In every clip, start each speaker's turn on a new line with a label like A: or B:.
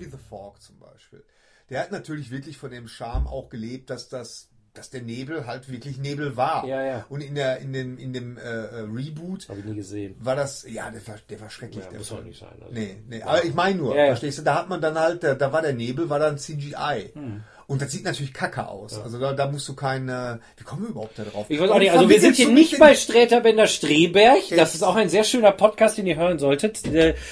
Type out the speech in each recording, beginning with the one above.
A: wie The Fog zum Beispiel. Der hat natürlich wirklich von dem Charme auch gelebt, dass der Nebel halt wirklich Nebel war.
B: Ja, ja.
A: Und in dem Reboot
B: habe ich nie gesehen.
A: war das, der war schrecklich.
B: Ja,
A: der
B: muss
A: Film.
B: auch nicht sein. Also.
A: Nee, aber ich meine nur, verstehst du, da hat man dann halt, da war der Nebel, war dann CGI. Und das sieht natürlich kacke aus. Ja. Also da musst du wie kommen wir überhaupt da drauf?
B: Ich weiß auch nicht, also wir sind hier nicht bei Sträter Bender Streberg. Das ist auch ein sehr schöner Podcast, den ihr hören solltet.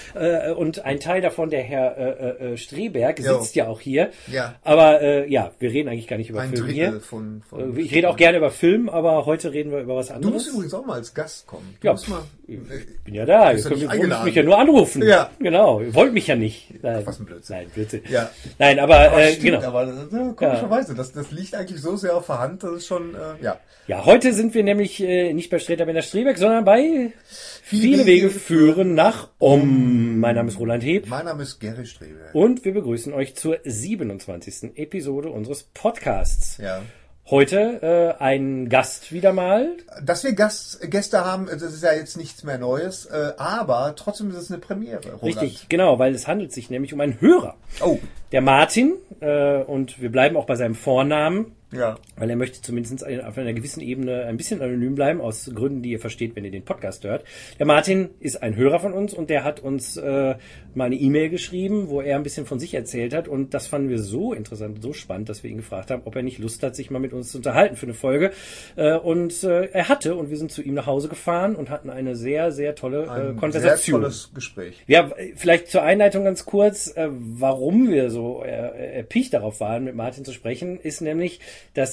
B: Und ein Teil davon, der Herr Streberg, sitzt ja auch hier. Ja. Aber wir reden eigentlich gar nicht über Film hier. Ich rede auch gerne über Film, aber heute reden wir über was anderes.
A: Du musst übrigens auch mal als Gast kommen.
B: Ich bin ja da. Ihr könnt mich ja nur anrufen. Ja. Genau. Ihr wollt mich ja nicht. Nein.
A: Was ein Blödsinn.
B: Nein, Blödsinn.
A: Ja.
B: Nein, aber
A: stimmt, genau. Aber komischerweise, das liegt eigentlich so sehr auf der Hand, das ist schon,
B: Ja, heute sind wir nämlich nicht bei Sträter Bender Streberg, sondern bei Viele Wege führen nach Mein Name ist Roland Heb.
A: Mein Name ist Gerry Streberg.
B: Und wir begrüßen euch zur 27. Episode unseres Podcasts.
A: Ja.
B: Heute ein Gast wieder mal.
A: Dass wir Gäste haben, das ist ja jetzt nichts mehr Neues, aber trotzdem ist es eine Premiere. Roland.
B: Richtig, genau, weil es handelt sich nämlich um einen Hörer.
A: Oh.
B: Der Martin, und wir bleiben auch bei seinem Vornamen.
A: Ja.
B: Weil er möchte zumindest auf einer gewissen Ebene ein bisschen anonym bleiben, aus Gründen, die ihr versteht, wenn ihr den Podcast hört. Der Martin ist ein Hörer von uns und der hat uns mal eine E-Mail geschrieben, wo er ein bisschen von sich erzählt hat. Und das fanden wir so interessant, so spannend, dass wir ihn gefragt haben, ob er nicht Lust hat, sich mal mit uns zu unterhalten für eine Folge. Und er hatte, und wir sind zu ihm nach Hause gefahren und hatten eine sehr, sehr tolle Konversation.
A: Ein sehr tolles Gespräch.
B: Ja, vielleicht zur Einleitung ganz kurz, warum wir so erpicht darauf waren, mit Martin zu sprechen, ist nämlich, dass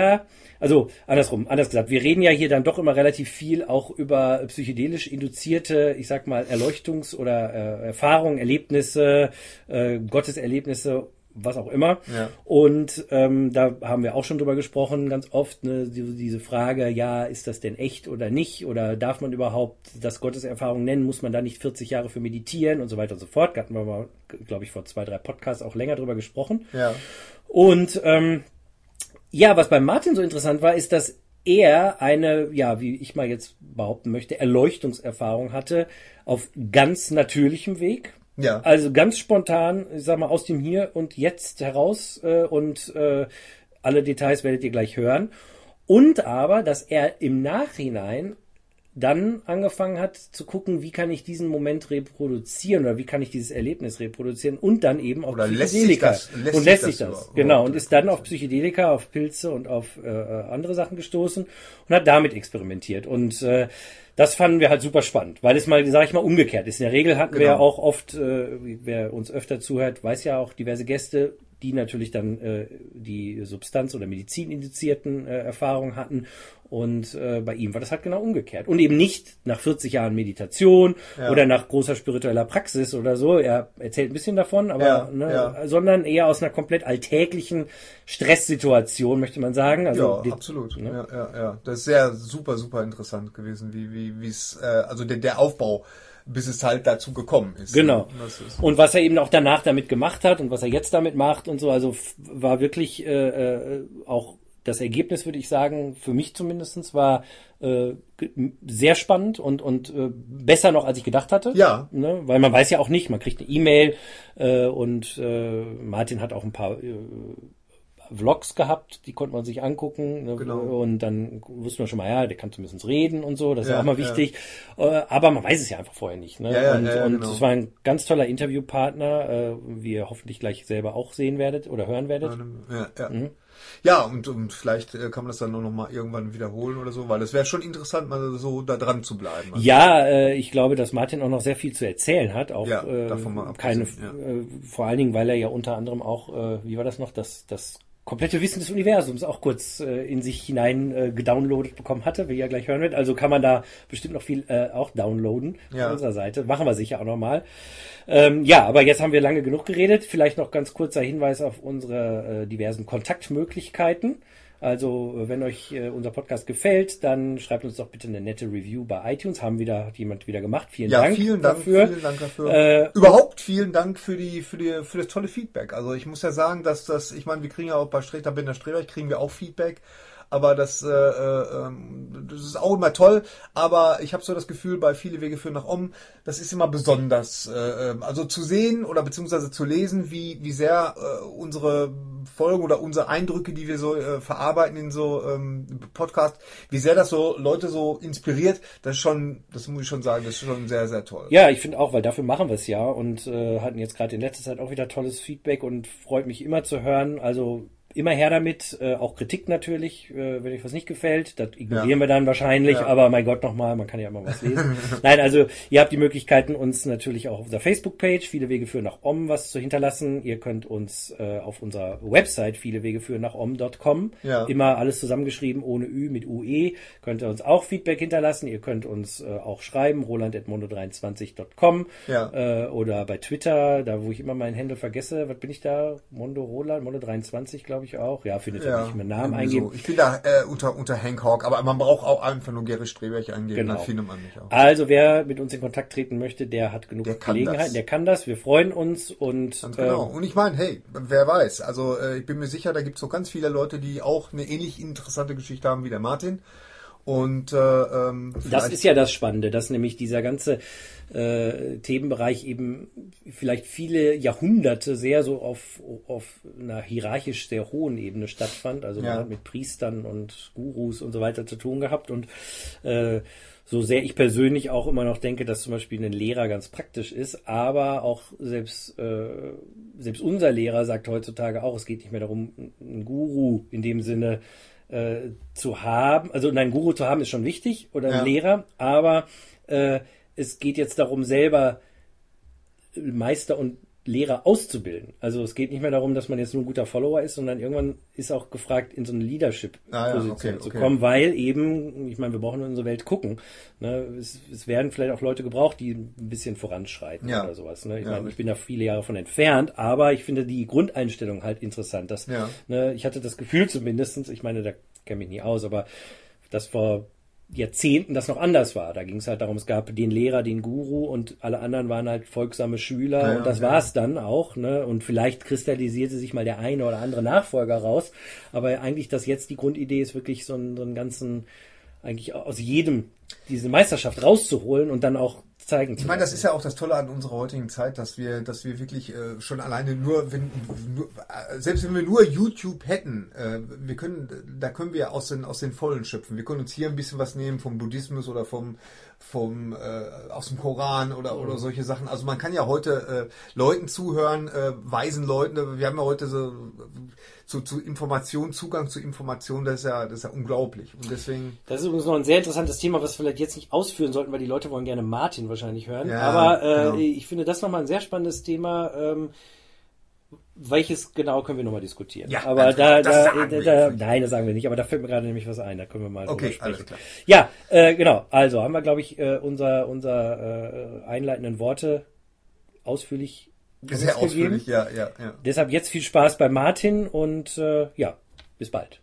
B: anders gesagt, wir reden ja hier dann doch immer relativ viel auch über psychedelisch induzierte, ich sag mal, Erleuchtungs- oder Erfahrungen, Erlebnisse, Gotteserlebnisse, was auch immer. Ja. Und da haben wir auch schon drüber gesprochen, ganz oft, ne, diese Frage, ja, ist das denn echt oder nicht? Oder darf man überhaupt das Gotteserfahrung nennen? Muss man da nicht 40 Jahre für meditieren und so weiter und so fort? Da hatten wir mal, glaube ich, vor 2-3 Podcasts auch länger drüber gesprochen.
A: Ja.
B: Und was bei Martin so interessant war, ist, dass er eine, wie ich mal jetzt behaupten möchte, Erleuchtungserfahrung hatte auf ganz natürlichem Weg.
A: Ja.
B: Also ganz spontan, ich sag mal, aus dem Hier und Jetzt heraus und alle Details werdet ihr gleich hören. Und aber, dass er im Nachhinein dann angefangen hat zu gucken, wie kann ich diesen Moment reproduzieren oder wie kann ich dieses Erlebnis reproduzieren und dann eben auf Psychedelika. Lässt sich das. Genau. Und ist dann auf Psychedelika, auf Pilze und auf andere Sachen gestoßen und hat damit experimentiert. Und das fanden wir halt super spannend, weil es mal, sag ich mal, umgekehrt ist. In der Regel hatten wir ja auch oft, wer uns öfter zuhört, weiß ja auch diverse Gäste, die natürlich dann die Substanz- oder medizininduzierten Erfahrungen hatten. Und bei ihm war das halt genau umgekehrt. Und eben nicht nach 40 Jahren Meditation oder nach großer spiritueller Praxis oder so. Er erzählt ein bisschen davon, aber sondern eher aus einer komplett alltäglichen Stresssituation, möchte man sagen. Also,
A: absolut. Ne? Ja. Das ist sehr super, super interessant gewesen, wie es, also der Aufbau, bis es halt dazu gekommen ist.
B: Genau. Und was er eben auch danach damit gemacht hat und was er jetzt damit macht und so, also war wirklich auch das Ergebnis, würde ich sagen, für mich zumindest war sehr spannend und besser noch, als ich gedacht hatte.
A: Ja.
B: Ne? Weil man weiß ja auch nicht, man kriegt eine E-Mail und Martin hat auch ein paar Vlogs gehabt, die konnte man sich angucken. Ne?
A: Genau.
B: Und dann wusste man schon mal, der kann zumindest reden und so, das ist ja auch mal wichtig. Aber man weiß es ja einfach vorher nicht. Ne? Und es war ein ganz toller Interviewpartner, wie ihr hoffentlich gleich selber auch sehen werdet oder hören werdet.
A: Ja. Mhm. Ja, und vielleicht kann man das dann noch mal irgendwann wiederholen oder so, weil es wäre schon interessant, mal so da dran zu bleiben. Also
B: ich glaube, dass Martin auch noch sehr viel zu erzählen hat. Auch
A: davon mal
B: vor allen Dingen, weil er ja unter anderem auch, wie war das noch, das komplette Wissen des Universums auch kurz in sich hinein gedownloadet bekommen hatte, wie ihr gleich hören werdet. Also kann man da bestimmt noch viel auch downloaden auf unserer Seite. Machen wir sicher auch nochmal. Aber jetzt haben wir lange genug geredet. Vielleicht noch ganz kurzer Hinweis auf unsere diversen Kontaktmöglichkeiten. Also, wenn euch unser Podcast gefällt, dann schreibt uns doch bitte eine nette Review bei iTunes. Hat jemand wieder gemacht. Vielen Dank dafür.
A: Vielen Dank dafür. Überhaupt vielen Dank für das tolle Feedback. Also ich muss ja sagen, ich meine, wir kriegen ja auch bei Binder Streberich kriegen wir auch Feedback. Aber das ist auch immer toll. Aber ich habe so das Gefühl, bei Viele Wege führen nach Om, das ist immer besonders. Also zu sehen oder beziehungsweise zu lesen, wie sehr unsere Folgen oder unsere Eindrücke, die wir so verarbeiten in so Podcast, wie sehr das so Leute so inspiriert, das muss ich schon sagen, das ist schon sehr, sehr toll.
B: Ja, ich finde auch, weil dafür machen wir es ja und hatten jetzt gerade in letzter Zeit auch wieder tolles Feedback und freut mich immer zu hören. Also immer her damit, auch Kritik natürlich, wenn euch was nicht gefällt. Das ignorieren wir dann wahrscheinlich, aber mein Gott nochmal, man kann ja immer was lesen. Nein, also ihr habt die Möglichkeiten, uns natürlich auch auf unserer Facebook-Page Viele Wege führen nach Om was zu hinterlassen. Ihr könnt uns auf unserer Website vielewegeführennachom.com, immer alles zusammengeschrieben, ohne Ü, mit UE, könnt ihr uns auch Feedback hinterlassen. Ihr könnt uns auch schreiben, roland@mondo23.com oder bei Twitter, da wo ich immer meinen Handle vergesse, was bin ich da? Mondo23, glaube ich auch. Ja, findet ihr nicht meinen Namen eingeben.
A: So. Ich bin da unter Hank Hawk, aber man braucht auch einfach nur Gerrit Streberich eingeben, dann findet man mich auch.
B: Also wer mit uns in Kontakt treten möchte, der hat genug Gelegenheiten, der kann das. Wir freuen uns und
A: ganz genau. Und ich meine, hey, wer weiß, also ich bin mir sicher, da gibt es so ganz viele Leute, die auch eine ähnlich interessante Geschichte haben wie der Martin. Und
B: das ist ja das Spannende, dass nämlich dieser ganze Themenbereich eben vielleicht viele Jahrhunderte sehr so auf einer hierarchisch sehr hohen Ebene stattfand. Also man hat mit Priestern und Gurus und so weiter zu tun gehabt und so sehr ich persönlich auch immer noch denke, dass zum Beispiel ein Lehrer ganz praktisch ist, aber auch selbst unser Lehrer sagt heutzutage auch, es geht nicht mehr darum, einen Guru in dem Sinne zu haben, also einen Guru zu haben ist schon wichtig oder einen Lehrer, aber es geht jetzt darum, selber Meister und Lehrer auszubilden. Also es geht nicht mehr darum, dass man jetzt nur ein guter Follower ist, sondern irgendwann ist auch gefragt, in so eine Leadership-Position zu kommen, weil eben, ich meine, wir brauchen in unsere Welt gucken. Ne? Es werden vielleicht auch Leute gebraucht, die ein bisschen voranschreiten oder sowas. Ne? Ich meine, ich bin da viele Jahre von entfernt, aber ich finde die Grundeinstellung halt interessant. Dass, ich hatte das Gefühl zumindest, ich meine, da kenne ich mich nie aus, aber das vor Jahrzehnten das noch anders war. Da ging es halt darum, es gab den Lehrer, den Guru und alle anderen waren halt folgsame Schüler und das war es dann auch. Ne? Und vielleicht kristallisierte sich mal der eine oder andere Nachfolger raus. Aber eigentlich, dass jetzt die Grundidee ist, wirklich so einen ganzen, eigentlich aus jedem diese Meisterschaft rauszuholen und dann auch zeigen zu
A: Ich meine, das ist ja auch das Tolle an unserer heutigen Zeit, dass wir wirklich schon alleine selbst wenn wir nur YouTube hätten, da können wir aus den Vollen schöpfen. Wir können uns hier ein bisschen was nehmen vom Buddhismus oder aus dem Koran oder solche Sachen. Also man kann ja heute Leuten zuhören, weisen Leuten. Wir haben ja heute zu Informationen, Zugang zu Informationen, das ist ja unglaublich. Und deswegen.
B: Das ist übrigens noch ein sehr interessantes Thema, was wir vielleicht jetzt nicht ausführen sollten, weil die Leute wollen gerne Martin wahrscheinlich hören. Ja, aber ich finde das nochmal ein sehr spannendes Thema. Welches genau können wir nochmal diskutieren?
A: Ja,
B: aber nein, das sagen wir nicht, aber da fällt mir gerade nämlich was ein, da können wir mal drüber sprechen. Alles klar. Ja, genau. Also haben wir, glaube ich, unser einleitenden Worte ausführlich
A: sehr ausführlich, ja.
B: Deshalb jetzt viel Spaß bei Martin und bis bald.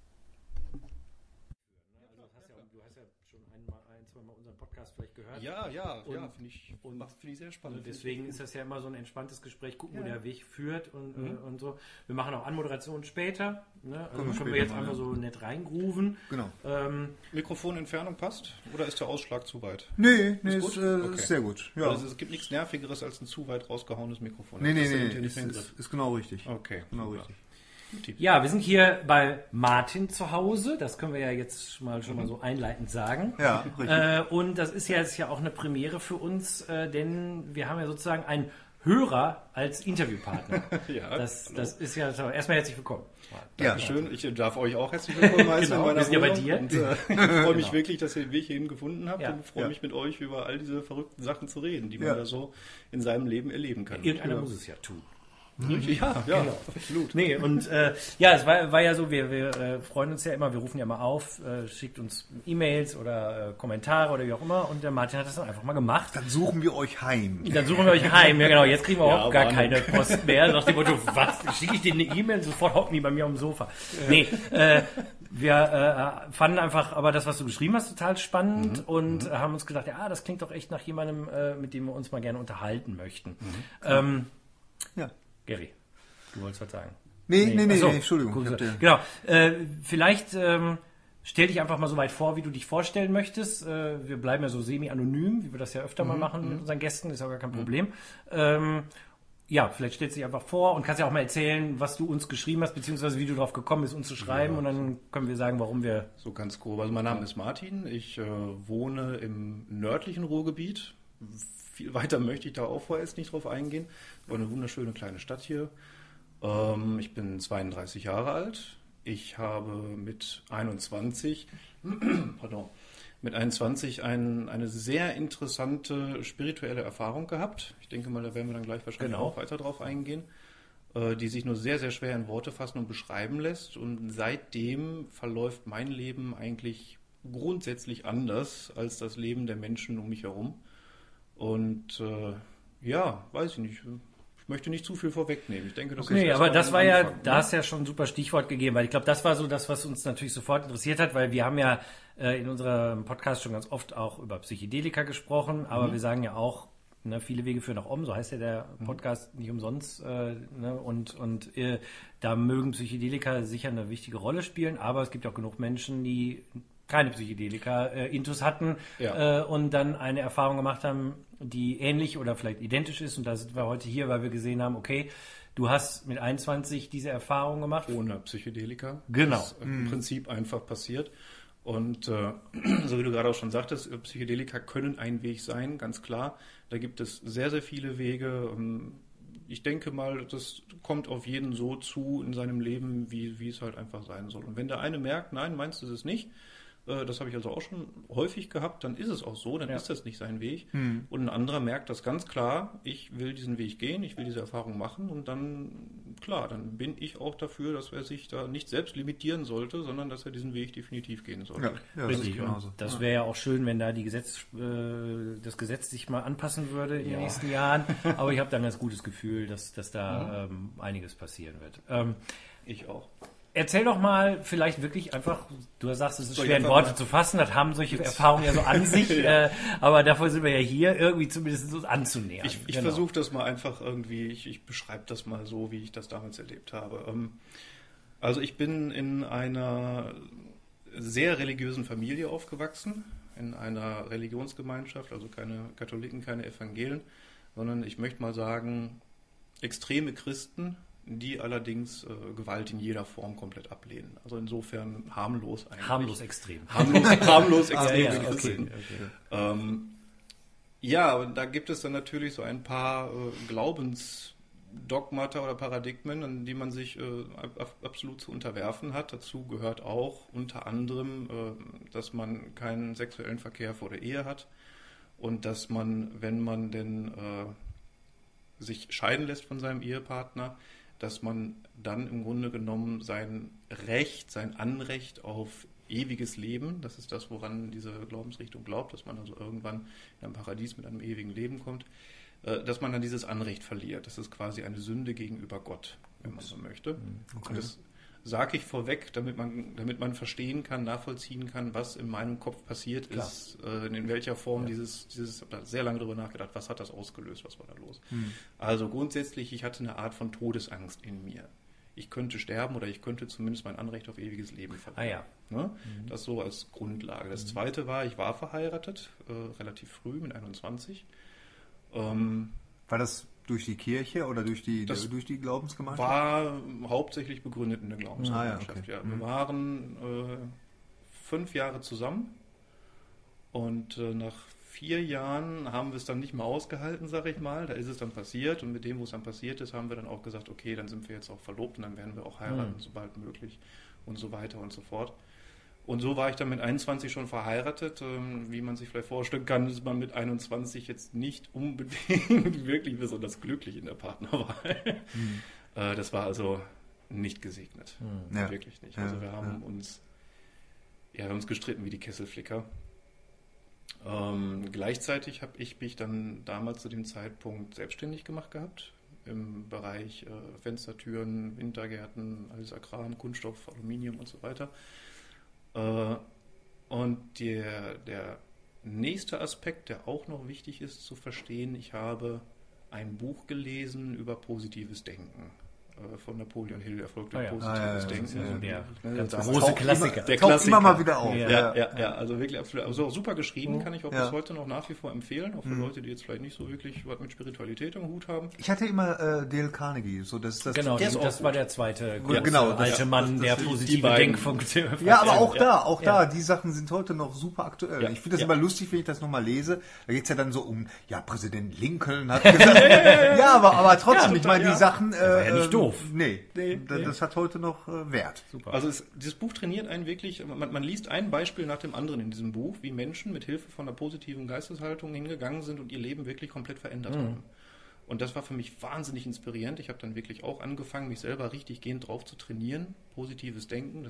B: Du hast ja schon zwei Mal unseren Podcast vielleicht gehört.
C: Ja, finde ich sehr spannend.
B: Und deswegen ist das ja immer so ein entspanntes Gespräch, gucken, wo der Weg führt und so. Wir machen auch Anmoderationen später. Ne? Also können wir jetzt einfach so nett reingrooven.
A: Genau.
C: Mikrofonentfernung passt? Oder ist der Ausschlag zu weit?
A: Nee, ist sehr gut. Ja.
C: Also es gibt nichts Nervigeres als ein zu weit rausgehauenes Mikrofon.
A: Nee, ist genau richtig.
C: Okay.
A: Genau richtig.
B: Ja, wir sind hier bei Martin zu Hause. Das können wir ja jetzt schon mal so einleitend sagen.
A: Ja, richtig.
B: Und das ist ja jetzt ja auch eine Premiere für uns, denn wir haben ja sozusagen einen Hörer als Interviewpartner. Das ist ja so. Erstmal herzlich willkommen.
C: Dankeschön. Ich darf euch auch herzlich willkommen heißen in meiner
B: wir sind ja bei dir.
C: Und, ich freue mich wirklich, dass ihr den Weg hierhin gefunden habt und freue mich mit euch über all diese verrückten Sachen zu reden, die man da so in seinem Leben erleben kann.
B: Irgendeiner muss es ja tun.
C: Ja,
B: genau.
C: Absolut.
B: Nee, und es war ja so, wir freuen uns ja immer, wir rufen ja mal auf, schickt uns E-Mails oder Kommentare oder wie auch immer, und der Martin hat das dann einfach mal gemacht.
A: Dann suchen wir euch heim.
B: Ja, genau, jetzt kriegen wir überhaupt gar keine Post mehr. Nach dem Motto, was, schicke ich dir eine E-Mail? Sofort hocken die bei mir am Sofa. Nee, wir fanden einfach aber das, was du geschrieben hast, total spannend und haben uns gedacht, ja, das klingt doch echt nach jemandem, mit dem wir uns mal gerne unterhalten möchten.
A: Ja.
B: Gary, du wolltest was sagen.
A: Nee,
B: Achso,
A: Entschuldigung.
B: Genau. Vielleicht stell dich einfach mal so weit vor, wie du dich vorstellen möchtest. Wir bleiben ja so semi-anonym, wie wir das ja öfter mal machen mit unseren Gästen, ist ja gar kein Problem. Vielleicht stellst du dich einfach vor und kannst ja auch mal erzählen, was du uns geschrieben hast, beziehungsweise wie du darauf gekommen bist, uns zu schreiben, und dann können wir sagen, warum wir...
C: So ganz grob. Also mein Name ist Martin, ich wohne im nördlichen Ruhrgebiet. Viel weiter möchte ich da auch vorerst nicht drauf eingehen. Aber eine wunderschöne kleine Stadt hier. Ich bin 32 Jahre alt. Ich habe mit 21 eine sehr interessante spirituelle Erfahrung gehabt. Ich denke mal, da werden wir dann gleich wahrscheinlich auch weiter drauf eingehen, die sich nur sehr, sehr schwer in Worte fassen und beschreiben lässt. Und seitdem verläuft mein Leben eigentlich grundsätzlich anders als das Leben der Menschen um mich herum. Und weiß ich nicht. Ich möchte nicht zu viel vorwegnehmen. Ich denke, das ist
B: aber das war ja, da hast du ja schon ein super Stichwort gegeben, weil ich glaube, das war so das, was uns natürlich sofort interessiert hat, weil wir haben ja in unserem Podcast schon ganz oft auch über Psychedelika gesprochen, aber wir sagen ja auch, viele Wege führen nach Om, so heißt ja der Podcast nicht umsonst, und da mögen Psychedelika sicher eine wichtige Rolle spielen, aber es gibt auch genug Menschen, die keine Psychedelika-Intus hatten und dann eine Erfahrung gemacht haben, die ähnlich oder vielleicht identisch ist. Und da sind wir heute hier, weil wir gesehen haben, okay, du hast mit 21 diese Erfahrung gemacht.
C: Ohne Psychedelika.
B: Genau.
C: Das ist im Prinzip einfach passiert. Und so wie du gerade auch schon sagtest, Psychedelika können ein Weg sein, ganz klar. Da gibt es sehr, sehr viele Wege. Ich denke mal, das kommt auf jeden so zu in seinem Leben, wie es halt einfach sein soll. Und wenn der eine merkt, nein, meinst du es nicht, das habe ich also auch schon häufig gehabt, dann ist es auch so, dann ist das nicht sein Weg. Und ein anderer merkt das ganz klar, ich will diesen Weg gehen, ich will diese Erfahrung machen, und dann, klar, dann bin ich auch dafür, dass er sich da nicht selbst limitieren sollte, sondern dass er diesen Weg definitiv gehen sollte.
A: Ja,
B: richtig. Genauso. Das wäre ja auch schön, wenn da das Gesetz sich mal anpassen würde in den nächsten Jahren. Aber ich habe dann ein ganz gutes Gefühl, dass da einiges passieren wird.
C: Ich auch.
B: Erzähl doch mal vielleicht wirklich einfach, du sagst, es ist schwer in Worte zu fassen, das haben solche Erfahrungen ja so an sich, aber dafür sind wir ja hier, irgendwie zumindest so anzunähern.
C: Ich versuche das mal einfach irgendwie, ich beschreibe das mal so, wie ich das damals erlebt habe. Also ich bin in einer sehr religiösen Familie aufgewachsen, in einer Religionsgemeinschaft, also keine Katholiken, keine Evangelen, sondern ich möchte mal sagen, extreme Christen, die allerdings Gewalt in jeder Form komplett ablehnen. Also insofern harmlos eigentlich.
B: Harmlos extrem.
C: Harmlos extrem.
B: Okay.
C: Und da gibt es dann natürlich so ein paar Glaubensdogmata oder Paradigmen, an die man sich absolut zu unterwerfen hat. Dazu gehört auch unter anderem, dass man keinen sexuellen Verkehr vor der Ehe hat und dass man, wenn man denn sich scheiden lässt von seinem Ehepartner, dass man dann im Grunde genommen sein Anrecht auf ewiges Leben, das ist das, woran diese Glaubensrichtung glaubt, dass man also irgendwann in ein Paradies mit einem ewigen Leben kommt, dass man dann dieses Anrecht verliert. Das ist quasi eine Sünde gegenüber Gott, wenn man so möchte. Okay. Und das sage ich vorweg, damit man verstehen kann, nachvollziehen kann, was in meinem Kopf passiert ist, in welcher Form ich habe da sehr lange darüber nachgedacht, was hat das ausgelöst, was war da los. Also grundsätzlich, ich hatte eine Art von Todesangst in mir. Ich könnte sterben oder ich könnte zumindest mein Anrecht auf ewiges Leben verlieren. Ne? Das so als Grundlage. Das Zweite war, ich war verheiratet, relativ früh, mit 21.
A: War das durch die Kirche oder durch die Glaubensgemeinschaft?
C: War hauptsächlich begründet in der Glaubensgemeinschaft.
A: Okay.
C: Ja. Wir waren 5 Jahre zusammen und nach 4 Jahren haben wir es dann nicht mehr ausgehalten, sag ich mal. Da ist es dann passiert und mit dem, wo es dann passiert ist, haben wir dann auch gesagt, okay, dann sind wir jetzt auch verlobt und dann werden wir auch heiraten, sobald möglich und so weiter und so fort. Und so war ich dann mit 21 schon verheiratet. Wie man sich vielleicht vorstellen kann, ist man mit 21 jetzt nicht unbedingt wirklich besonders glücklich in der Partnerwahl. Das war also nicht gesegnet.
A: Ja.
C: Wirklich nicht. Also wir haben uns gestritten wie die Kesselflicker. Gleichzeitig habe ich mich dann damals zu dem Zeitpunkt selbstständig gemacht gehabt. Im Bereich Fenstertüren, Wintergärten, alles Agrar, Kunststoff, Aluminium und so weiter. Und der nächste Aspekt, der auch noch wichtig ist zu verstehen, ich habe ein Buch gelesen über positives Denken von Napoleon Hill, Erfolg durch positives Denken.
B: Der
C: ganz
B: große Klassiker.
C: Der
A: Taucht
C: Klassiker.
A: immer mal wieder auf.
C: Ja, also wirklich absolut. Also auch super geschrieben, kann ich auch bis heute noch nach wie vor empfehlen, auch für Leute, die jetzt vielleicht nicht so wirklich was mit Spiritualität im Hut haben.
A: Ich hatte immer Dale Carnegie, so das
B: Genau,
C: der ist auch
B: das
C: gut.
B: war der zweite große
A: genau,
B: alte Mann, der
C: die
B: positive
C: beiden.
B: Denkfunktion.
A: Ja, aber auch da, die Sachen sind heute noch super aktuell.
C: Ja.
A: Ich finde das
C: Ja.
A: immer lustig, wenn ich das nochmal lese. Da geht es ja dann so um, Präsident Lincoln hat gesagt. ja, aber trotzdem, ich meine, die Sachen...
B: war ja nicht doof.
A: Nee, das hat heute noch Wert.
B: Super.
C: Also dieses Buch trainiert einen wirklich, man liest ein Beispiel nach dem anderen in diesem Buch, wie Menschen mit Hilfe von einer positiven Geisteshaltung hingegangen sind und ihr Leben wirklich komplett verändert haben. Und das war für mich wahnsinnig inspirierend. Ich habe dann wirklich auch angefangen, mich selber richtig gehend drauf zu trainieren. Positives Denken,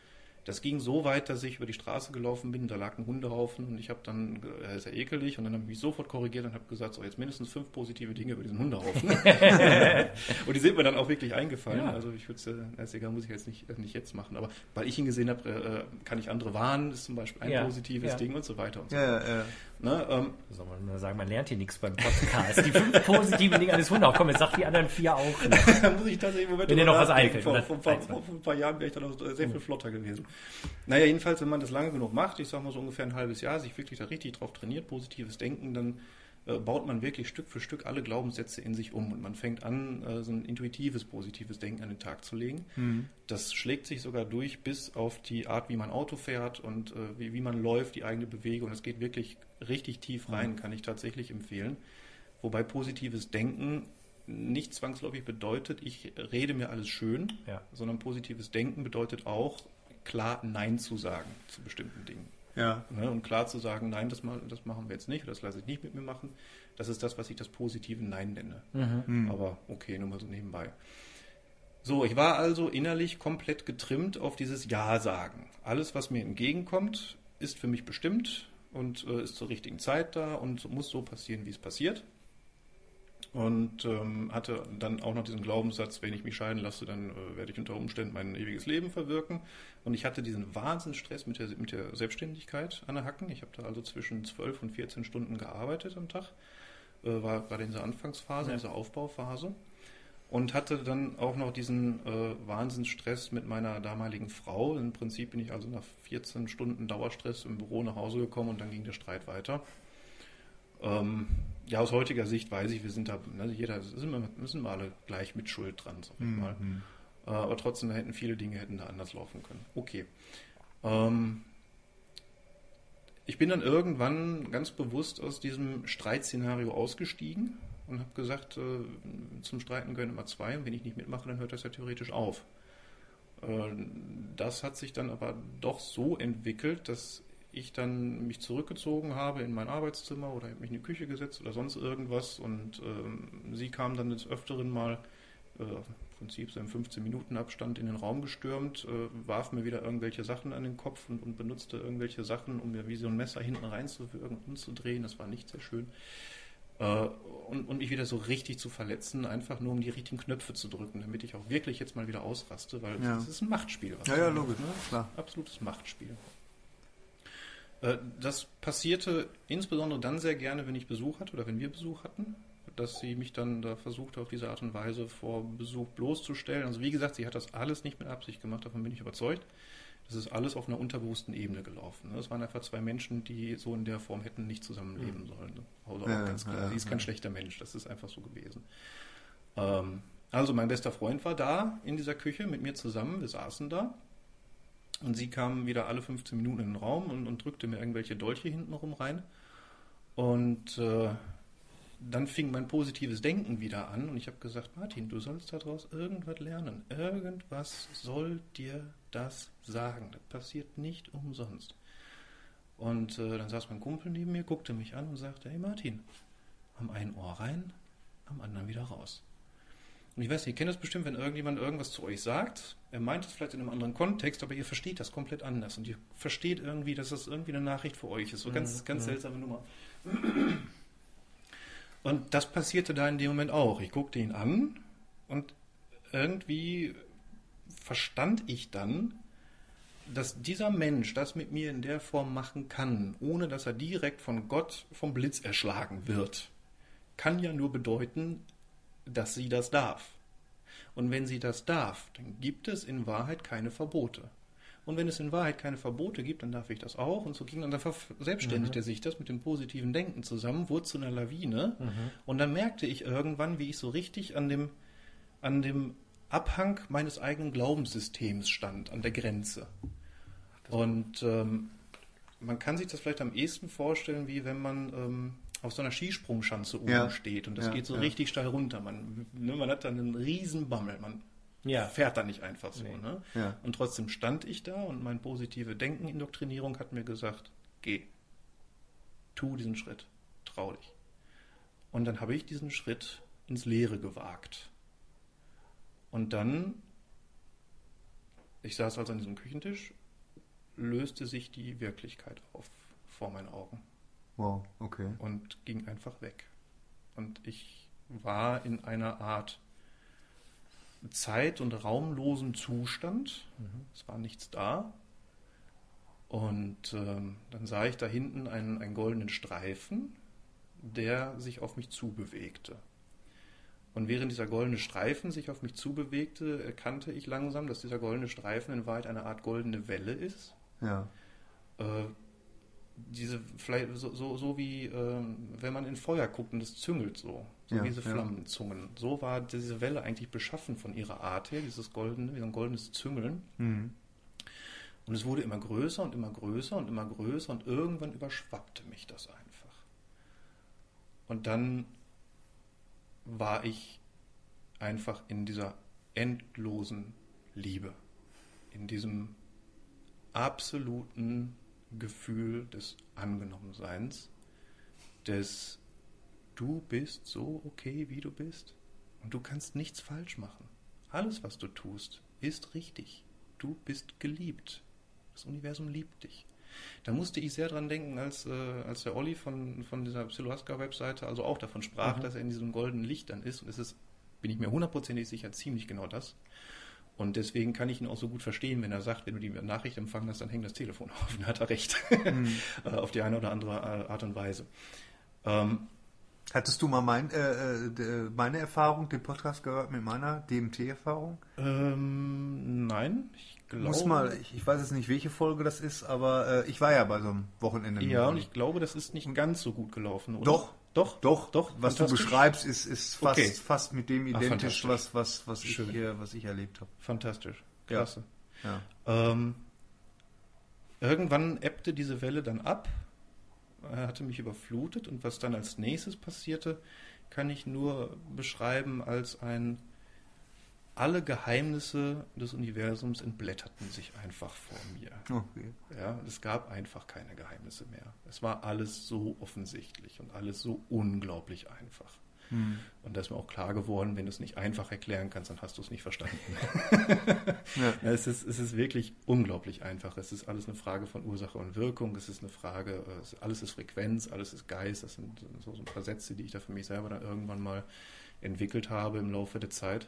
C: das ging so weit, dass ich über die Straße gelaufen bin, da lag ein Hundehaufen und ich habe dann, ist ja ekelig, und dann habe ich mich sofort korrigiert und habe gesagt, so jetzt mindestens 5 positive Dinge über diesen Hundehaufen. Und die sind mir dann auch wirklich eingefallen.
B: Ja.
C: Also ich würde ist egal, muss ich jetzt nicht jetzt machen, aber weil ich ihn gesehen habe, kann ich andere warnen, ist zum Beispiel ein positives Ding und so weiter und so fort. Ne,
B: soll man nur sagen, man lernt hier nichts beim Podcast. Die 5 positiven Dinge eines Hundes. Komm, jetzt sag die anderen 4 auch.
C: Da muss ich tatsächlich im Moment
B: Wenn dir noch was
C: nachdenken.
B: einfällt,
C: Vor
B: oder?
C: ein paar Jahren wäre ich dann auch sehr viel flotter gewesen. Naja, jedenfalls, wenn man das lange genug macht, ich sage mal so ungefähr ein halbes Jahr, sich wirklich da richtig drauf trainiert, positives Denken, dann baut man wirklich Stück für Stück alle Glaubenssätze in sich um und man fängt an, so ein intuitives, positives Denken an den Tag zu legen. Das schlägt sich sogar durch bis auf die Art, wie man Auto fährt und wie man läuft, die eigene Bewegung. Das geht wirklich richtig tief rein, kann ich tatsächlich empfehlen. Wobei positives Denken nicht zwangsläufig bedeutet, ich rede mir alles schön, sondern positives Denken bedeutet auch, klar Nein zu sagen zu bestimmten Dingen.
A: Ja.
C: Ne, und klar zu sagen, nein, das machen wir jetzt nicht, oder das lasse ich nicht mit mir machen. Das ist das, was ich das positive Nein nenne. Aber okay, nur mal so nebenbei. So, ich war also innerlich komplett getrimmt auf dieses Ja sagen. Alles, was mir entgegenkommt, ist für mich bestimmt und ist zur richtigen Zeit da und muss so passieren, wie es passiert. Und hatte dann auch noch diesen Glaubenssatz, wenn ich mich scheiden lasse, dann werde ich unter Umständen mein ewiges Leben verwirken. Und ich hatte diesen Wahnsinnsstress mit der Selbstständigkeit an der Hacken. Ich habe da also zwischen 12 und 14 Stunden gearbeitet am Tag. War gerade in dieser Anfangsphase, in dieser Aufbauphase. Und hatte dann auch noch diesen Wahnsinnsstress mit meiner damaligen Frau. Im Prinzip bin ich also nach 14 Stunden Dauerstress im Büro nach Hause gekommen und dann ging der Streit weiter. Aus heutiger Sicht weiß ich, wir sind da, müssen wir alle gleich mit Schuld dran, sag ich mal. Aber trotzdem viele Dinge hätten da anders laufen können. Okay. Ich bin dann irgendwann ganz bewusst aus diesem Streitszenario ausgestiegen und habe gesagt, zum Streiten gehören immer 2 und wenn ich nicht mitmache, dann hört das ja theoretisch auf. Das hat sich dann aber doch so entwickelt, dass ich dann mich zurückgezogen habe in mein Arbeitszimmer oder mich in die Küche gesetzt oder sonst irgendwas und sie kam dann des Öfteren mal im Prinzip so im 15-Minuten-Abstand in den Raum gestürmt, warf mir wieder irgendwelche Sachen an den Kopf und benutzte irgendwelche Sachen, um mir wie so ein Messer hinten reinzuwirken und umzudrehen. Das war nicht sehr schön. Und mich wieder so richtig zu verletzen, einfach nur um die richtigen Knöpfe zu drücken, damit ich auch wirklich jetzt mal wieder ausraste, weil das ist ein Machtspiel.
A: Logisch, klar.
C: Absolutes Machtspiel. Das passierte insbesondere dann sehr gerne, wenn ich Besuch hatte oder wenn wir Besuch hatten, dass sie mich dann da versuchte, auf diese Art und Weise vor Besuch bloßzustellen. Also wie gesagt, sie hat das alles nicht mit Absicht gemacht, davon bin ich überzeugt. Das ist alles auf einer unterbewussten Ebene gelaufen. Das waren einfach 2 Menschen, die so in der Form hätten nicht zusammenleben sollen. Also auch ganz klar, sie ist kein schlechter Mensch, das ist einfach so gewesen. Also mein bester Freund war da in dieser Küche mit mir zusammen, wir saßen da. Und sie kam wieder alle 15 Minuten in den Raum und drückte mir irgendwelche Dolche hintenrum rein. Und dann fing mein positives Denken wieder an und ich habe gesagt, Martin, du sollst daraus irgendwas lernen. Irgendwas soll dir das sagen. Das passiert nicht umsonst. Und dann saß mein Kumpel neben mir, guckte mich an und sagte, hey Martin, am einen Ohr rein, am anderen wieder raus. Und ich weiß nicht, ihr kennt das bestimmt, wenn irgendjemand irgendwas zu euch sagt, er meint es vielleicht in einem anderen Kontext, aber ihr versteht das komplett anders und ihr versteht irgendwie, dass das irgendwie eine Nachricht für euch ist. So ganz seltsame Nummer. Und das passierte da in dem Moment auch. Ich guckte ihn an und irgendwie verstand ich dann, dass dieser Mensch das mit mir in der Form machen kann, ohne dass er direkt von Gott vom Blitz erschlagen wird, kann ja nur bedeuten, dass sie das darf. Und wenn sie das darf, dann gibt es in Wahrheit keine Verbote. Und wenn es in Wahrheit keine Verbote gibt, dann darf ich das auch. Und so ging dann verselbstständigte sich das mit dem positiven Denken zusammen, wurde zu einer Lawine. Und dann merkte ich irgendwann, wie ich so richtig an dem Abhang meines eigenen Glaubenssystems stand, an der Grenze. Und man kann sich das vielleicht am ehesten vorstellen, wie wenn man auf so einer Skisprungschanze oben steht und das geht so richtig steil runter. Man hat dann einen riesen Bammel, man fährt da nicht einfach so. Nee. Ne? Ja. Und trotzdem stand ich da und meine positive Denken-Indoktrinierung hat mir gesagt, geh, tu diesen Schritt, trau dich. Und dann habe ich diesen Schritt ins Leere gewagt. Und dann, ich saß also an diesem Küchentisch, löste sich die Wirklichkeit auf vor meinen Augen.
A: Wow, okay.
C: Und ging einfach weg. Und ich war in einer Art zeit- und raumlosen Zustand. Es war nichts da. Und dann sah ich da hinten einen goldenen Streifen, der sich auf mich zubewegte. Und während dieser goldene Streifen sich auf mich zubewegte, erkannte ich langsam, dass dieser goldene Streifen in Wahrheit eine Art goldene Welle ist.
A: Ja.
C: Vielleicht so wie wenn man in Feuer guckt und es züngelt so wie diese Flammenzungen. So war diese Welle eigentlich beschaffen von ihrer Art her, dieses goldene, wie ein goldenes Züngeln. Und es wurde immer größer und immer größer und immer größer und irgendwann überschwappte mich das einfach. Und dann war ich einfach in dieser endlosen Liebe, in diesem absoluten Gefühl des Angenommenseins, des du bist so okay, wie du bist und du kannst nichts falsch machen. Alles, was du tust, ist richtig. Du bist geliebt. Das Universum liebt dich. Da musste ich sehr dran denken, als der Olli von dieser Psylohaska-Webseite also auch davon sprach, dass er in diesem goldenen Licht dann ist. Und es ist, bin ich mir hundertprozentig sicher, ziemlich genau das. Und deswegen kann ich ihn auch so gut verstehen, wenn er sagt, wenn du die Nachricht empfangen hast, dann hängt das Telefon auf. Und dann hat er recht. Auf die eine oder andere Art und Weise.
A: Hattest du mal meine Erfahrung, den Podcast gehört mit meiner DMT-Erfahrung?
C: Nein, ich
A: glaube... Ich weiß jetzt nicht, welche Folge das ist, aber ich war ja bei so einem Wochenende.
C: Ja, und ich glaube, das ist nicht ganz so gut gelaufen, oder?
A: Doch. Was du beschreibst, ist fast mit dem identisch, was ich erlebt habe.
C: Fantastisch. Klasse.
A: Ja.
C: Irgendwann ebbte diese Welle dann ab. Er hatte mich überflutet und was dann als nächstes passierte, kann ich nur beschreiben als alle Geheimnisse des Universums entblätterten sich einfach vor mir.
A: Okay.
C: Ja, es gab einfach keine Geheimnisse mehr. Es war alles so offensichtlich und alles so unglaublich einfach. Und da ist mir auch klar geworden, wenn du es nicht einfach erklären kannst, dann hast du es nicht verstanden. Ja, es ist wirklich unglaublich einfach. Es ist alles eine Frage von Ursache und Wirkung. Es ist eine Frage, alles ist Frequenz, alles ist Geist. Das sind so ein paar Sätze, die ich da für mich selber dann irgendwann mal entwickelt habe im Laufe der Zeit.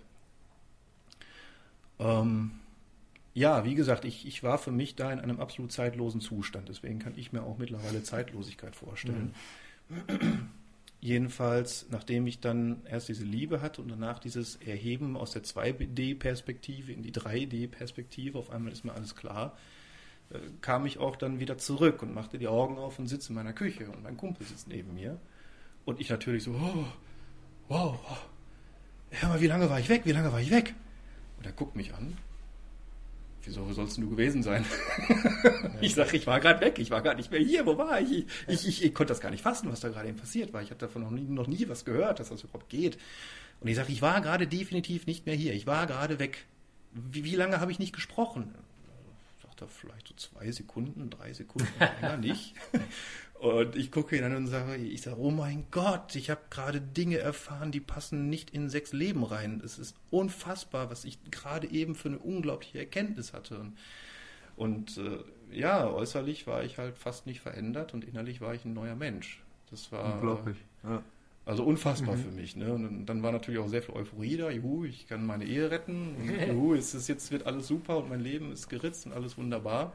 C: Ja, wie gesagt, ich war für mich da in einem absolut zeitlosen Zustand. Deswegen kann ich mir auch mittlerweile Zeitlosigkeit vorstellen. Jedenfalls, nachdem ich dann erst diese Liebe hatte und danach dieses Erheben aus der 2D-Perspektive in die 3D-Perspektive, auf einmal ist mir alles klar, kam ich auch dann wieder zurück und machte die Augen auf und sitze in meiner Küche und mein Kumpel sitzt neben mir. Und ich natürlich so, wow, hör mal, wie lange war ich weg? Und er guckt mich an, wieso sollst du gewesen sein? Ich sage, ich war gerade weg, ich war gar nicht mehr hier, wo war ich? Ich konnte das gar nicht fassen, was da gerade eben passiert war. Ich habe davon noch nie was gehört, dass das überhaupt geht. Und ich sage, ich war gerade definitiv nicht mehr hier, ich war gerade weg. Wie lange habe ich nicht gesprochen? Ich dachte, vielleicht so 2 Sekunden, 3 Sekunden, länger nicht. Und ich gucke ihn an und sage, oh mein Gott, ich habe gerade Dinge erfahren, die passen nicht in 6 Leben rein. Es ist unfassbar, was ich gerade eben für eine unglaubliche Erkenntnis hatte. Und äußerlich war ich halt fast nicht verändert und innerlich war ich ein neuer Mensch. Das war
A: unglaublich. Ja.
C: Also unfassbar für mich. Ne? Und dann war natürlich auch sehr viel Euphorie da. Juhu, ich kann meine Ehe retten. Und juhu, jetzt wird alles super und mein Leben ist geritzt und alles wunderbar.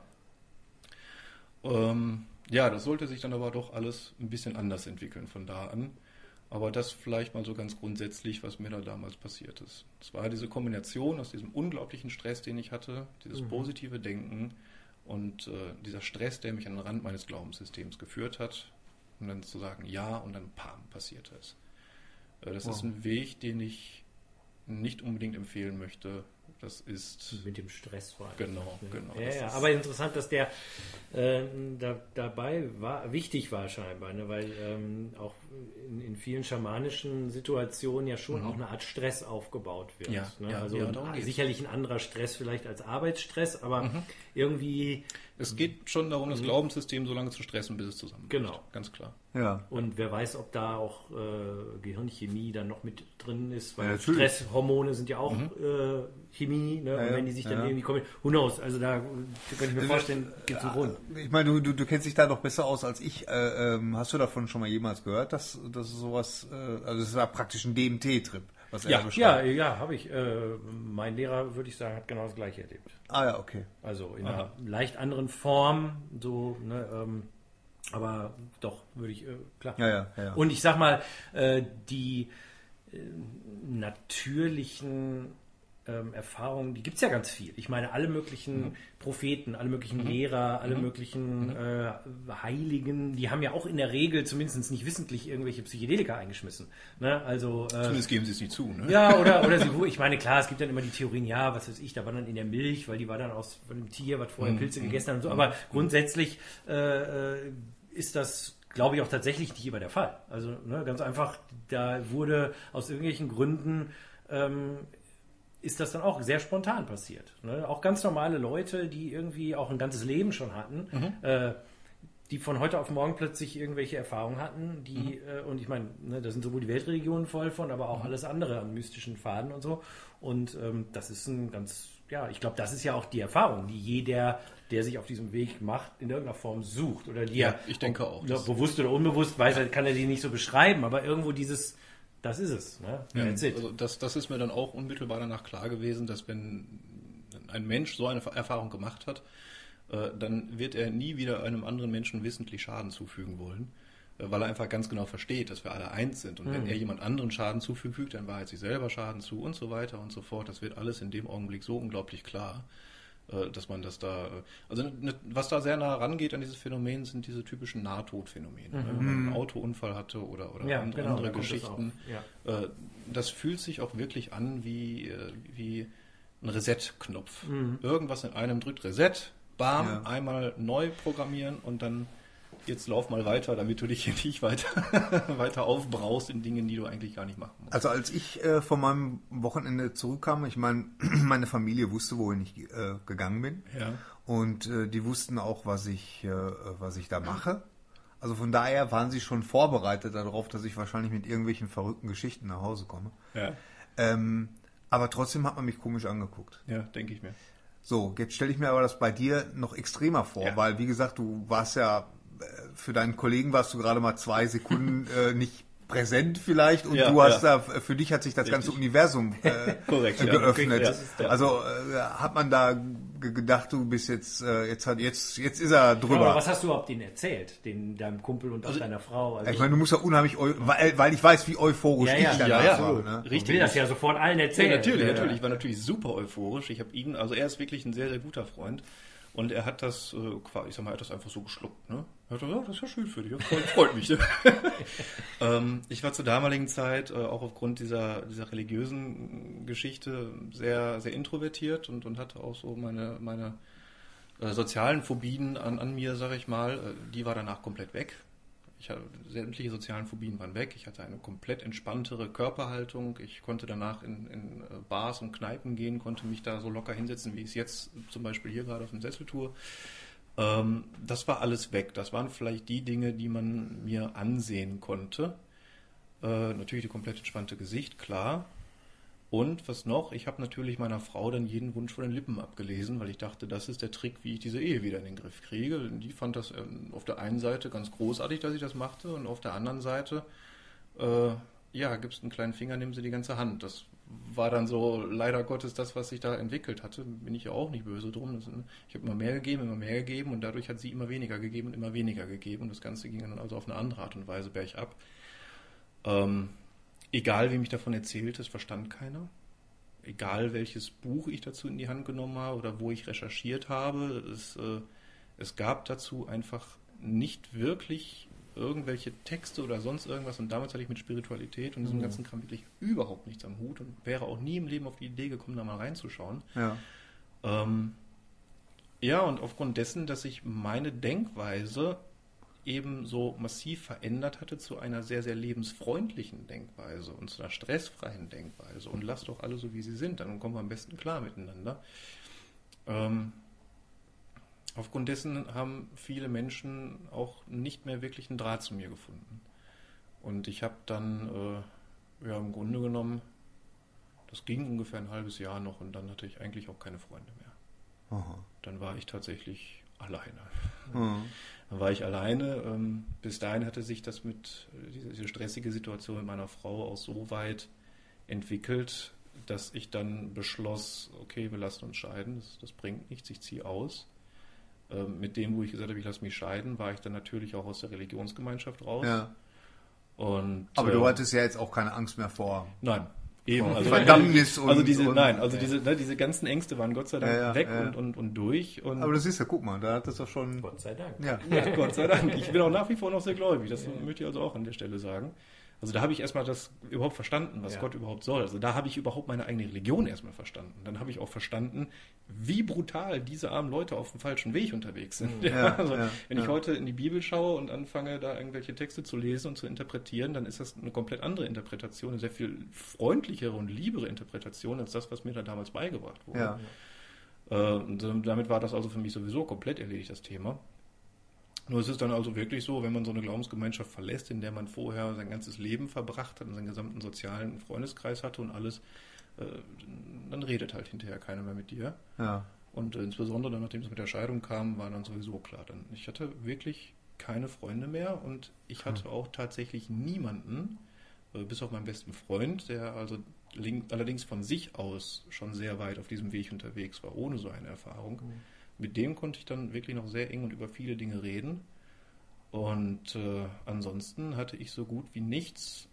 C: Das sollte sich dann aber doch alles ein bisschen anders entwickeln von da an. Aber das vielleicht mal so ganz grundsätzlich, was mir da damals passiert ist. Es war diese Kombination aus diesem unglaublichen Stress, den ich hatte, dieses positive Denken und dieser Stress, der mich an den Rand meines Glaubenssystems geführt hat, um dann zu sagen, ja, und dann pam, passiert es. Das ist ein Weg, den ich nicht unbedingt empfehlen möchte. Das ist
B: mit dem Stress vor allem.
C: Genau.
B: Ja, aber interessant, dass der dabei wichtig war scheinbar, ne? Weil auch in vielen schamanischen Situationen ja schon auch eine Art Stress aufgebaut wird.
C: Ja,
B: ne?
C: ja,
B: also
C: ja,
B: sicherlich ein anderer Stress vielleicht als Arbeitsstress, aber irgendwie...
C: Es geht schon darum, das Glaubenssystem so lange zu stressen, bis es zusammenbricht.
B: Genau.
C: Ganz klar.
A: Ja.
B: Und wer weiß, ob da auch Gehirnchemie dann noch mit drin ist, weil
A: Ja,
B: Stresshormone sind ja auch Chemie, ne? Und wenn die sich dann irgendwie kommen, who knows, also da kann ich mir vorstellen, geht so rund.
A: Ich meine, du kennst dich da doch besser aus als ich. Hast du davon schon mal jemals gehört, dass sowas, also es war praktisch ein DMT-Trip, was er beschreibt?
B: Ja, habe ich. Mein Lehrer, würde ich sagen, hat genau das Gleiche erlebt.
A: Ah ja, okay.
B: Also in einer leicht anderen Form, so, ne, aber doch, würde ich, klar.
A: Ja.
B: Und ich sag mal, die natürlichen Erfahrungen, die gibt es ja ganz viel. Ich meine, alle möglichen Propheten, alle möglichen Lehrer, alle möglichen Heiligen, die haben ja auch in der Regel zumindest nicht wissentlich irgendwelche Psychedelika eingeschmissen. Ne? Also,
C: zumindest geben sie es nicht zu. Ne?
B: Ja, oder sie, ich meine, klar, es gibt dann immer die Theorien, ja, was weiß ich, da war dann in der Milch, weil die war dann aus von einem Tier, was vorher Pilze gegessen hat und so. Aber grundsätzlich ist das, glaube ich, auch tatsächlich nicht immer der Fall. Also ganz einfach, da wurde aus irgendwelchen Gründen ist das dann auch sehr spontan passiert. Ne? Auch ganz normale Leute, die irgendwie auch ein ganzes Leben schon hatten, die von heute auf morgen plötzlich irgendwelche Erfahrungen hatten, die, und ich meine, ne, da sind sowohl die Weltreligionen voll von, aber auch alles andere an mystischen Faden und so. Und das ist ein ganz, ich glaube, das ist ja auch die Erfahrung, die jeder, der sich auf diesem Weg macht, in irgendeiner Form sucht. Oder die
C: ich denke auch.
B: Bewusst oder unbewusst, kann er die nicht so beschreiben, aber irgendwo das ist es. Ne?
C: Also das ist mir dann auch unmittelbar danach klar gewesen, dass wenn ein Mensch so eine Erfahrung gemacht hat, dann wird er nie wieder einem anderen Menschen wissentlich Schaden zufügen wollen, weil er einfach ganz genau versteht, dass wir alle eins sind. Und wenn er jemand anderen Schaden zufügt, dann war er sich selber Schaden zu und so weiter und so fort. Das wird alles in dem Augenblick so unglaublich klar, dass man das da, also was da sehr nah rangeht an dieses Phänomen, sind diese typischen Nahtodphänomene. Wenn man einen Autounfall hatte oder andere Geschichten. Das fühlt sich auch wirklich an wie ein Reset-Knopf. Irgendwas in einem drückt Reset, bam, einmal neu programmieren und dann jetzt lauf mal weiter, damit du dich hier nicht weiter aufbraust in Dingen, die du eigentlich gar nicht machen musst.
A: Also als ich von meinem Wochenende zurückkam, ich meine, meine Familie wusste, wohin ich gegangen bin.
C: Ja.
A: Und die wussten auch, was ich da mache. Also von daher waren sie schon vorbereitet darauf, dass ich wahrscheinlich mit irgendwelchen verrückten Geschichten nach Hause komme.
C: Ja.
A: Aber trotzdem hat man mich komisch angeguckt.
C: Ja, denke ich mir.
A: So, jetzt stelle ich mir aber das bei dir noch extremer vor, weil, wie gesagt, du warst ja, für deinen Kollegen warst du gerade mal 2 Sekunden nicht präsent vielleicht und du hast da, für dich hat sich das ganze Universum
C: Korrekt,
A: geöffnet. Also hat man da gedacht, du bist jetzt ist er drüber.
B: Aber was hast du überhaupt denen erzählt, deinem Kumpel und auch deiner Frau? Also
A: ich meine, du musst ja unheimlich, weil ich weiß, wie euphorisch ich danach war. Ne?
B: Richtig. Ich will das ja sofort allen erzählen.
C: Ja, natürlich. Ich war natürlich super euphorisch. Ich habe ihn, also er ist wirklich ein sehr, sehr guter Freund. Und er hat das, ich sag mal, er hat das einfach so geschluckt. Ne? Er hat gesagt, das ist ja schön für dich, das freut mich. Ne? Ich war zur damaligen Zeit, auch aufgrund dieser religiösen Geschichte, sehr, sehr introvertiert und hatte auch so meine sozialen Phobien an mir, sag ich mal, die war danach komplett weg. Sämtliche sozialen Phobien waren weg. Ich hatte eine komplett entspanntere Körperhaltung. Ich konnte danach in Bars und Kneipen gehen, konnte mich da so locker hinsetzen, wie ich es jetzt zum Beispiel hier gerade auf dem Sessel tue. Das war alles weg. Das waren vielleicht die Dinge, die man mir ansehen konnte. Natürlich die komplett entspannte Gesicht, klar. Und was noch? Ich habe natürlich meiner Frau dann jeden Wunsch von den Lippen abgelesen, weil ich dachte, das ist der Trick, wie ich diese Ehe wieder in den Griff kriege. Und die fand das auf der einen Seite ganz großartig, dass ich das machte, und auf der anderen Seite, gibst einen kleinen Finger, nehmen sie die ganze Hand. Das war dann so leider Gottes das, was sich da entwickelt hatte. Bin ich ja auch nicht böse drum. Ich habe immer mehr gegeben und dadurch hat sie immer weniger gegeben und immer weniger gegeben. Und das Ganze ging dann also auf eine andere Art und Weise bergab. Egal, wem ich davon erzählte, es verstand keiner. Egal, welches Buch ich dazu in die Hand genommen habe oder wo ich recherchiert habe, es gab dazu einfach nicht wirklich irgendwelche Texte oder sonst irgendwas. Und damals hatte ich mit Spiritualität und diesem ganzen Kram wirklich überhaupt nichts am Hut und wäre auch nie im Leben auf die Idee gekommen, da mal reinzuschauen.
A: Ja.
C: Und aufgrund dessen, dass ich meine Denkweise eben so massiv verändert hatte zu einer sehr, sehr lebensfreundlichen Denkweise und zu einer stressfreien Denkweise. Und lasst doch alle so, wie sie sind, dann kommen wir am besten klar miteinander. Aufgrund dessen haben viele Menschen auch nicht mehr wirklich einen Draht zu mir gefunden. Und ich habe dann, im Grunde genommen, das ging ungefähr ein halbes Jahr noch und dann hatte ich eigentlich auch keine Freunde mehr.
A: Aha.
C: Dann war ich tatsächlich alleine.
A: Mhm.
C: Dann war ich alleine. Bis dahin hatte sich das mit diese stressige Situation mit meiner Frau auch so weit entwickelt, dass ich dann beschloss, okay, wir lassen uns scheiden, das bringt nichts, ich ziehe aus. Mit dem, wo ich gesagt habe, ich lasse mich scheiden, war ich dann natürlich auch aus der Religionsgemeinschaft raus.
A: Ja.
C: Und,
A: Aber du hattest ja jetzt auch keine Angst mehr vor.
C: Nein. Eben,
A: Verdammnis
C: diese ganzen Ängste waren Gott sei Dank weg und durch. Und
A: aber du siehst ja, guck mal, da hat das doch schon...
B: Gott sei Dank.
A: Ja,
C: Gott sei Dank. Ich bin auch nach wie vor noch sehr gläubig, das möchte ich also auch an der Stelle sagen. Also da habe ich erstmal das überhaupt verstanden, was Gott überhaupt soll. Also da habe ich überhaupt meine eigene Religion erstmal verstanden. Dann habe ich auch verstanden, wie brutal diese armen Leute auf dem falschen Weg unterwegs sind. Wenn ich heute in die Bibel schaue und anfange, da irgendwelche Texte zu lesen und zu interpretieren, dann ist das eine komplett andere Interpretation, eine sehr viel freundlichere und liebere Interpretation als das, was mir da damals beigebracht wurde.
A: Ja.
C: Und damit war das also für mich sowieso komplett erledigt, das Thema. Nur es ist dann also wirklich so, wenn man so eine Glaubensgemeinschaft verlässt, in der man vorher sein ganzes Leben verbracht hat und seinen gesamten sozialen Freundeskreis hatte und alles, dann redet halt hinterher keiner mehr mit dir.
A: Ja.
C: Und insbesondere dann, nachdem es mit der Scheidung kam, war dann sowieso klar. Ich hatte wirklich keine Freunde mehr und ich hatte auch tatsächlich niemanden, bis auf meinen besten Freund, der also allerdings von sich aus schon sehr weit auf diesem Weg unterwegs war, ohne so eine Erfahrung. Mit dem konnte ich dann wirklich noch sehr eng und über viele Dinge reden. Und ansonsten hatte ich so gut wie nichts,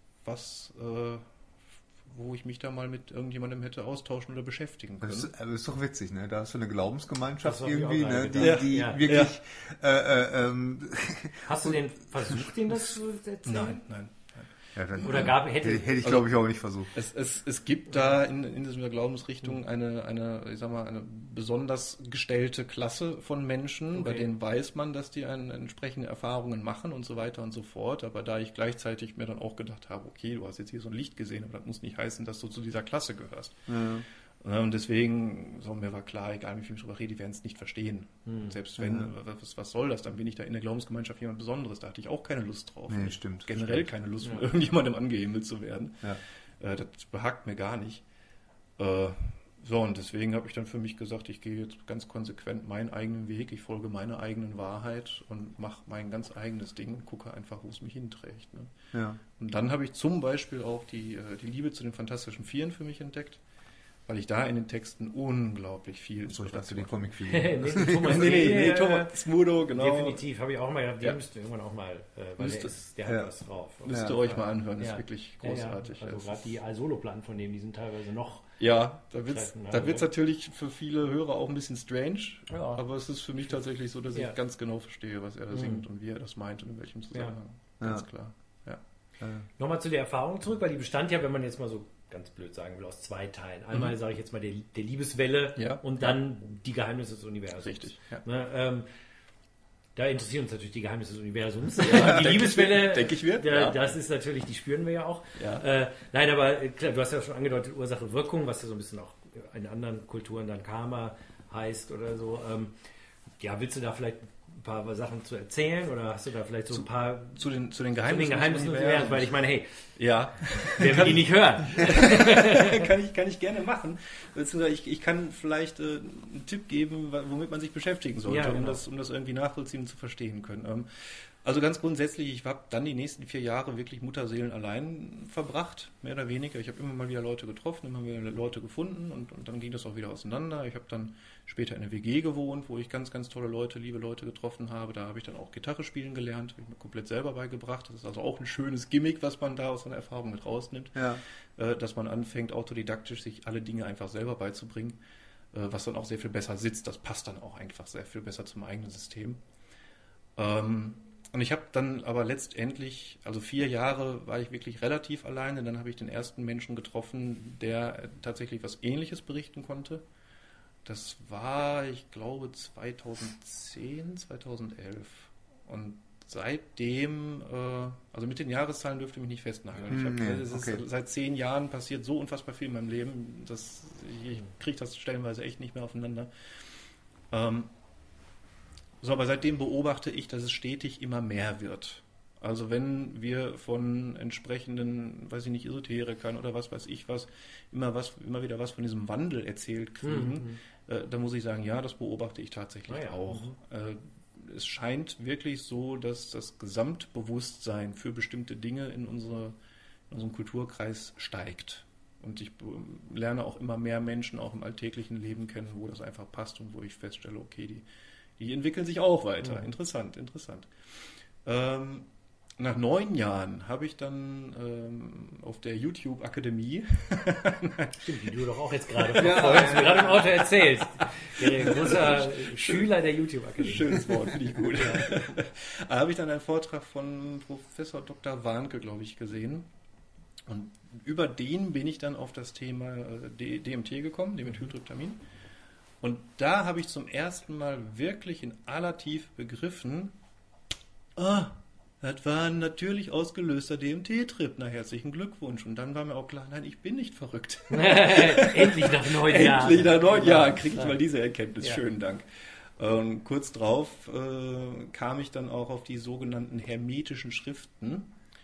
C: wo ich mich da mal mit irgendjemandem hätte austauschen oder beschäftigen können.
A: Das ist doch witzig, ne? Da hast du eine Glaubensgemeinschaft
B: Das
A: irgendwie, ne? Die
B: Ja.
A: wirklich...
B: Hast du denn versucht, denen das zu erzählen?
C: Nein.
A: Ja, dann,
B: Oder hätte
A: ich, glaube ich, auch nicht versucht.
C: Es gibt da in dieser Glaubensrichtung eine besonders gestellte Klasse von Menschen, bei denen weiß man, dass die entsprechende Erfahrungen machen und so weiter und so fort. Aber da ich gleichzeitig mir dann auch gedacht habe, okay, du hast jetzt hier so ein Licht gesehen, aber das muss nicht heißen, dass du zu dieser Klasse gehörst. Ja. Und deswegen, mir war klar, egal wie viel ich drüber rede, die werden es nicht verstehen. Und selbst wenn, was soll das? Dann bin ich da in der Glaubensgemeinschaft jemand Besonderes. Da hatte ich auch keine Lust drauf.
A: Nee, stimmt.
C: Generell keine Lust, von irgendjemandem angehimmelt zu werden. Ja. Das behagt mir gar nicht. Und deswegen habe ich dann für mich gesagt, ich gehe jetzt ganz konsequent meinen eigenen Weg, ich folge meiner eigenen Wahrheit und mache mein ganz eigenes Ding und gucke einfach, wo es mich hinträgt. Ne? Ja. Und dann habe ich zum Beispiel auch die Liebe zu den Fantastischen Vieren für mich entdeckt. weil ich da in den Texten unglaublich viel
A: So, ich dachte, den Comic viel.
C: Thomas Smudo, genau.
B: Definitiv, habe ich auch mal gedacht, den müsst ihr irgendwann auch mal, weil der hat was drauf.
C: Müsst ihr euch mal anhören, das ist wirklich großartig.
B: Also gerade die Solo-Platten von dem, die sind teilweise noch...
C: Ja, da wird's natürlich für viele Hörer auch ein bisschen strange, aber es ist für mich tatsächlich so, dass ich ganz genau verstehe, was er da singt und wie er das meint und in welchem Zusammenhang. Ganz klar, ja.
B: Nochmal zu der Erfahrung zurück, weil die bestand ja, wenn man jetzt mal so ganz blöd sagen will, aus 2 Teilen. Einmal sage ich jetzt mal der Liebeswelle und dann die Geheimnisse des Universums.
C: Richtig. Ja.
B: Ne, da interessieren uns natürlich die Geheimnisse des Universums. Die Liebeswelle, das ist natürlich, die spüren wir ja auch. Ja. Nein, aber klar, du hast ja schon angedeutet, Ursache, Wirkung, was ja so ein bisschen auch in anderen Kulturen dann Karma heißt oder so. Willst du da vielleicht ein paar Sachen zu erzählen oder hast du da vielleicht so ein paar
C: zu den Geheimnissen
B: des Universums? Weil ich meine, hey,
C: wer
B: will die nicht hören?
C: kann ich gerne machen. Ich kann vielleicht einen Tipp geben, womit man sich beschäftigen sollte, um das irgendwie nachvollziehen und zu verstehen können. Also ganz grundsätzlich, ich habe dann die nächsten 4 Jahre wirklich Mutterseelen allein verbracht, mehr oder weniger. Ich habe immer mal wieder Leute getroffen, immer wieder Leute gefunden und dann ging das auch wieder auseinander. Ich habe dann später in einer WG gewohnt, wo ich ganz, ganz tolle Leute, liebe Leute getroffen habe. Da habe ich dann auch Gitarre spielen gelernt, habe ich mir komplett selber beigebracht. Das ist also auch ein schönes Gimmick, was man da aus so einer Erfahrung mit rausnimmt, dass man anfängt, autodidaktisch sich alle Dinge einfach selber beizubringen, was dann auch sehr viel besser sitzt. Das passt dann auch einfach sehr viel besser zum eigenen System. Und ich habe dann aber letztendlich, also 4 Jahre war ich wirklich relativ alleine. Dann habe ich den ersten Menschen getroffen, der tatsächlich was Ähnliches berichten konnte. Das war, ich glaube, 2010, 2011. Und seitdem, also mit den Jahreszahlen dürfte ich mich nicht festnageln. Seit 10 Jahren passiert so unfassbar viel in meinem Leben, dass ich kriege das stellenweise echt nicht mehr aufeinander. Aber seitdem beobachte ich, dass es stetig immer mehr wird. Also wenn wir von entsprechenden, weiß ich nicht, Esoterikern oder was weiß ich was, immer wieder was von diesem Wandel erzählt kriegen, da muss ich sagen, ja, das beobachte ich tatsächlich auch. Es scheint wirklich so, dass das Gesamtbewusstsein für bestimmte Dinge in unserem Kulturkreis steigt. Und ich lerne auch immer mehr Menschen auch im alltäglichen Leben kennen, wo das einfach passt und wo ich feststelle, okay, die entwickeln sich auch weiter. Interessant. Nach 9 Jahren habe ich dann auf der YouTube-Akademie...
B: Stimmt, die du doch auch jetzt gerade verfolgst, mir gerade im Auto erzählst. Der großer Schüler der YouTube-Akademie.
C: Schönes Wort, finde ich gut. Da habe ich dann einen Vortrag von Professor Dr. Warnke, glaube ich, gesehen. Und über den bin ich dann auf das Thema DMT gekommen, Dimethyltryptamin. Und da habe ich zum ersten Mal wirklich in aller Tiefe begriffen, das war ein natürlich ausgelöster DMT-Trip. Na, herzlichen Glückwunsch. Und dann war mir auch klar, nein, ich bin nicht verrückt.
B: Endlich nach 9 Jahren.
C: Endlich nach 9 Jahren kriege ich mal diese Erkenntnis. Ja. Schönen Dank. Kurz drauf kam ich dann auch auf die sogenannten hermetischen Schriften.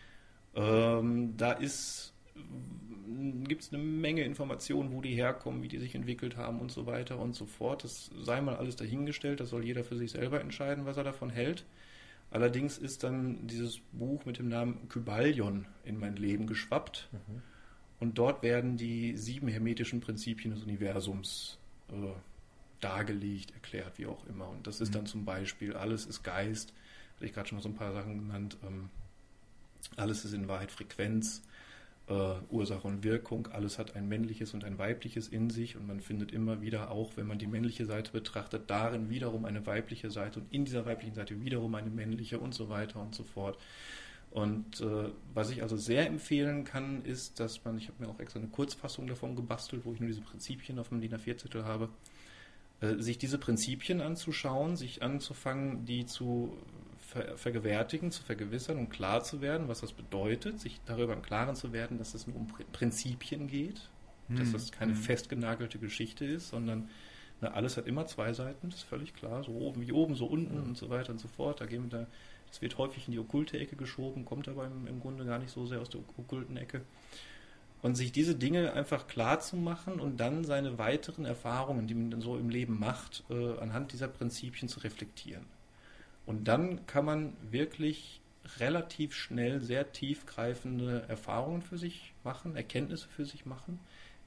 C: Da gibt es eine Menge Informationen, wo die herkommen, wie die sich entwickelt haben und so weiter und so fort. Das sei mal alles dahingestellt, das soll jeder für sich selber entscheiden, was er davon hält. Allerdings ist dann dieses Buch mit dem Namen Kybalion in mein Leben geschwappt und dort werden die 7 hermetischen Prinzipien des Universums dargelegt, erklärt, wie auch immer. Und das ist dann zum Beispiel, alles ist Geist, hatte ich gerade schon mal so ein paar Sachen genannt, alles ist in Wahrheit Frequenz, Ursache und Wirkung, alles hat ein männliches und ein weibliches in sich und man findet immer wieder auch, wenn man die männliche Seite betrachtet, darin wiederum eine weibliche Seite und in dieser weiblichen Seite wiederum eine männliche und so weiter und so fort. Und was ich also sehr empfehlen kann, ist, dass ich habe mir auch extra eine Kurzfassung davon gebastelt, wo ich nur diese Prinzipien auf dem DIN A4-Zettel habe, sich diese Prinzipien anzuschauen, sich anzufangen, die zu vergewärtigen, zu vergewissern und klar zu werden, was das bedeutet, sich darüber im Klaren zu werden, dass es nur um Prinzipien geht, dass das keine festgenagelte Geschichte ist, sondern alles hat immer 2 Seiten, das ist völlig klar, so oben wie oben, so unten und so weiter und so fort. Das wird häufig in die okkulte Ecke geschoben, kommt aber im Grunde gar nicht so sehr aus der okkulten Ecke. Und sich diese Dinge einfach klar zu machen und dann seine weiteren Erfahrungen, die man dann so im Leben macht, anhand dieser Prinzipien zu reflektieren. Und dann kann man wirklich relativ schnell sehr tiefgreifende Erfahrungen für sich machen, Erkenntnisse für sich machen,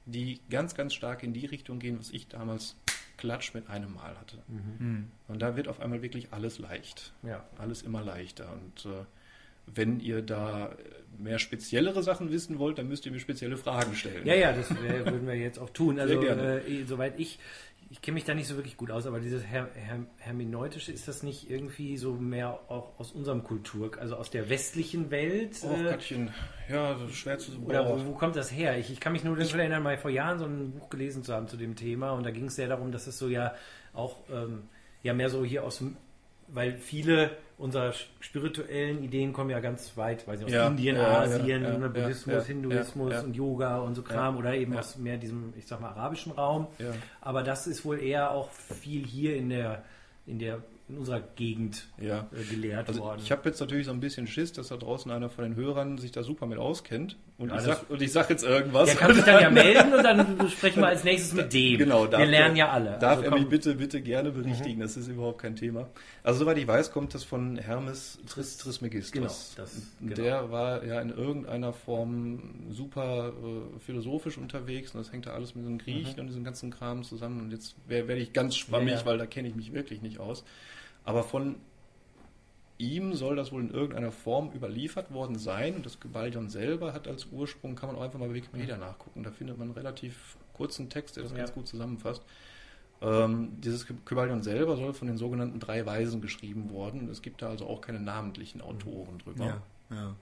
C: die ganz, ganz stark in die Richtung gehen, was ich damals Klatsch mit einem Mal hatte. Und da wird auf einmal wirklich alles leicht.
B: Ja.
C: Alles immer leichter. Und wenn ihr da mehr speziellere Sachen wissen wollt, dann müsst ihr mir spezielle Fragen stellen.
B: Ja, das würden wir jetzt auch tun. Also,
C: gerne.
B: Soweit ich kenne mich da nicht so wirklich gut aus, aber dieses Hermeneutische, ist das nicht irgendwie so mehr auch aus unserem also aus der westlichen Welt?
C: Gottchen, ja, so schwer zu sagen.
B: Oder wo kommt das her? Ich kann mich nur erinnern, mal vor Jahren so ein Buch gelesen zu haben zu dem Thema, und da ging es sehr darum, dass es so ja auch mehr so hier weil viele unserer spirituellen Ideen kommen ja ganz weit, weiß nicht, aus Indien, Asien, Buddhismus, Hinduismus und Yoga und so Kram, oder eben aus mehr diesem, ich sag mal, arabischen Raum. Ja. Aber das ist wohl eher auch viel hier in unserer Gegend gelehrt worden.
C: Ich habe jetzt natürlich so ein bisschen Schiss, dass da draußen einer von den Hörern sich da super mit auskennt. Und ich sag jetzt irgendwas.
B: Der kann sich dann ja melden, und dann sprechen wir als nächstes mit dem.
C: Genau,
B: wir lernen ja alle.
C: Darf er mich bitte gerne berichtigen, das ist überhaupt kein Thema. Also soweit ich weiß, kommt das von Hermes Trismegistus. Genau. Der war ja in irgendeiner Form super philosophisch unterwegs, und das hängt da alles mit den Griechen und diesem ganzen Kram zusammen. Und jetzt werde ich ganz schwammig, weil da kenne ich mich wirklich nicht aus. Aber von ihm soll das wohl in irgendeiner Form überliefert worden sein, und das Kybalion selber hat als Ursprung, kann man auch einfach mal bei Wikipedia nachgucken, da findet man einen relativ kurzen Text, der das ganz gut zusammenfasst. Dieses Kybalion selber soll von den sogenannten 3 Weisen geschrieben worden. Es gibt da also auch keine namentlichen Autoren drüber. Ja.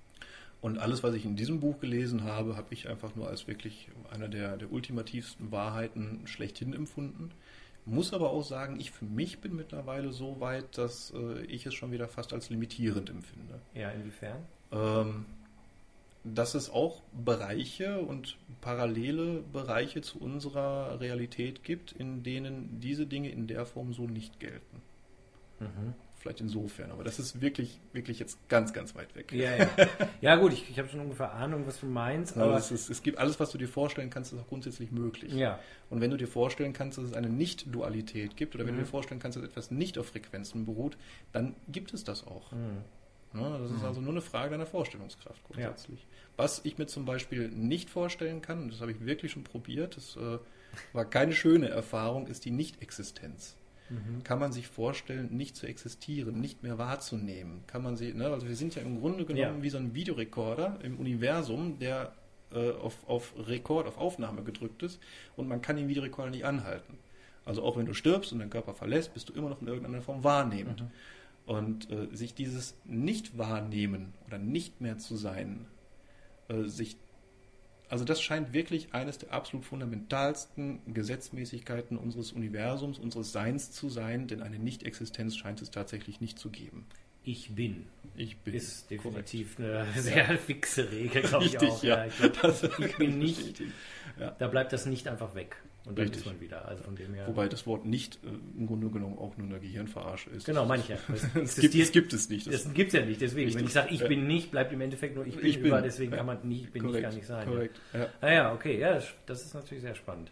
C: Und alles, was ich in diesem Buch gelesen habe, habe ich einfach nur als wirklich einer der ultimativsten Wahrheiten schlechthin empfunden. Muss aber auch sagen, ich für mich bin mittlerweile so weit, dass ich es schon wieder fast als limitierend empfinde.
B: Ja, inwiefern?
C: Dass es auch Bereiche und parallele Bereiche zu unserer Realität gibt, in denen diese Dinge in der Form so nicht gelten. Vielleicht insofern, aber das ist wirklich, wirklich jetzt ganz, ganz weit weg.
B: Ja gut, ich habe schon ungefähr Ahnung, was du meinst.
C: Aber es gibt alles, was du dir vorstellen kannst, ist auch grundsätzlich möglich. Ja. Und wenn du dir vorstellen kannst, dass es eine Nicht-Dualität gibt, oder wenn du dir vorstellen kannst, dass etwas nicht auf Frequenzen beruht, dann gibt es das auch. Ja, das ist also nur eine Frage deiner Vorstellungskraft grundsätzlich. Was ich mir zum Beispiel nicht vorstellen kann, und das habe ich wirklich schon probiert, das war keine schöne Erfahrung, ist die Nicht-Existenz. Kann man sich vorstellen, nicht zu existieren, nicht mehr wahrzunehmen? Kann man sie, also wir sind ja im Grunde genommen wie so ein Videorekorder im Universum, der auf Rekord, auf Aufnahme gedrückt ist, und man kann den Videorekorder nicht anhalten. Also auch wenn du stirbst und deinen Körper verlässt, bist du immer noch in irgendeiner Form wahrnehmend. Und sich dieses Nicht-Wahrnehmen oder nicht mehr zu sein, also das scheint wirklich eines der absolut fundamentalsten Gesetzmäßigkeiten unseres Universums, unseres Seins zu sein, denn eine Nicht-Existenz scheint es tatsächlich nicht zu geben.
B: Ich bin. Ist definitiv
C: korrekt.
B: Eine sehr fixe Regel, glaube ich auch.
C: Ja.
B: Ich bin nicht. Da bleibt das nicht einfach weg. Und dann ist man wieder. Also von dem her.
C: Wobei das Wort nicht im Grunde genommen auch nur eine Gehirnverarsche ist.
B: Genau, meine ich ja.
C: Es gibt es nicht.
B: Das gibt es ja nicht. Deswegen, wenn ich sage, ich bin nicht, bleibt im Endeffekt nur ich bin über, deswegen kann man nicht, bin ich gar nicht sein.
C: Korrekt.
B: Ja, okay. Ja, das ist natürlich sehr spannend.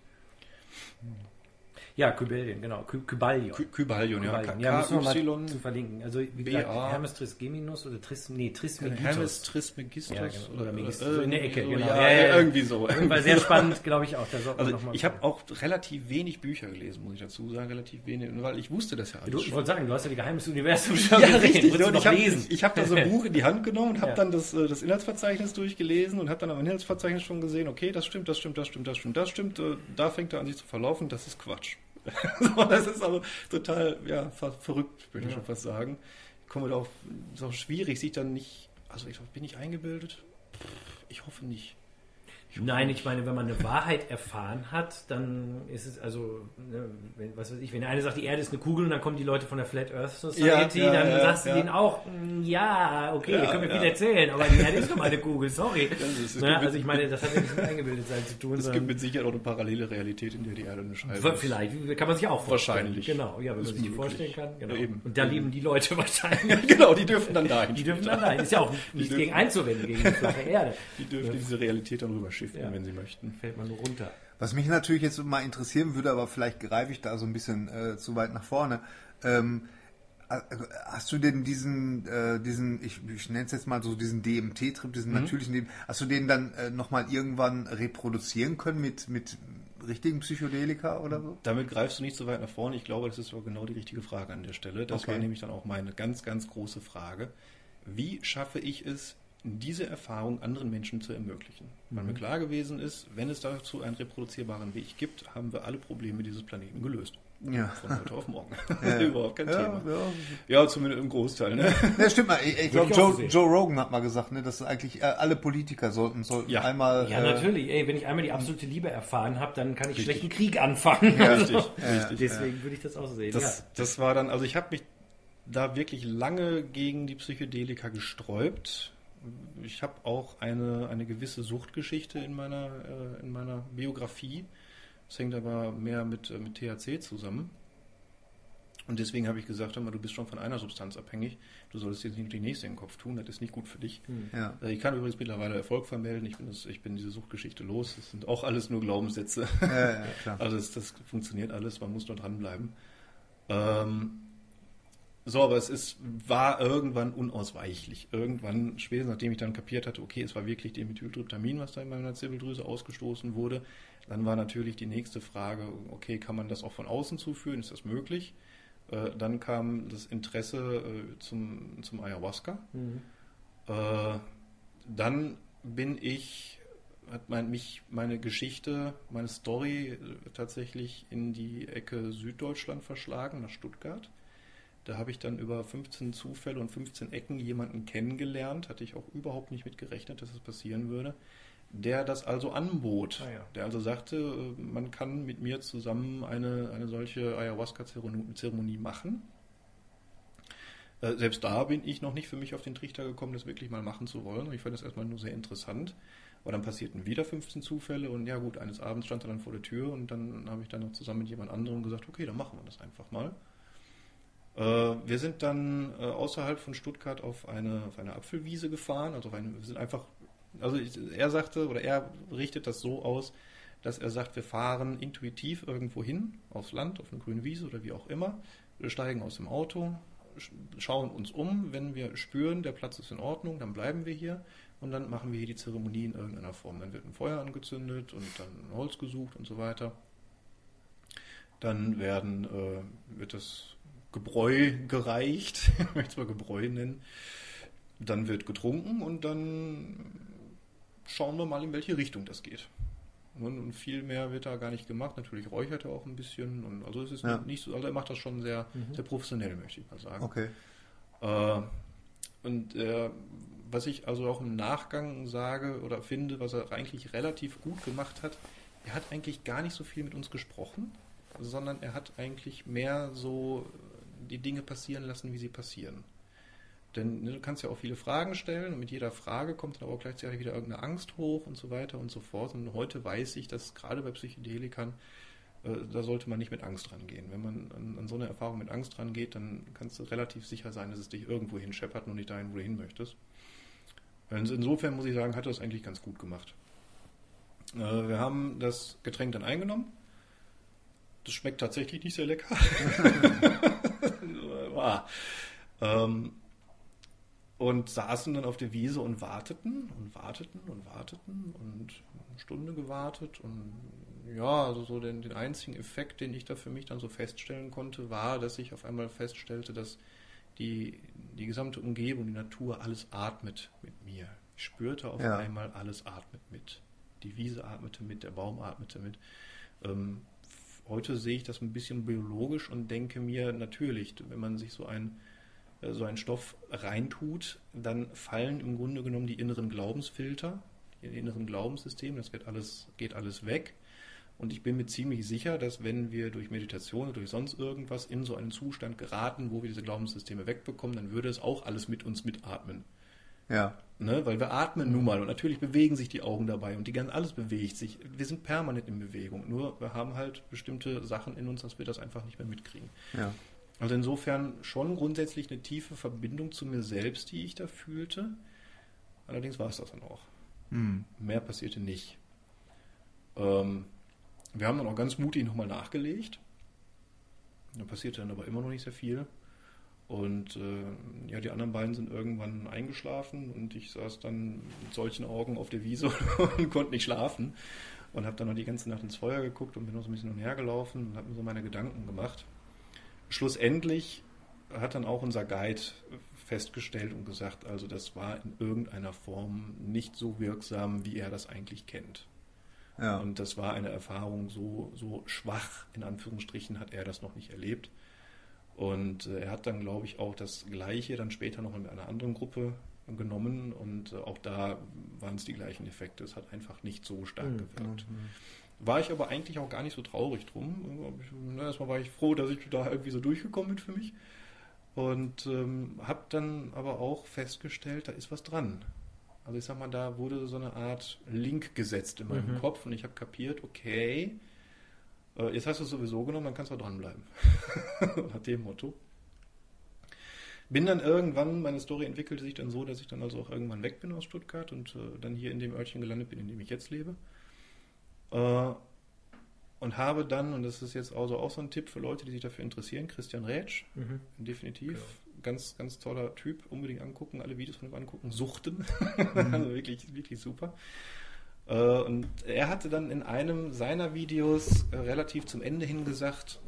B: Ja, Kybalion, genau. Kybalion,
C: ja.
B: Müssen wir mal zu verlinken. Also, wie gesagt, Hermes Trismegistus oder Trismegistus.
C: Hermes Trismegistus.
B: Ja, genau. Oder Megistus. So in der Ecke, genau.
C: Ja, irgendwie so.
B: War sehr spannend, glaube ich auch.
C: Also, ich habe auch relativ wenig Bücher gelesen, muss ich dazu sagen. Relativ wenig, weil ich wusste das ja alles.
B: Ich wollte sagen, du hast ja die Geheimnis des Universums schon
C: gesehen. Richtig. Ich habe da so ein Buch in die Hand genommen und habe dann das Inhaltsverzeichnis durchgelesen und habe dann am Inhaltsverzeichnis schon gesehen, okay, das stimmt. Da fängt er an, sich zu verlaufen. Das ist Quatsch. Das ist also total verrückt, würde ich schon fast sagen. Ich komme darauf, ist auch schwierig, sich dann nicht, also bin ich eingebildet? Ich hoffe nicht.
B: Nein, ich meine, wenn man eine Wahrheit erfahren hat, dann ist es also, wenn der eine sagt, die Erde ist eine Kugel, und dann kommen die Leute von der Flat Earth Society, dann sagst du denen auch, okay, ihr könnt mir viel erzählen, aber die Erde ist doch mal eine Kugel, sorry. Also ich meine, das hat ja nichts mit Eingebildetsein zu tun.
C: Es gibt mit Sicherheit auch eine parallele Realität, in der die Erde eine Scheibe ist.
B: Vielleicht, kann man sich auch vorstellen.
C: Wahrscheinlich.
B: Genau, ja, wenn man sich die vorstellen kann. Genau.
C: Ja, eben.
B: Und da leben die Leute wahrscheinlich.
C: Genau, die dürfen dann dahin.
B: Ist ja auch nichts gegen einzuwenden, gegen die flache Erde.
C: Die dürfen diese Realität dann rüberschiffen, wenn sie möchten.
B: Fällt man nur runter.
A: Was mich natürlich jetzt mal interessieren würde, aber vielleicht greife ich da so ein bisschen zu weit nach vorne. Hast du denn diesen, ich nenne es jetzt mal so diesen DMT-Trip, diesen natürlichen, hast du den dann nochmal irgendwann reproduzieren können mit richtigen Psychedelika oder so?
C: Damit greifst du nicht so weit nach vorne. Ich glaube, das ist aber genau die richtige Frage an der Stelle. Das war nämlich dann auch meine ganz, ganz große Frage. Wie schaffe ich es, diese Erfahrung anderen Menschen zu ermöglichen? Weil mir klar gewesen ist, wenn es dazu einen reproduzierbaren Weg gibt, haben wir alle Probleme dieses Planeten gelöst.
A: Ja.
C: Von heute auf morgen.
A: Ja.
C: Überhaupt kein Thema.
A: Ja.
C: Ja, zumindest im Großteil. Ne?
A: Ja, stimmt mal. Ich glaube,
B: ich auch so sehen.
A: Joe Rogan hat mal gesagt, ne, dass eigentlich alle Politiker sollten
C: Ja.
A: einmal...
B: Ja, natürlich. Ey, wenn ich einmal die absolute Liebe erfahren habe, dann kann ich schlechten Krieg anfangen.
C: Ja, richtig.
B: Deswegen würde ich das auch so sehen.
C: Das war dann, also ich habe mich da wirklich lange gegen die Psychedelika gesträubt. Ich habe auch eine gewisse Suchtgeschichte in meiner Biografie. Das hängt aber mehr mit THC zusammen. Und deswegen habe ich gesagt, hör mal, du bist schon von einer Substanz abhängig. Du solltest jetzt nicht die nächste in den Kopf tun. Das ist nicht gut für dich.
A: Ja.
C: Ich kann übrigens mittlerweile Erfolg vermelden. Ich bin diese Suchtgeschichte los. Das sind auch alles nur Glaubenssätze.
A: Ja, klar.
C: Also das funktioniert alles. Man muss nur dranbleiben. Aber war irgendwann unausweichlich. Irgendwann, spätestens nachdem ich dann kapiert hatte, okay, es war wirklich Dimethyltryptamin, was da in meiner Zirbeldrüse ausgestoßen wurde, dann war natürlich die nächste Frage, okay, kann man das auch von außen zuführen? Ist das möglich? Dann kam das Interesse zum Ayahuasca. Dann hat meine Geschichte, meine Story tatsächlich in die Ecke Süddeutschland verschlagen, nach Stuttgart. Da habe ich dann über 15 Zufälle und 15 Ecken jemanden kennengelernt, hatte ich auch überhaupt nicht mit gerechnet, dass es passieren würde, der das also anbot. Der also sagte, man kann mit mir zusammen eine solche Ayahuasca-Zeremonie machen. Selbst da bin ich noch nicht für mich auf den Trichter gekommen, das wirklich mal machen zu wollen. Ich fand das erstmal nur sehr interessant. Aber dann passierten wieder 15 Zufälle und ja gut, eines Abends stand er dann vor der Tür und dann habe ich dann noch zusammen mit jemand anderem gesagt, okay, dann machen wir das einfach mal. Wir sind dann außerhalb von Stuttgart auf eine Apfelwiese gefahren. Er richtet das so aus, dass er sagt, wir fahren intuitiv irgendwo hin, aufs Land, auf eine grüne Wiese oder wie auch immer. Wir steigen aus dem Auto, schauen uns um. Wenn wir spüren, der Platz ist in Ordnung, dann bleiben wir hier und dann machen wir hier die Zeremonie in irgendeiner Form. Dann wird ein Feuer angezündet und dann Holz gesucht und so weiter. Dann wird das Gebräu gereicht, ich möchte es mal Gebräu nennen. Dann wird getrunken und dann schauen wir mal, in welche Richtung das geht. Und viel mehr wird da gar nicht gemacht. Natürlich räuchert er auch ein bisschen. Und also es ist nicht so, also er macht das schon sehr, sehr professionell, möchte ich mal sagen.
A: Okay.
C: Was ich also auch im Nachgang sage oder finde, was er eigentlich relativ gut gemacht hat, er hat eigentlich gar nicht so viel mit uns gesprochen, sondern er hat eigentlich mehr so die Dinge passieren lassen, wie sie passieren. Denn du kannst ja auch viele Fragen stellen und mit jeder Frage kommt dann aber auch gleichzeitig wieder irgendeine Angst hoch und so weiter und so fort. Und heute weiß ich, dass gerade bei Psychedelikern, da sollte man nicht mit Angst rangehen. Wenn man an so eine Erfahrung mit Angst rangeht, dann kannst du relativ sicher sein, dass es dich irgendwo hinscheppert und nicht dahin, wo du hin möchtest. Und insofern muss ich sagen, hat er das eigentlich ganz gut gemacht. Wir haben das Getränk dann eingenommen. Das schmeckt tatsächlich nicht sehr lecker. Und saßen dann auf der Wiese und warteten und eine Stunde gewartet und ja, also so den einzigen Effekt, den ich da für mich dann so feststellen konnte, war, dass ich auf einmal feststellte, dass die gesamte Umgebung, die Natur, alles atmet mit mir. Ich spürte auf einmal, alles atmet mit. Die Wiese atmete mit, der Baum atmete mit. Heute sehe ich das ein bisschen biologisch und denke mir, natürlich, wenn man sich so einen Stoff reintut, dann fallen im Grunde genommen die inneren Glaubensfilter, die inneren Glaubenssysteme, geht alles weg. Und ich bin mir ziemlich sicher, dass wenn wir durch Meditation oder durch sonst irgendwas in so einen Zustand geraten, wo wir diese Glaubenssysteme wegbekommen, dann würde es auch alles mit uns mitatmen.
A: Ja.
C: Ne? Weil wir atmen nun mal und natürlich bewegen sich die Augen dabei und alles bewegt sich. Wir sind permanent in Bewegung, nur wir haben halt bestimmte Sachen in uns, dass wir das einfach nicht mehr mitkriegen.
A: Ja.
C: Also insofern schon grundsätzlich eine tiefe Verbindung zu mir selbst, die ich da fühlte. Allerdings war es das dann auch. Mehr passierte nicht. Wir haben dann auch ganz mutig nochmal nachgelegt. Da passierte dann aber immer noch nicht sehr viel. Und ja, die anderen beiden sind irgendwann eingeschlafen und ich saß dann mit solchen Augen auf der Wiese und konnte nicht schlafen und habe dann noch die ganze Nacht ins Feuer geguckt und bin noch so ein bisschen umhergelaufen und habe mir so meine Gedanken gemacht. Schlussendlich hat dann auch unser Guide festgestellt und gesagt, also das war in irgendeiner Form nicht so wirksam, wie er das eigentlich kennt.
A: Ja.
C: Und das war eine Erfahrung, so schwach, in Anführungsstrichen, hat er das noch nicht erlebt. Und er hat dann, glaube ich, auch das Gleiche dann später noch in einer anderen Gruppe genommen und auch da waren es die gleichen Effekte. Es hat einfach nicht so stark gewirkt. War ich aber eigentlich auch gar nicht so traurig drum. Erstmal war ich froh, dass ich da irgendwie so durchgekommen bin für mich und habe dann aber auch festgestellt, da ist was dran. Also ich sag mal, da wurde so eine Art Link gesetzt in meinem Kopf und ich habe kapiert, okay, jetzt hast du es sowieso genommen, dann kannst du auch dranbleiben. Nach dem Motto. Bin dann irgendwann, meine Story entwickelte sich dann so, dass ich dann also auch irgendwann weg bin aus Stuttgart und dann hier in dem Örtchen gelandet bin, in dem ich jetzt lebe. Und habe dann, und das ist jetzt also auch so ein Tipp für Leute, die sich dafür interessieren, Christian Rätsch, definitiv, ja. Ganz, ganz toller Typ, unbedingt angucken, alle Videos von ihm angucken, suchten, also wirklich, wirklich super. Und er hatte dann in einem seiner Videos relativ zum Ende hin gesagt,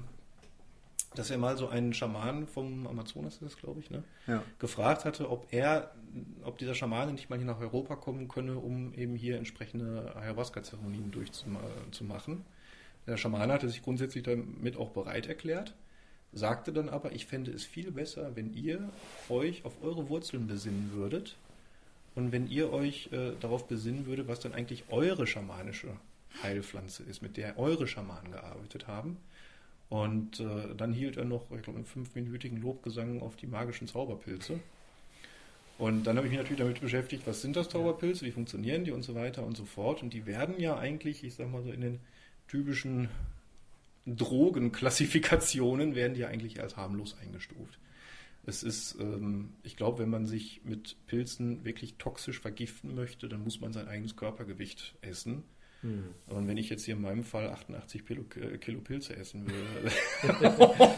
C: dass er mal so einen Schamanen vom Amazonas ist, glaube ich, ne? Ja. Gefragt hatte, ob dieser Schamane nicht mal hier nach Europa kommen könne, um eben hier entsprechende Ayahuasca-Zeremonien durchzumachen. Der Schamane hatte sich grundsätzlich damit auch bereit erklärt, sagte dann aber, ich fände es viel besser, wenn ihr euch auf eure Wurzeln besinnen würdet und wenn ihr euch darauf besinnen würdet, was dann eigentlich eure schamanische Heilpflanze ist, mit der eure Schamanen gearbeitet haben. Und dann hielt er noch, ich glaube, einen 5-minütigen Lobgesang auf die magischen Zauberpilze. Und dann habe ich mich natürlich damit beschäftigt, was sind das Zauberpilze, wie funktionieren die und so weiter und so fort. Und die werden ja eigentlich, ich sag mal so in den typischen Drogenklassifikationen, werden die ja eigentlich als harmlos eingestuft. Es ist, ich glaube, wenn man sich mit Pilzen wirklich toxisch vergiften möchte, dann muss man sein eigenes Körpergewicht essen. Und wenn ich jetzt hier in meinem Fall 88 Kilo Pilze essen würde,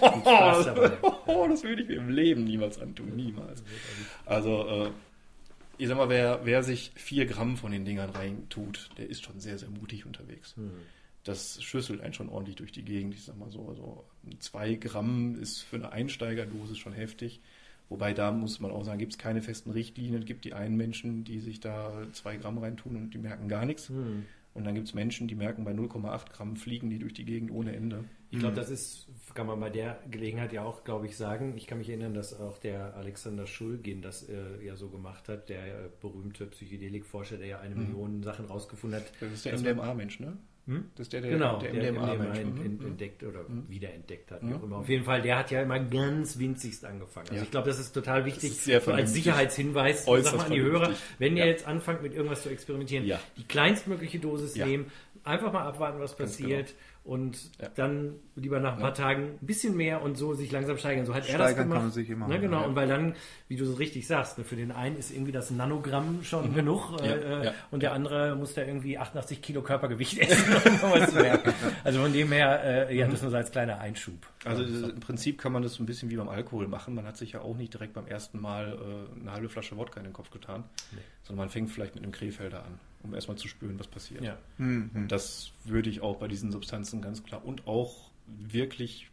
C: das würde ich mir im Leben niemals antun, niemals. Also, ich sag mal, wer sich 4 Gramm von den Dingern reintut, der ist schon sehr, sehr mutig unterwegs. Das schüsselt einen schon ordentlich durch die Gegend. Ich sag mal so 2 Gramm ist für eine Einsteigerdosis schon heftig. Wobei da muss man auch sagen, gibt es keine festen Richtlinien. Es gibt die einen Menschen, die sich da 2 Gramm reintun und die merken gar nichts. Und dann gibt es Menschen, die merken, bei 0,8 Gramm fliegen die durch die Gegend ohne Ende.
B: Ich glaube, kann man bei der Gelegenheit ja auch, glaube ich, sagen. Ich kann mich erinnern, dass auch der Alexander Schulgin das ja so gemacht hat, der berühmte Psychedelikforscher, der ja 1 Million Sachen rausgefunden hat.
C: Das ist der MDMA-Mensch, ne? Das ist der
B: MDMA entdeckt oder wiederentdeckt hat. Wie auch immer. Auf jeden Fall, der hat ja immer ganz winzigst angefangen. Also ich glaube, das ist total wichtig, so als Sicherheitshinweis, sag mal an die Hörer, wenn ihr jetzt anfangt, mit irgendwas zu experimentieren, die kleinstmögliche Dosis nehmen, einfach mal abwarten, was passiert. Genau. Und dann lieber nach ein paar Tagen ein bisschen mehr und so sich langsam steigern. So hat er das gemacht. Kann man sich immer genau. Und weil dann, wie du so richtig sagst, für den einen ist irgendwie das Nanogramm schon genug und der andere muss da irgendwie 88 Kilo Körpergewicht essen, um was zu merken. Also von dem her, das nur so als kleiner Einschub.
C: Also im Prinzip kann man das so ein bisschen wie beim Alkohol machen. Man hat sich ja auch nicht direkt beim ersten Mal eine halbe Flasche Wodka in den Kopf getan, sondern man fängt vielleicht mit einem Krefelder an, um erstmal zu spüren, was passiert. Ja. Und das würde ich auch bei diesen Substanzen ganz klar und auch wirklich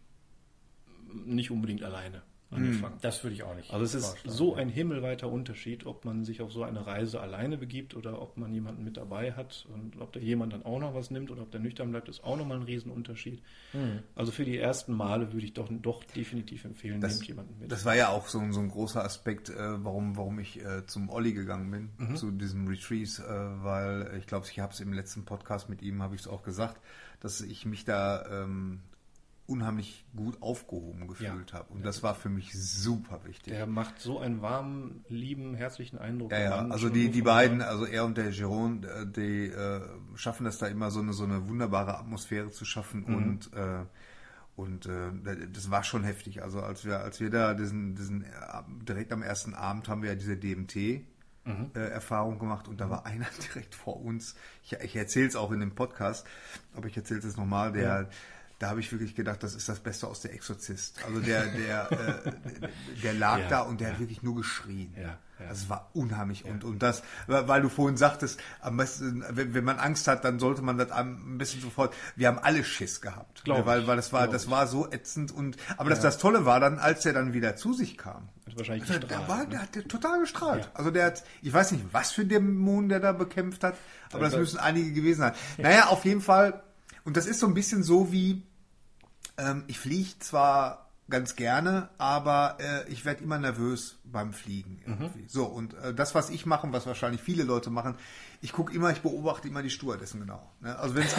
C: nicht unbedingt alleine angefangen.
B: Das würde ich auch nicht.
C: Also es ist so ein himmelweiter Unterschied, ob man sich auf so eine Reise alleine begibt oder ob man jemanden mit dabei hat und ob da jemand dann auch noch was nimmt oder ob der nüchtern bleibt, ist auch nochmal ein Riesenunterschied. Also für die ersten Male würde ich doch definitiv empfehlen, nehmt jemanden mit.
A: Das war ja auch so ein großer Aspekt, warum ich zum Olli gegangen bin, zu diesem Retreat, weil ich glaube, ich habe es im letzten Podcast mit ihm, habe ich es auch gesagt, dass ich mich da unheimlich gut aufgehoben gefühlt habe. Und das war für mich super wichtig.
C: Der macht so einen warmen, lieben, herzlichen Eindruck.
A: Ja, also die beiden, also er und der Jérôme, die schaffen das da immer so eine wunderbare Atmosphäre zu schaffen und das war schon heftig. Also als wir da diesen direkt am ersten Abend haben wir ja diese DMT Erfahrung gemacht und da war einer direkt vor uns. Ich erzähle es auch in dem Podcast, aber ich erzähle es nochmal, da habe ich wirklich gedacht, das ist das Beste aus der Exorzist. Also der lag da und der hat wirklich nur geschrien.
B: Ja.
A: Das war unheimlich. Und das, weil du vorhin sagtest, am besten, wenn man Angst hat, dann sollte man das ein bisschen sofort, wir haben alle Schiss gehabt. Weil das war so ätzend aber das Tolle war dann, als er dann wieder zu sich kam.
C: Wahrscheinlich
A: Der hat total gestrahlt. Ja. Also der hat, ich weiß nicht, was für Dämonen der da bekämpft hat, aber das müssen einige gewesen sein. Naja, auf jeden Fall, und das ist so ein bisschen so wie, ich fliege zwar ganz gerne, aber ich werde immer nervös beim Fliegen irgendwie. So, und das, was ich mache, was wahrscheinlich viele Leute machen, ich beobachte immer die Stewardessen genau. Ne? Also wenn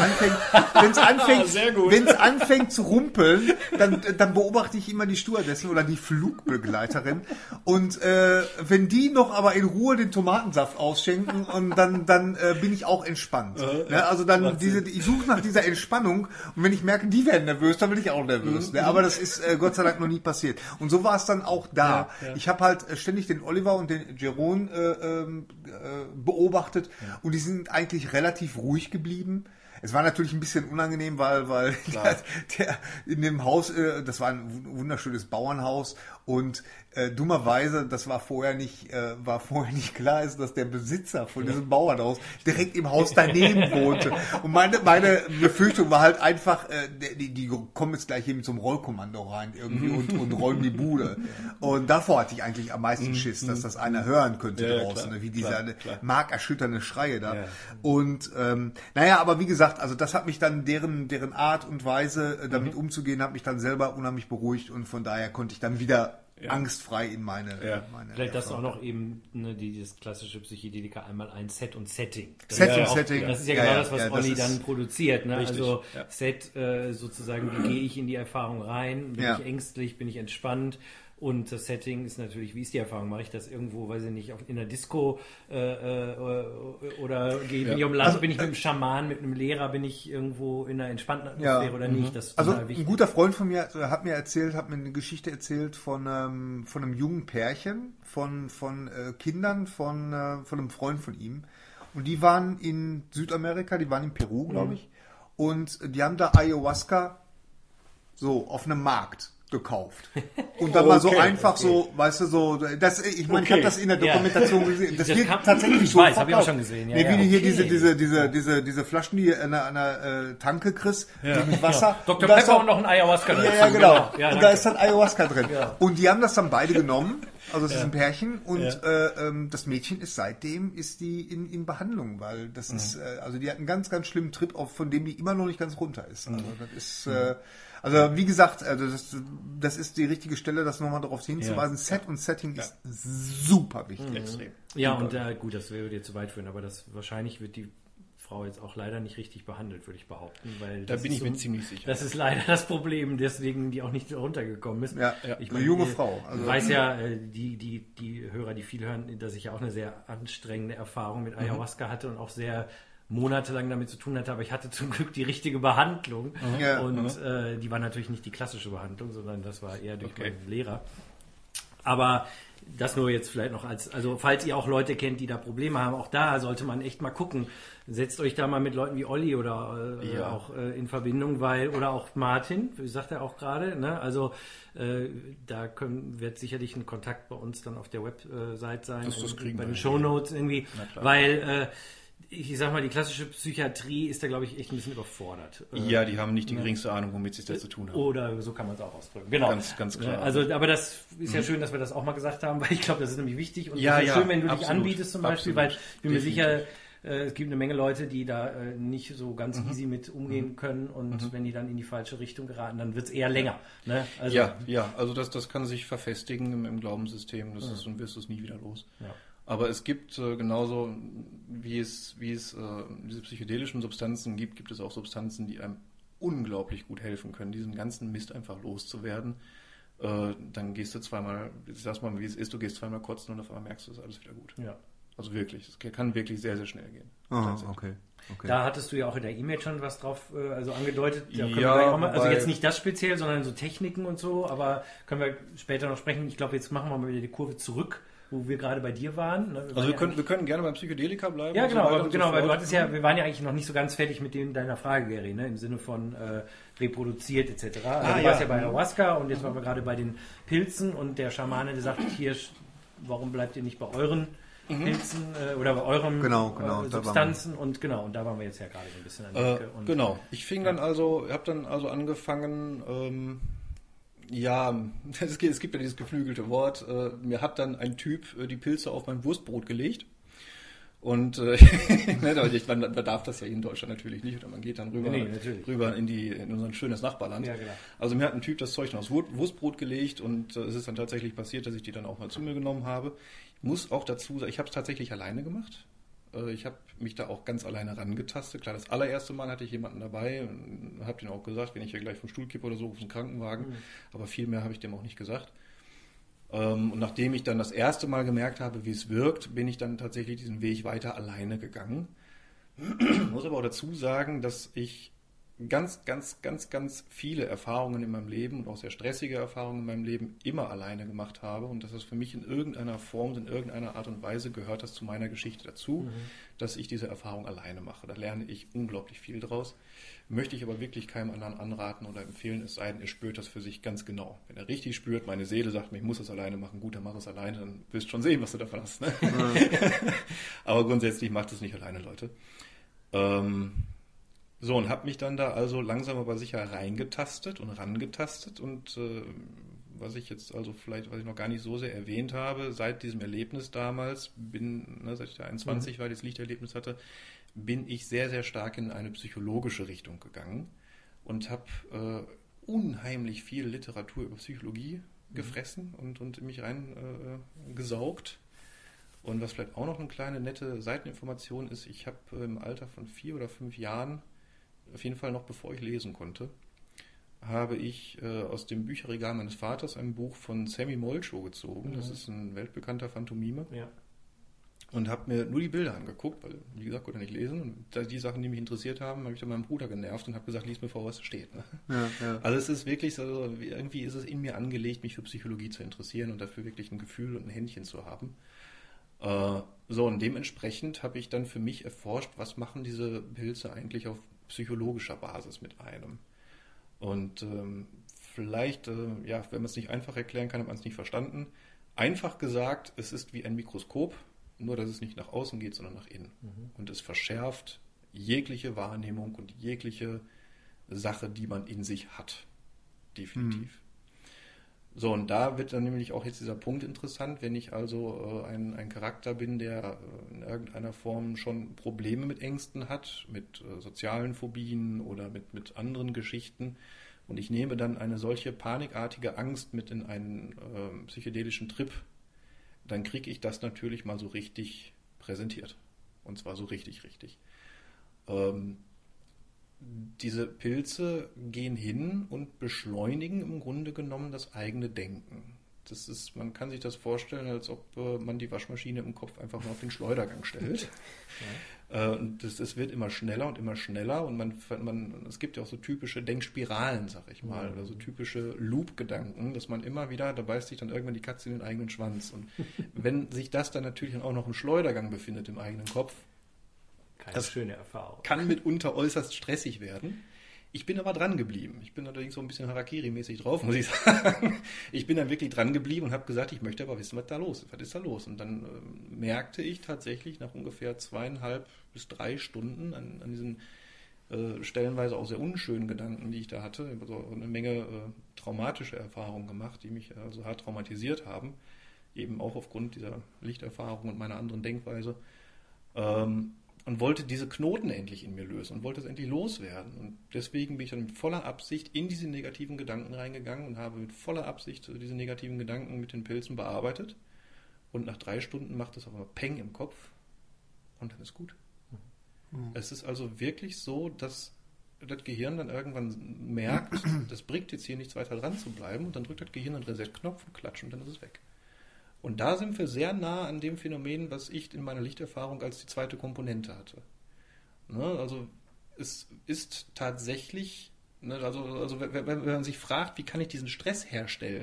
A: es anfängt zu rumpeln, dann beobachte ich immer die Stewardessen oder die Flugbegleiterin. Und wenn die noch aber in Ruhe den Tomatensaft ausschenken, und dann bin ich auch entspannt. Ne? Also dann ich suche nach dieser Entspannung, und wenn ich merke, die werden nervös, dann bin ich auch nervös. Ne? Aber das ist Gott sei Dank noch nie passiert. Und so war es dann auch da. Ja. Ich habe halt ständig den Oliver und den Jerome beobachtet. Ja. Und die sind eigentlich relativ ruhig geblieben. Es war natürlich ein bisschen unangenehm, weil der in dem Haus, das war ein wunderschönes Bauernhaus, und dummerweise, das war vorher nicht klar, ist, dass der Besitzer von diesem Bauernhaus direkt im Haus daneben wohnte. Und meine Befürchtung war halt einfach, die kommen jetzt gleich hier mit so einem Rollkommando rein irgendwie und räumen die Bude. Und davor hatte ich eigentlich am meisten Schiss, dass das einer hören könnte draußen, klar, wie diese markerschütternde Schreie da. Ja. Und aber wie gesagt, also das hat mich dann, deren Art und Weise damit umzugehen, hat mich dann selber unheimlich beruhigt, und von daher konnte ich dann wieder angstfrei in meine
B: Vielleicht das auch noch eben, dieses klassische Psychedelika, einmal ein Set und Setting.
A: Setting.
B: Das ist ja genau das, was Olli dann produziert. Ne?
C: Richtig,
B: also Set sozusagen, wie gehe ich in die Erfahrung rein? Bin ich ängstlich? Bin ich entspannt? Und das Setting ist natürlich, wie ist die Erfahrung? Mache ich das irgendwo, weiß ich nicht, in einer Disco oder bin ich am Land, bin ich mit einem Schaman, mit einem Lehrer, bin ich irgendwo in einer entspannten Atmosphäre oder nicht? Das ist total wichtig.
A: Ein guter Freund von mir hat mir eine Geschichte erzählt von einem jungen Pärchen, von Kindern von einem Freund von ihm. Und die waren in Südamerika, die waren in Peru, glaube ich. Und die haben da Ayahuasca so auf einem Markt gekauft. Und dann mal so einfach so, weißt du, so, ich habe das in der Dokumentation gesehen. Das wird tatsächlich so.
B: Habe ich auch schon gesehen.
A: Ja, wie du hier diese Flaschen, die an einer Tanke kriegst, mit Wasser.
B: Dr. Pepper und noch ein Ayahuasca drin.
A: Ja, genau. Und da ist dann Ayahuasca drin. Ja. Und die haben das dann beide genommen. Also es ist ein Pärchen, und das Mädchen ist seitdem in Behandlung, weil das ist, also die hat einen ganz, ganz schlimmen Trip, von dem die immer noch nicht ganz runter ist. Also das ist also wie gesagt, das ist die richtige Stelle, das nochmal darauf hinzuweisen. Set und Setting ist super wichtig.
C: Extrem.
B: Ja, und gut, das würde dir zu weit führen, aber wahrscheinlich wird die Frau jetzt auch leider nicht richtig behandelt, würde ich behaupten. Weil
C: da bin ich mir ziemlich sicher.
B: Das ist leider das Problem, deswegen die auch nicht runtergekommen ist.
A: Ja,
B: ich
A: meine, eine junge Frau.
B: Also weiß ja, die Hörer, die viel hören, dass ich ja auch eine sehr anstrengende Erfahrung mit Ayahuasca hatte und auch sehr monatelang damit zu tun hatte, aber ich hatte zum Glück die richtige Behandlung. Und die war natürlich nicht die klassische Behandlung, sondern das war eher durch meinen Lehrer. Aber das nur jetzt vielleicht noch also falls ihr auch Leute kennt, die da Probleme haben, auch da sollte man echt mal gucken. Setzt euch da mal mit Leuten wie Olli oder auch in Verbindung, oder auch Martin, wie sagt er auch gerade, ne? Also da wird sicherlich ein Kontakt bei uns dann auf der Website sein, bei den Shownotes irgendwie, weil ich sag mal, die klassische Psychiatrie ist da, glaube ich, echt ein bisschen überfordert.
C: Ja, die haben nicht die geringste Ahnung, womit sie das zu tun haben.
B: Oder so kann man es auch ausdrücken. Genau.
C: Ganz, ganz klar.
B: Also, aber das ist ja schön, dass wir das auch mal gesagt haben, weil ich glaube, das ist nämlich wichtig. Und es ist schön, wenn du dich anbietest zum Beispiel, weil ich bin mir sicher, es gibt eine Menge Leute, die da nicht so ganz easy mit umgehen können, und wenn die dann in die falsche Richtung geraten, dann wird es eher länger. Ne? Also,
C: also das kann sich verfestigen im Glaubenssystem, und wirst du es nie wieder los.
B: Ja.
C: Aber es gibt genauso, wie es diese psychedelischen Substanzen gibt es auch Substanzen, die einem unglaublich gut helfen können, diesen ganzen Mist einfach loszuwerden. Dann gehst du zweimal, ich sag's mal, wie es ist, du gehst zweimal kotzen und auf einmal merkst du, es ist alles wieder gut.
B: Ja.
C: Also wirklich, es kann wirklich sehr, sehr schnell gehen.
A: Okay.
B: Da hattest du ja auch in der E-Mail schon was drauf angedeutet. Da können wir
C: Ja,
B: gleich auch mal, also jetzt nicht das speziell, sondern so Techniken und so, aber können wir später noch sprechen. Ich glaube, jetzt machen wir mal wieder die Kurve zurück wo wir gerade bei dir waren. Ne?
C: Also wir können gerne beim Psychedelika bleiben.
B: Ja, genau,
C: so
B: weil du hattest ja, wir waren ja eigentlich noch nicht so ganz fertig mit deiner Frage, Gary, ne? Im Sinne von reproduziert etc. Du warst ja bei Ayahuasca und jetzt waren wir gerade bei den Pilzen und der Schamane, der sagt hier, warum bleibt ihr nicht bei euren Pilzen oder bei euren Substanzen und da waren wir jetzt ja gerade so ein bisschen an der Ecke. Und,
C: genau, ich habe dann angefangen, es gibt ja dieses geflügelte Wort, mir hat dann ein Typ die Pilze auf mein Wurstbrot gelegt und man darf das ja in Deutschland natürlich nicht, oder man geht dann rüber in unser schönes Nachbarland.
B: Ja, genau.
C: Also mir hat ein Typ das Zeug noch aufs Wurstbrot gelegt und es ist dann tatsächlich passiert, dass ich die dann auch mal zu mir genommen habe. Ich muss auch dazu sagen, ich habe es tatsächlich alleine gemacht. Ich habe mich da auch ganz alleine rangetastet. Klar, das allererste Mal hatte ich jemanden dabei und habe denen auch gesagt, wenn ich hier gleich vom Stuhl kippe oder so, ruf einen Krankenwagen. Aber viel mehr habe ich dem auch nicht gesagt. Und nachdem ich dann das erste Mal gemerkt habe, wie es wirkt, bin ich dann tatsächlich diesen Weg weiter alleine gegangen. Ich muss aber auch dazu sagen, dass ich ganz viele Erfahrungen in meinem Leben und auch sehr stressige Erfahrungen in meinem Leben immer alleine gemacht habe und dass das für mich in irgendeiner Form, in irgendeiner Art und Weise gehört das zu meiner Geschichte dazu, dass ich diese Erfahrung alleine mache. Da lerne ich unglaublich viel draus. Möchte ich aber wirklich keinem anderen anraten oder empfehlen, es sei denn, ihr spürt das für sich ganz genau. Wenn er richtig spürt, meine Seele sagt mir, ich muss das alleine machen, gut, dann mach es alleine, dann wirst du schon sehen, was du davon hast. Ne? Aber grundsätzlich macht es nicht alleine, Leute. So, und habe mich dann da also langsam aber sicher reingetastet und rangetastet und was ich noch gar nicht so sehr erwähnt habe, seit diesem Erlebnis damals, seit ich da 21 war, das Lichterlebnis hatte, bin ich sehr, sehr stark in eine psychologische Richtung gegangen und habe unheimlich viel Literatur über Psychologie gefressen und mich gesaugt. Und was vielleicht auch noch eine kleine nette Seiteninformation ist, ich habe im Alter von 4 oder 5 Jahren, auf jeden Fall noch bevor ich lesen konnte, habe ich aus dem Bücherregal meines Vaters ein Buch von Sammy Molcho gezogen. Das ist ein weltbekannter Phantomime. Ja. Und habe mir nur die Bilder angeguckt, weil, wie gesagt, konnte nicht lesen. Und die Sachen, die mich interessiert haben, habe ich dann meinem Bruder genervt und habe gesagt, lies mir vor, was da steht. Ne? Ja. Also es ist wirklich so, irgendwie ist es in mir angelegt, mich für Psychologie zu interessieren und dafür wirklich ein Gefühl und ein Händchen zu haben. Und dementsprechend habe ich dann für mich erforscht, was machen diese Pilze eigentlich auf psychologischer Basis mit einem. Und vielleicht, wenn man es nicht einfach erklären kann, hat man es nicht verstanden. Einfach gesagt, es ist wie ein Mikroskop, nur dass es nicht nach außen geht, sondern nach innen. Und es verschärft jegliche Wahrnehmung und jegliche Sache, die man in sich hat. Definitiv. So, und da wird dann nämlich auch jetzt dieser Punkt interessant, wenn ich also ein Charakter bin, der in irgendeiner Form schon Probleme mit Ängsten hat, mit sozialen Phobien oder mit anderen Geschichten und ich nehme dann eine solche panikartige Angst mit in einen psychedelischen Trip, dann kriege ich das natürlich mal so richtig präsentiert. Und zwar so richtig. Diese Pilze gehen hin und beschleunigen im Grunde genommen das eigene Denken. Man kann sich das vorstellen, als ob man die Waschmaschine im Kopf einfach nur auf den Schleudergang stellt. Es wird immer schneller und es gibt ja auch so typische Denkspiralen, sag ich mal, oder so typische Loop-Gedanken, dass man immer wieder, da beißt sich dann irgendwann die Katze in den eigenen Schwanz. Und wenn sich das dann natürlich auch noch im Schleudergang befindet im eigenen Kopf,
B: das schöne Erfahrung.
C: Kann mitunter äußerst stressig werden. Ich bin aber dran geblieben. Ich bin allerdings so ein bisschen Harakiri-mäßig drauf, muss ich sagen. Ich bin dann wirklich dran geblieben und habe gesagt, ich möchte aber wissen, was da los ist. Was ist da los? Und dann merkte ich tatsächlich nach ungefähr 2,5 bis 3 Stunden an diesen stellenweise auch sehr unschönen Gedanken, die ich da hatte, also eine Menge traumatische Erfahrungen gemacht, die mich also hart traumatisiert haben, eben auch aufgrund dieser Lichterfahrung und meiner anderen Denkweise. Und wollte diese Knoten endlich in mir lösen und wollte es endlich loswerden. Und deswegen bin ich dann mit voller Absicht in diese negativen Gedanken reingegangen und habe mit voller Absicht diese negativen Gedanken mit den Pilzen bearbeitet. Und nach 3 Stunden macht es aber Peng im Kopf und dann ist gut. Es ist also wirklich so, dass das Gehirn dann irgendwann merkt, das bringt jetzt hier nichts weiter dran zu bleiben und dann drückt das Gehirn einen Reset-Knopf und klatscht und dann ist es weg. Und da sind wir sehr nah an dem Phänomen, was ich in meiner Lichterfahrung als die zweite Komponente hatte. Ne, also es ist tatsächlich, also wenn man sich fragt, wie kann ich diesen Stress herstellen,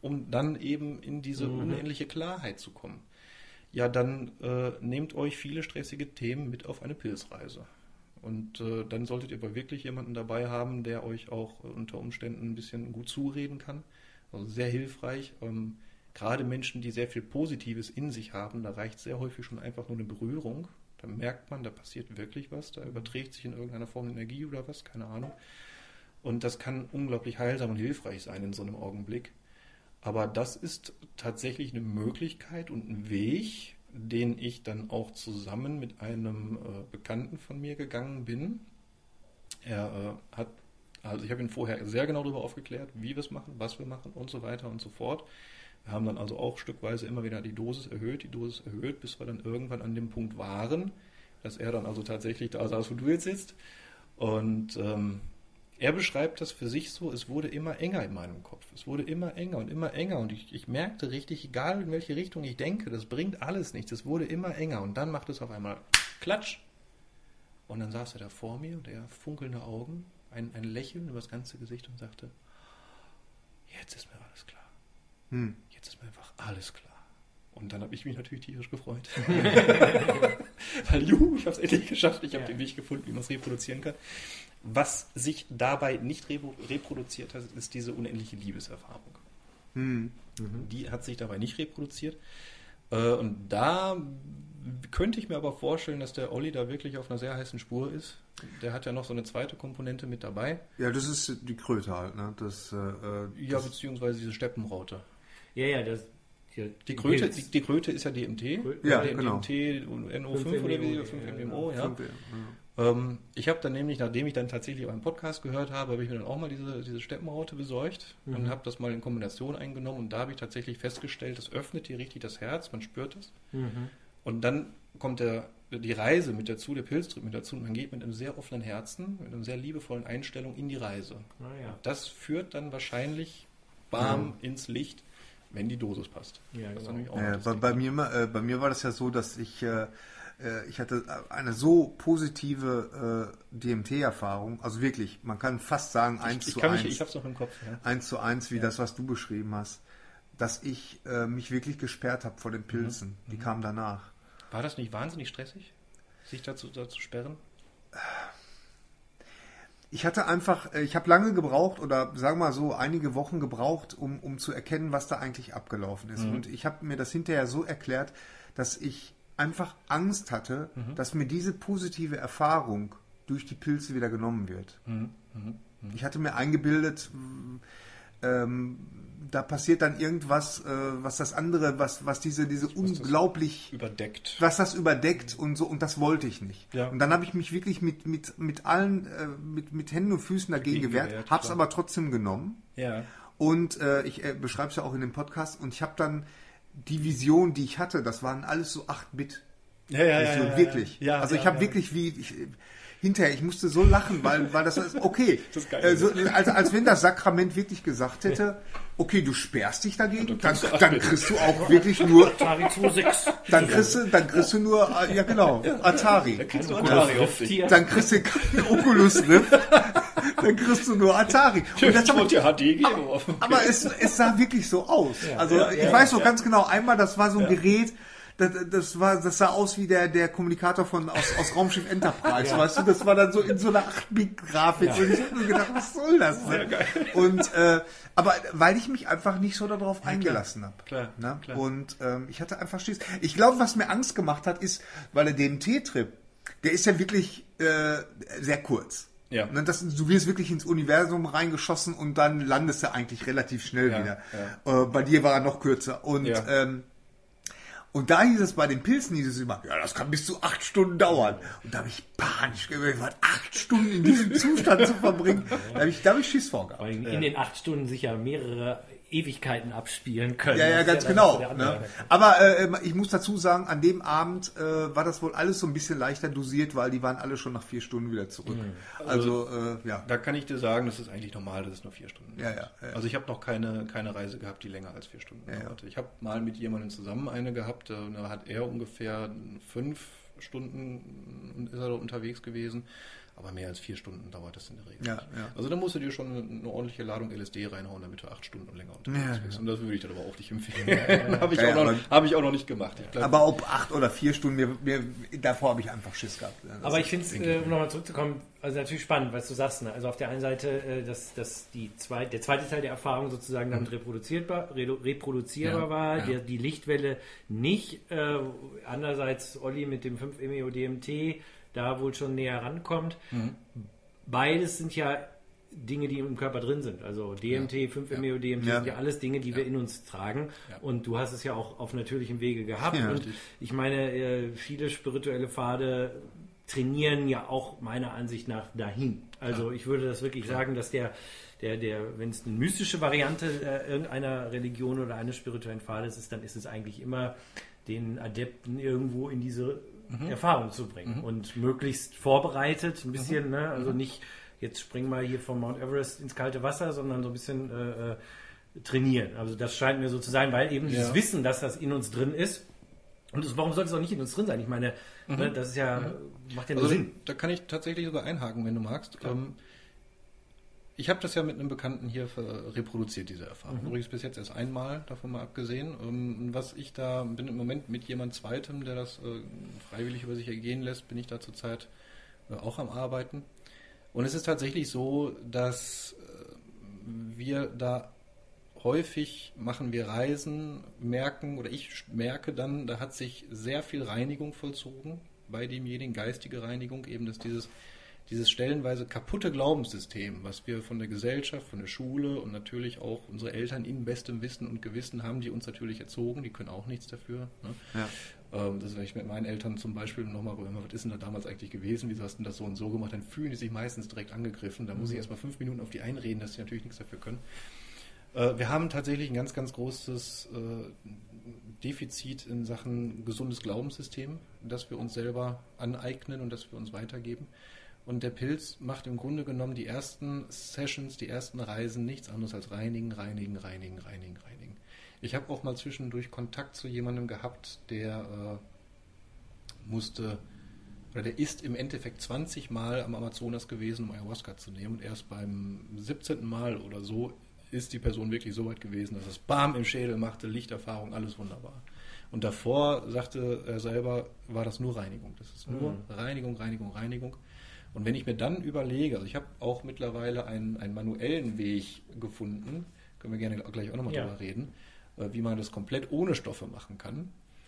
C: um dann eben in diese unendliche Klarheit zu kommen. Ja, dann nehmt euch viele stressige Themen mit auf eine Pilzreise. Und dann solltet ihr aber wirklich jemanden dabei haben, der euch auch unter Umständen ein bisschen gut zureden kann. Also sehr hilfreich. Gerade Menschen, die sehr viel Positives in sich haben, da reicht sehr häufig schon einfach nur eine Berührung. Da merkt man, da passiert wirklich was, da überträgt sich in irgendeiner Form Energie oder was, keine Ahnung. Und das kann unglaublich heilsam und hilfreich sein in so einem Augenblick. Aber das ist tatsächlich eine Möglichkeit und ein Weg, den ich dann auch zusammen mit einem Bekannten von mir gegangen bin. Also ich habe ihn vorher sehr genau darüber aufgeklärt, wie wir es machen, was wir machen und so weiter und so fort. Wir haben dann also auch stückweise immer wieder die Dosis erhöht, bis wir dann irgendwann an dem Punkt waren, dass er dann also tatsächlich da saß, wo du jetzt sitzt. Und er beschreibt das für sich so, es wurde immer enger in meinem Kopf. Es wurde immer enger und ich merkte richtig, egal in welche Richtung ich denke, das bringt alles nichts. Es wurde immer enger und dann macht es auf einmal Klatsch. Und dann saß er da vor mir und er funkelnde Augen, ein Lächeln über das ganze Gesicht und sagte, jetzt ist mir alles klar. Jetzt ist mir einfach alles klar. Und dann habe ich mich natürlich tierisch gefreut. Weil, ich habe es endlich geschafft. Ich habe den Weg gefunden, wie man es reproduzieren kann. Was sich dabei nicht reproduziert hat, ist diese unendliche Liebeserfahrung. Die hat sich dabei nicht reproduziert. Und da könnte ich mir aber vorstellen, dass der Olli da wirklich auf einer sehr heißen Spur ist. Der hat ja noch so eine zweite Komponente mit dabei.
A: Ja, das ist die Kröte halt, ne?
C: Beziehungsweise diese Steppenraute.
B: Ja,
C: die Kröte ist ja DMT.
A: Ja, genau.
C: DMT, NO5 oder wie? 5-MeO, ja. Ich habe dann nämlich, nachdem ich dann tatsächlich einen Podcast gehört habe, habe ich mir dann auch mal diese Steppenraute besorgt und habe das mal in Kombination eingenommen und da habe ich tatsächlich festgestellt, das öffnet hier richtig das Herz, man spürt es. Und dann kommt die Reise mit dazu, der Pilztrip mit dazu und man geht mit einem sehr offenen Herzen, mit einer sehr liebevollen Einstellung in die Reise. Das führt dann wahrscheinlich ins Licht, wenn die Dosis passt.
B: Ja,
C: Das
B: genau.
A: Bei mir war das ja so, dass ich hatte eine so positive DMT-Erfahrung, also wirklich, man kann fast sagen 1:1.
C: Ich hab's noch im Kopf. Ja.
A: 1:1, wie das, was du beschrieben hast, dass ich mich wirklich gesperrt habe vor den Pilzen. Die kamen danach.
C: War das nicht wahnsinnig stressig, sich dazu sperren?
A: Ich habe lange gebraucht oder sagen wir mal so einige Wochen gebraucht, um zu erkennen, was da eigentlich abgelaufen ist. Und ich habe mir das hinterher so erklärt, dass ich einfach Angst hatte, dass mir diese positive Erfahrung durch die Pilze wieder genommen wird. Ich hatte mir eingebildet, da passiert dann irgendwas, was das andere, was diese unglaublich
C: überdeckt.
A: Was das überdeckt und so, und das wollte ich nicht.
C: Ja.
A: Und dann habe ich mich wirklich mit allen, mit Händen und Füßen dagegen gewehrt, habe es aber trotzdem genommen.
C: Ja.
A: Und ich beschreibe es ja auch in dem Podcast, und ich habe dann die Vision, die ich hatte, das waren alles so 8-Bit. Wirklich.
C: Ja,
A: also ich habe wirklich hinterher, ich musste so lachen, weil das ist okay.
C: Das ist geil.
A: Als wenn das Sakrament wirklich gesagt hätte, okay, du sperrst dich dagegen, dann kriegst du auch wirklich nur
B: Atari 2.6.
A: dann kriegst du nur, ja genau, Atari.
C: Dann kriegst du Atari auf dich.
A: Dann kriegst du keinen Oculus Rift, dann kriegst du nur Atari. Und das aber es sah wirklich so aus. Also ich weiß noch ganz genau, einmal, das war so ein Gerät, das sah aus wie der Kommunikator aus Raumschiff Enterprise, weißt du, das war dann so in so einer 8-Bit-Grafik. Ja. Und ich habe mir gedacht, was soll das denn? Und aber weil ich mich einfach nicht so darauf eingelassen habe.
C: Klar.
A: Und ich hatte einfach Schiss. Ich glaube, was mir Angst gemacht hat, ist, weil der DMT-Trip, der ist ja wirklich sehr kurz.
C: Ja.
A: Du wirst wirklich ins Universum reingeschossen und dann landest du eigentlich relativ schnell wieder. Ja. Bei dir war er noch kürzer. Und da hieß es bei den Pilzen, immer, ja, das kann bis zu 8 Stunden dauern. Und da habe ich panisch gesagt, 8 Stunden in diesem Zustand zu verbringen, da habe ich Schiss vorgehabt.
B: Weil in den 8 Stunden sich ja mehrere Ewigkeiten abspielen können.
A: Ja, ganz genau. Ne? Aber ich muss dazu sagen, an dem Abend war das wohl alles so ein bisschen leichter dosiert, weil die waren alle schon nach 4 Stunden wieder zurück. Also, ja.
C: Da kann ich dir sagen, das ist eigentlich normal, dass es nur 4 Stunden
A: dauert. Ja.
C: Also ich habe noch keine Reise gehabt, die länger als 4 Stunden dauerte. Ich habe mal mit jemandem zusammen eine gehabt, da hat er ungefähr 5 Stunden ist er unterwegs gewesen. Aber mehr als 4 Stunden dauert das in der Regel
A: Ja,
C: nicht.
A: ja.
C: Also da musst du dir schon eine ordentliche Ladung LSD reinhauen, damit du 8 Stunden und länger unterwegs bist. Und das würde ich dann aber auch nicht empfehlen. Habe ich auch noch nicht gemacht.
A: Aber ob 8 oder 4 Stunden, davor habe ich einfach Schiss gehabt.
B: Aber ich finde es, um nochmal zurückzukommen, also natürlich spannend, was du sagst. Ne? Also auf der einen Seite, dass der zweite Teil der Erfahrung sozusagen damit reproduzierbar war, die Lichtwelle nicht. Andererseits Olli mit dem 5-MeO-DMT da wohl schon näher rankommt. Beides sind ja Dinge, die im Körper drin sind. Also DMT, 5-MeO-DMT sind ja alles Dinge, die wir in uns tragen. Ja. Und du hast es ja auch auf natürlichem Wege gehabt. Ja, und ich meine, viele spirituelle Pfade trainieren ja auch meiner Ansicht nach dahin. Also ich würde das wirklich sagen, dass der wenn es eine mystische Variante irgendeiner Religion oder eines spirituellen Pfades ist, dann ist es eigentlich immer den Adepten irgendwo in diese Erfahrung zu bringen und möglichst vorbereitet, ein bisschen, ne? Also nicht jetzt springen wir hier vom Mount Everest ins kalte Wasser, sondern so ein bisschen trainieren. Also das scheint mir so zu sein, weil eben dieses Wissen, dass das in uns drin ist, und warum sollte es auch nicht in uns drin sein? Ich meine, ne, das ist ja, macht ja nur Sinn.
C: Da kann ich tatsächlich sogar einhaken, wenn du magst. Ich habe das ja mit einem Bekannten hier reproduziert, diese Erfahrung. Übrigens bis jetzt erst einmal, davon mal abgesehen. Was ich da bin im Moment mit jemand Zweitem, der das freiwillig über sich ergehen lässt, bin ich da zurzeit auch am Arbeiten. Und es ist tatsächlich so, dass wir da häufig machen wir Reisen, ich merke dann, da hat sich sehr viel Reinigung vollzogen bei demjenigen, geistige Reinigung, eben dass dieses stellenweise kaputte Glaubenssystem, was wir von der Gesellschaft, von der Schule und natürlich auch unsere Eltern in bestem Wissen und Gewissen haben, die uns natürlich erzogen, die können auch nichts dafür. Ne? Ja. Das ist, wenn ich mit meinen Eltern zum Beispiel nochmal, was ist denn da damals eigentlich gewesen, wieso hast du das so und so gemacht, dann fühlen die sich meistens direkt angegriffen. Da muss ich erstmal 5 Minuten auf die einreden, dass sie natürlich nichts dafür können. Wir haben tatsächlich ein ganz, ganz großes Defizit in Sachen gesundes Glaubenssystem, das wir uns selber aneignen und das wir uns weitergeben. Und der Pilz macht im Grunde genommen die ersten Sessions, die ersten Reisen nichts anderes als reinigen. Ich habe auch mal zwischendurch Kontakt zu jemandem gehabt, der ist im Endeffekt 20 Mal am Amazonas gewesen, um Ayahuasca zu nehmen. Und erst beim 17. Mal oder so ist die Person wirklich so weit gewesen, dass es Bam im Schädel machte, Lichterfahrung, alles wunderbar. Und davor, sagte er selber, war das nur Reinigung. Das ist nur Reinigung. Und wenn ich mir dann überlege, also ich habe auch mittlerweile einen manuellen Weg gefunden, können wir gerne gleich auch nochmal drüber reden, wie man das komplett ohne Stoffe machen kann.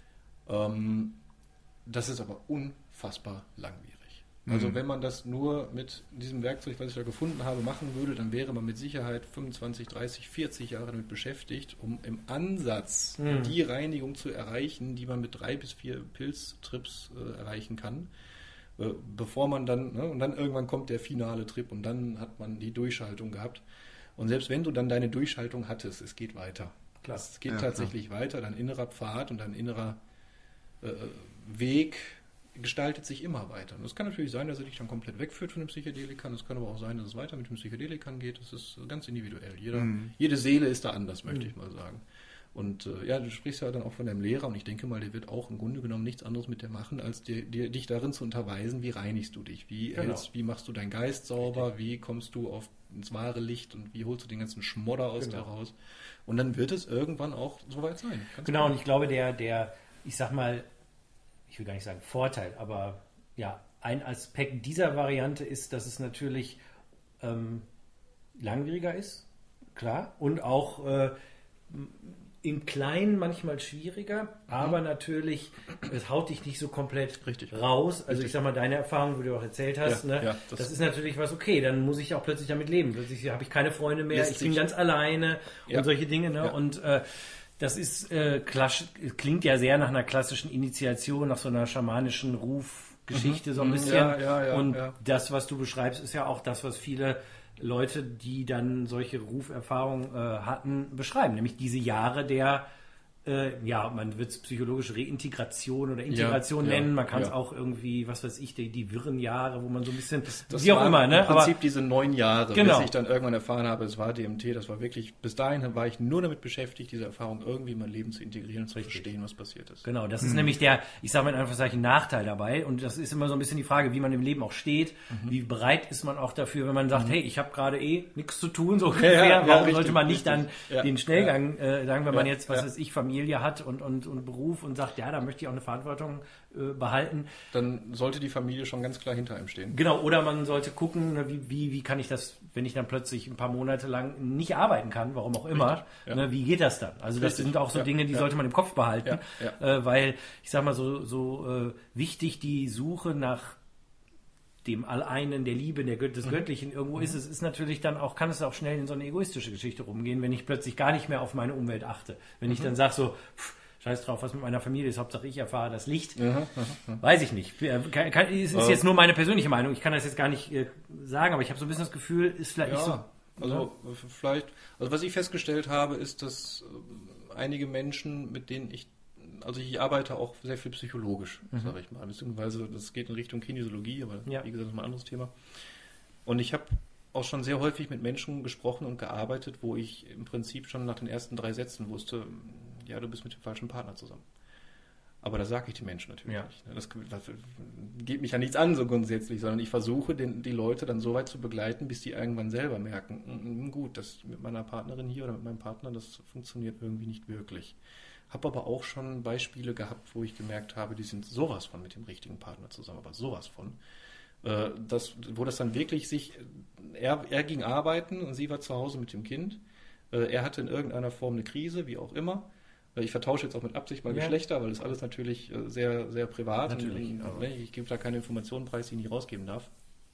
C: Das ist aber unfassbar langwierig. Also wenn man das nur mit diesem Werkzeug, was ich da gefunden habe, machen würde, dann wäre man mit Sicherheit 25, 30, 40 Jahre damit beschäftigt, um im Ansatz die Reinigung zu erreichen, die man mit 3 bis 4 Pilztrips erreichen kann. Bevor man dann, und dann irgendwann kommt der finale Trip und dann hat man die Durchschaltung gehabt. Und selbst wenn du dann deine Durchschaltung hattest, es geht weiter. Klar. Es geht tatsächlich weiter, dein innerer Pfad und dein innerer Weg gestaltet sich immer weiter. Und es kann natürlich sein, dass er dich dann komplett wegführt von dem Psychedelikern. Es kann aber auch sein, dass es weiter mit dem Psychedelikern geht. Das ist ganz individuell. Jede Seele ist da anders, möchte ich mal sagen. Und du sprichst ja dann auch von deinem Lehrer und ich denke mal, der wird auch im Grunde genommen nichts anderes mit dir machen, als dich darin zu unterweisen, wie reinigst du dich, wie machst du deinen Geist sauber, wie kommst du ins wahre Licht und wie holst du den ganzen Schmodder aus dir raus. Und dann wird es irgendwann auch soweit sein.
B: Genau, und ich glaube, ich sag mal, ich will gar nicht sagen Vorteil, aber ja, ein Aspekt dieser Variante ist, dass es natürlich langwieriger ist, klar, und auch im Kleinen manchmal schwieriger, aber natürlich, es haut dich nicht so komplett raus. Also ich sag mal, deine Erfahrung, wie du auch erzählt hast, das ist natürlich was, okay, dann muss ich auch plötzlich damit leben. Plötzlich habe ich keine Freunde mehr, ich bin ganz alleine und solche Dinge. Ne? Ja. Und das ist, klingt ja sehr nach einer klassischen Initiation, nach so einer schamanischen Rufgeschichte so ein bisschen. Und das, was du beschreibst, ist ja auch das, was viele Leute, die dann solche Ruferfahrungen hatten, beschreiben. Nämlich diese Jahre der man wird es psychologische Reintegration oder Integration nennen. Man kann es auch irgendwie, was weiß ich, die wirren Jahre, wo man so ein bisschen,
C: das
B: wie auch immer, ne?
C: Im Prinzip diese 9 Jahre,
B: genau.
C: bis ich dann irgendwann erfahren habe, es war DMT, das war wirklich, bis dahin war ich nur damit beschäftigt, diese Erfahrung irgendwie in mein Leben zu integrieren und zu verstehen, was passiert ist.
B: Genau, das ist nämlich ich sage mal in Anführungszeichen, Nachteil dabei. Und das ist immer so ein bisschen die Frage, wie man im Leben auch steht, wie bereit ist man auch dafür, wenn man sagt, hey, ich habe gerade nichts zu tun, so ungefähr. Warum sollte man nicht dann den Schnellgang sagen, wenn man jetzt, was weiß ich, Familie hat und Beruf und sagt, da möchte ich auch eine Verantwortung behalten.
C: Dann sollte die Familie schon ganz klar hinter einem stehen.
B: Genau, oder man sollte gucken, wie kann ich das, wenn ich dann plötzlich ein paar Monate lang nicht arbeiten kann, warum auch immer, wie geht das dann? Also das sind auch so Dinge, die sollte man im Kopf behalten, weil, ich sag mal, so wichtig die Suche nach dem Alleinen, der Liebe, des Göttlichen irgendwo ist natürlich dann auch, kann es auch schnell in so eine egoistische Geschichte rumgehen, wenn ich plötzlich gar nicht mehr auf meine Umwelt achte. Wenn ich dann sage so, scheiß drauf, was mit meiner Familie ist, Hauptsache ich erfahre das Licht. Weiß ich nicht. Ist jetzt nur meine persönliche Meinung. Ich kann das jetzt gar nicht sagen, aber ich habe so ein bisschen das Gefühl, ist vielleicht nicht so.
C: Also was ich festgestellt habe, ist, dass einige Menschen, mit denen ich arbeite auch sehr viel psychologisch, sage ich mal, beziehungsweise das geht in Richtung Kinesiologie, aber wie gesagt, das ist mal ein anderes Thema. Und ich habe auch schon sehr häufig mit Menschen gesprochen und gearbeitet, wo ich im Prinzip schon nach den ersten 3 Sätzen wusste, du bist mit dem falschen Partner zusammen. Aber das sage ich den Menschen natürlich nicht. Das geht mich ja nichts an so grundsätzlich, sondern ich versuche, die Leute dann so weit zu begleiten, bis die irgendwann selber merken, gut, das mit meiner Partnerin hier oder mit meinem Partner, das funktioniert irgendwie nicht wirklich. Habe aber auch schon Beispiele gehabt, wo ich gemerkt habe, die sind sowas von mit dem richtigen Partner zusammen, aber sowas von. Wo das dann wirklich er ging arbeiten und sie war zu Hause mit dem Kind. Er hatte in irgendeiner Form eine Krise, wie auch immer. Ich vertausche jetzt auch mit Absicht mal Geschlechter, weil das alles natürlich sehr, sehr privat ist. Ich gebe da keine Informationen preis, die ich nicht rausgeben darf.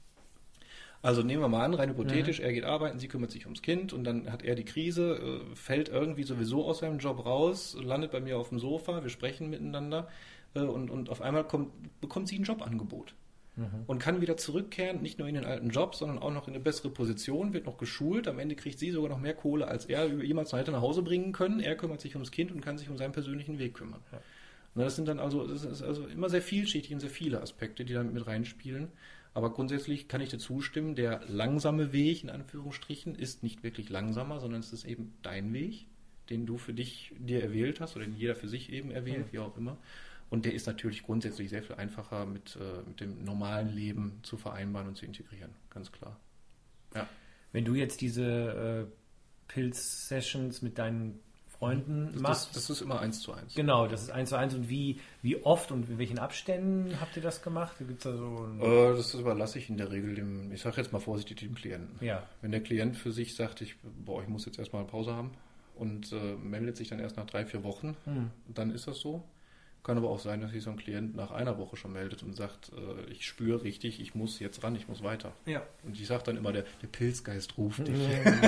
C: Also nehmen wir mal an, rein hypothetisch, er geht arbeiten, sie kümmert sich ums Kind und dann hat er die Krise, fällt irgendwie sowieso aus seinem Job raus, landet bei mir auf dem Sofa, wir sprechen miteinander und auf einmal bekommt sie ein Jobangebot. Und kann wieder zurückkehren, nicht nur in den alten Job, sondern auch noch in eine bessere Position, wird noch geschult, am Ende kriegt sie sogar noch mehr Kohle, als er jemals hätte nach Hause bringen können. Er kümmert sich ums Kind und kann sich um seinen persönlichen Weg kümmern. Ja. Und das sind dann das ist also immer sehr vielschichtig und sehr viele Aspekte, die da mit reinspielen. Aber grundsätzlich kann ich dir zustimmen, der langsame Weg, in Anführungsstrichen, ist nicht wirklich langsamer, sondern es ist eben dein Weg, den du für dir erwählt hast oder den jeder für sich eben erwählt, wie auch immer. Und der ist natürlich grundsätzlich sehr viel einfacher mit dem normalen Leben zu vereinbaren und zu integrieren, ganz klar. Ja.
B: Wenn du jetzt diese Pilz-Sessions mit deinen Freunden machst...
C: Das ist immer 1:1.
B: Genau, das ist 1:1. Und wie oft und in welchen Abständen habt ihr das gemacht? Gibt's da so
C: das überlasse ich in der Regel ich sage jetzt mal vorsichtig, dem Klienten.
B: Ja.
C: Wenn der Klient für sich sagt, ich muss jetzt erstmal eine Pause haben und meldet sich dann erst nach 3-4 Wochen, dann ist das so. Kann aber auch sein, dass sich so ein Klient nach einer Woche schon meldet und sagt, ich spüre richtig, ich muss jetzt ran, ich muss weiter.
B: Ja.
C: Und ich sage dann immer, der Pilzgeist ruft dich.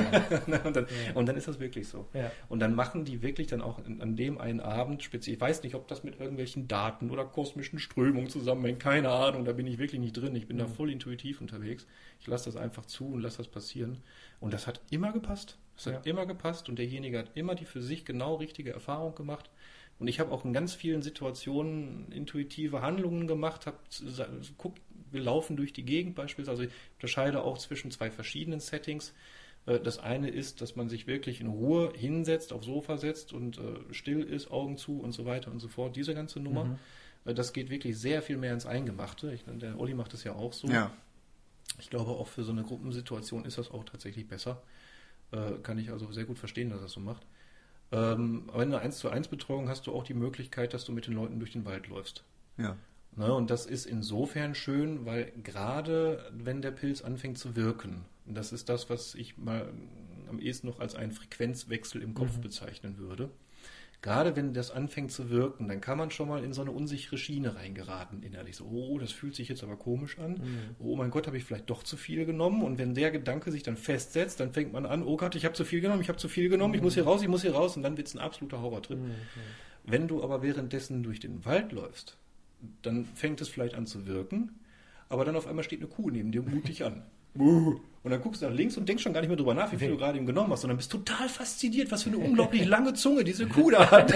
C: Und dann ist das wirklich so.
B: Ja.
C: Und dann machen die wirklich dann auch an dem einen Abend speziell, ich weiß nicht, ob das mit irgendwelchen Daten oder kosmischen Strömungen zusammenhängt, keine Ahnung, da bin ich wirklich nicht drin, ich bin da voll intuitiv unterwegs. Ich lasse das einfach zu und lasse das passieren. Und das hat immer gepasst. Es hat immer gepasst und derjenige hat immer die für sich genau richtige Erfahrung gemacht. Und ich habe auch in ganz vielen Situationen intuitive Handlungen gemacht, wir laufen durch die Gegend beispielsweise. Also ich unterscheide auch zwischen 2 verschiedenen Settings. Das eine ist, dass man sich wirklich in Ruhe hinsetzt, aufs Sofa setzt und still ist, Augen zu und so weiter und so fort. Diese ganze Nummer, das geht wirklich sehr viel mehr ins Eingemachte. Der Olli macht das ja auch so.
A: Ja.
C: Ich glaube, auch für so eine Gruppensituation ist das auch tatsächlich besser. Kann ich also sehr gut verstehen, dass er das so macht. Aber in einer 1:1 Betreuung hast du auch die Möglichkeit, dass du mit den Leuten durch den Wald läufst.
A: Ja.
C: Und das ist insofern schön, weil gerade wenn der Pilz anfängt zu wirken, das ist das, was ich mal am ehesten noch als einen Frequenzwechsel im Kopf bezeichnen würde, gerade wenn das anfängt zu wirken, dann kann man schon mal in so eine unsichere Schiene reingeraten innerlich. So, oh, das fühlt sich jetzt aber komisch an. Oh mein Gott, habe ich vielleicht doch zu viel genommen? Und wenn der Gedanke sich dann festsetzt, dann fängt man an, oh Gott, ich habe zu viel genommen, ich muss hier raus, und dann wird es ein absoluter Horrortrip. Wenn du aber währenddessen durch den Wald läufst, dann fängt es vielleicht an zu wirken, aber dann auf einmal steht eine Kuh neben dir mutig an. Und dann guckst du nach links und denkst schon gar nicht mehr drüber nach, wie viel du gerade eben genommen hast, sondern bist total fasziniert, was für eine unglaublich lange Zunge diese Kuh da hat.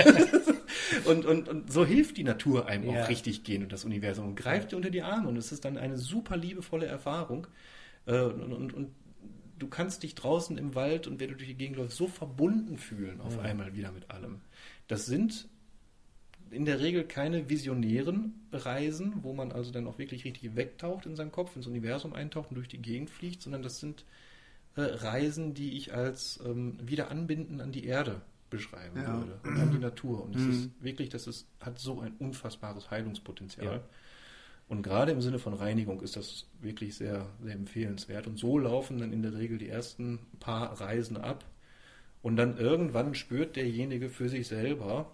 C: Und so hilft die Natur einem auch richtig gehen und das Universum und greift dir unter die Arme. Und es ist dann eine super liebevolle Erfahrung. Und du kannst dich draußen im Wald und wenn du durch die Gegend läufst, so verbunden fühlen auf einmal wieder mit allem. Das sind in der Regel keine visionären Reisen, wo man also dann auch wirklich richtig wegtaucht in seinem Kopf, ins Universum eintaucht und durch die Gegend fliegt, sondern das sind Reisen, die ich als wieder anbinden an die Erde beschreiben würde und an die Natur. Und das ist wirklich, hat so ein unfassbares Heilungspotenzial. Ja. Und gerade im Sinne von Reinigung ist das wirklich sehr, sehr empfehlenswert. Und so laufen dann in der Regel die ersten paar Reisen ab. Und dann irgendwann spürt derjenige für sich selber,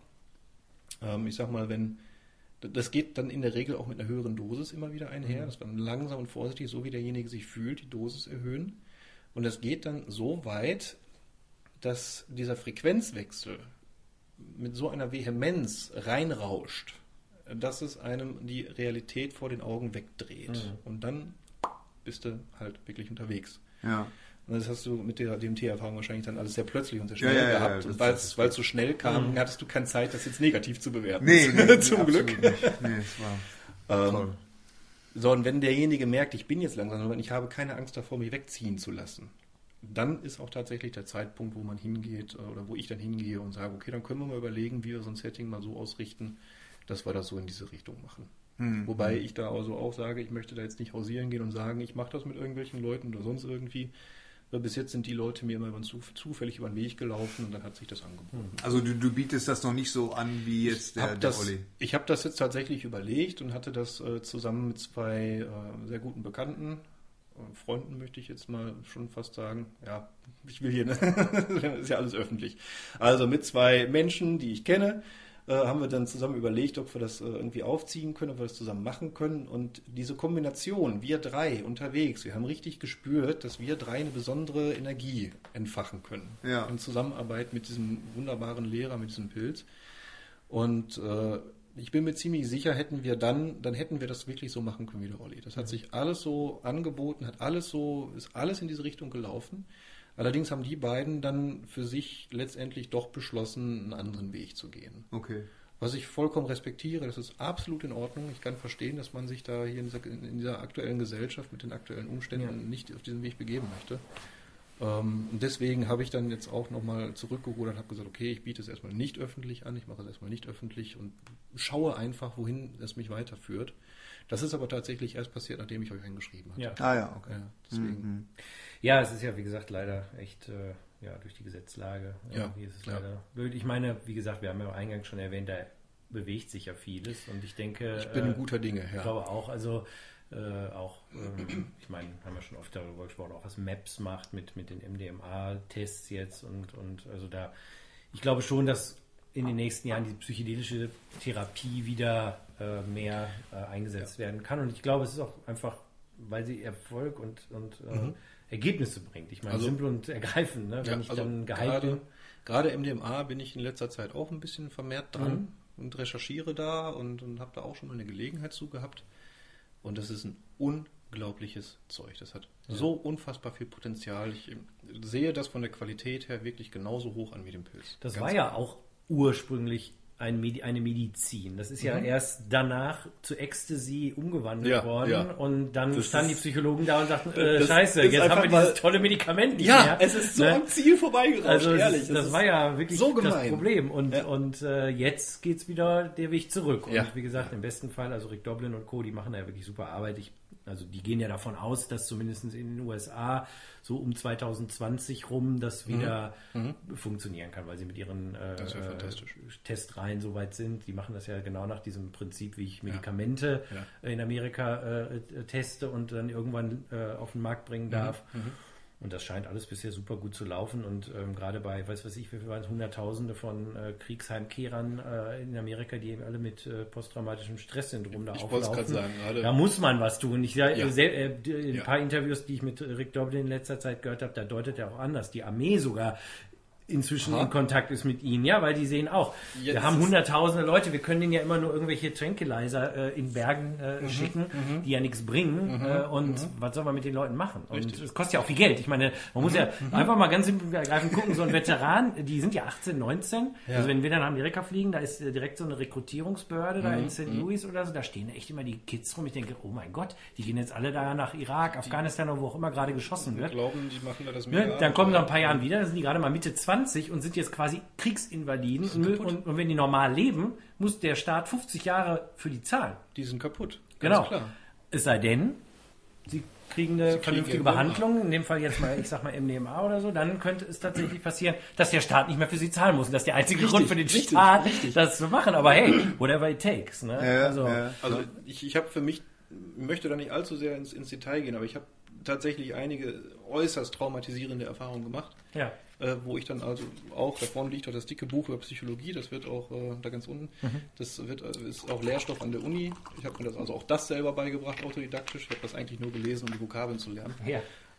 C: ich sag mal, das geht dann in der Regel auch mit einer höheren Dosis immer wieder einher, dass man langsam und vorsichtig, so wie derjenige sich fühlt, die Dosis erhöhen. Und das geht dann so weit, dass dieser Frequenzwechsel mit so einer Vehemenz reinrauscht, dass es einem die Realität vor den Augen wegdreht. Und dann bist du halt wirklich unterwegs. Ja. Und das hast du mit der DMT-Erfahrung wahrscheinlich dann alles sehr plötzlich und sehr schnell gehabt. Und weil es so schnell kam, hattest du keine Zeit, das jetzt negativ zu bewerten.
A: Nee,
C: zum Glück.
A: Nicht. Nee, es war toll.
C: So, und wenn derjenige merkt, ich bin jetzt langsam, und ich habe keine Angst davor, mich wegziehen zu lassen, dann ist auch tatsächlich der Zeitpunkt, wo man hingeht oder wo ich dann hingehe und sage, okay, dann können wir mal überlegen, wie wir so ein Setting mal so ausrichten, dass wir das so in diese Richtung machen. Wobei ich da also auch sage, ich möchte da jetzt nicht hausieren gehen und sagen, ich mache das mit irgendwelchen Leuten oder sonst irgendwie. Bis jetzt sind die Leute mir immer zufällig über den Weg gelaufen und dann hat sich das angeboten.
A: Also du bietest das noch nicht so an wie jetzt der Olli?
C: Ich habe das jetzt tatsächlich überlegt und hatte das zusammen mit zwei sehr guten Bekannten, Freunden möchte ich jetzt mal schon fast sagen. Ja, ich will hier, ist ja alles öffentlich. Also mit zwei Menschen, die ich kenne, haben wir dann zusammen überlegt, ob wir das irgendwie aufziehen können, ob wir das zusammen machen können. Und diese Kombination, wir drei unterwegs, wir haben richtig gespürt, dass wir drei eine besondere Energie entfachen können. Ja. In Zusammenarbeit mit diesem wunderbaren Lehrer, mit diesem Pilz. Und ich bin mir ziemlich sicher, hätten wir dann hätten wir das wirklich so machen können wie der Olli. Das hat sich alles so angeboten, ist alles in diese Richtung gelaufen. Allerdings haben die beiden dann für sich letztendlich doch beschlossen, einen anderen Weg zu gehen.
A: Okay.
C: Was ich vollkommen respektiere, das ist absolut in Ordnung. Ich kann verstehen, dass man sich da hier in dieser aktuellen Gesellschaft mit den aktuellen Umständen nicht auf diesen Weg begeben möchte. Und deswegen habe ich dann jetzt auch nochmal zurückgerudert und habe gesagt, okay, ich biete es erstmal nicht öffentlich an, ich mache es erstmal nicht öffentlich und schaue einfach, wohin es mich weiterführt. Das ist aber tatsächlich erst passiert, nachdem ich euch eingeschrieben habe.
A: Ja. Ah ja, okay.
C: Ja, deswegen.
B: Ja, es ist ja, wie gesagt, leider echt durch die Gesetzlage. Hier ist es leider blöd. Ich meine, wie gesagt, wir haben ja eingangs schon erwähnt, da bewegt sich ja vieles und ich denke...
C: Ich bin guter Dinge, ja.
B: Ich glaube auch, ich meine, haben wir schon oft darüber gesprochen, auch was MAPS macht mit den MDMA-Tests jetzt und also da, ich glaube schon, dass in den nächsten Jahren die psychedelische Therapie wieder mehr eingesetzt werden kann und ich glaube, es ist auch einfach, weil sie Erfolg und Ergebnisse bringt. Ich meine, also, simpel und ergreifend, ne? Wenn ich dann geheilt bin.
C: Gerade MDMA bin ich in letzter Zeit auch ein bisschen vermehrt dran und recherchiere da und habe da auch schon mal eine Gelegenheit zu gehabt. Und das ist ein unglaubliches Zeug. Das hat so unfassbar viel Potenzial. Ich sehe das von der Qualität her wirklich genauso hoch an wie dem Pilz.
B: Das war ja auch ursprünglich eine Medizin. Das ist ja erst danach zu Ecstasy umgewandelt worden und dann standen die Psychologen da und sagten, scheiße, jetzt haben wir dieses tolle Medikament nicht mehr.
C: Es ist so am Ziel vorbeigerauscht,
B: also
C: ehrlich.
B: Das war ja wirklich so das Problem und jetzt geht's wieder der Weg zurück. Und wie gesagt, im besten Fall, also Rick Doblin und Co., die machen da ja wirklich super Arbeit. Also die gehen ja davon aus, dass zumindest in den USA so um 2020 rum das wieder funktionieren kann, weil sie mit ihren Testreihen so weit sind. Die machen das ja genau nach diesem Prinzip, wie ich Medikamente in Amerika teste und dann irgendwann auf den Markt bringen darf. Und das scheint alles bisher super gut zu laufen und gerade bei, wie viel waren es, Hunderttausende von Kriegsheimkehrern in Amerika, die eben alle mit posttraumatischem Stresssyndrom da auflaufen. Ich wollte es gerade sagen, gerade. Da muss man was tun. Ein paar Interviews, die ich mit Rick Doblin in letzter Zeit gehört habe, da deutet er auch an, dass die Armee sogar inzwischen in Kontakt ist mit ihnen, ja, weil die sehen auch,
C: Ja,
B: wir haben hunderttausende Leute, wir können denen ja immer nur irgendwelche Tranquilizer in Bergen schicken, die ja nichts bringen und was soll man mit den Leuten machen? Und es kostet ja auch viel Geld. Ich meine, man muss ja einfach mal ganz simpel ergreifend gucken, so ein Veteran, die sind ja 18, 19, also wenn wir dann nach Amerika fliegen, da ist direkt so eine Rekrutierungsbehörde da in St. Louis oder so, da stehen echt immer die Kids rum. Ich denke, oh mein Gott, die gehen jetzt alle da nach Irak, Afghanistan oder wo auch immer gerade geschossen wird.
C: Glauben, die machen da das
B: Ne? Dann kommen nach ein paar Jahren wieder, dann sind die gerade mal Mitte 20 und sind jetzt quasi Kriegsinvaliden. Und wenn die normal leben, muss der Staat 50 Jahre für die zahlen.
C: Die sind kaputt.
B: Genau.
C: Klar.
B: Es sei denn, sie kriegen eine vernünftige Behandlung, in dem Fall jetzt mal, ich sag mal MDMA oder so, dann könnte es tatsächlich passieren, dass der Staat nicht mehr für sie zahlen muss. Und das ist der einzige Grund für den Staat, das zu machen. Aber hey, whatever it takes. Ne?
C: Also ich habe für mich, möchte da nicht allzu sehr ins Detail gehen, aber ich habe tatsächlich einige äußerst traumatisierende Erfahrungen gemacht, wo ich dann also auch, da vorne liegt auch das dicke Buch über Psychologie, das wird auch da ganz unten, das ist auch Lehrstoff an der Uni. Ich habe mir das also auch das selber beigebracht, autodidaktisch. Ich habe das eigentlich nur gelesen, um die Vokabeln zu lernen. Ja.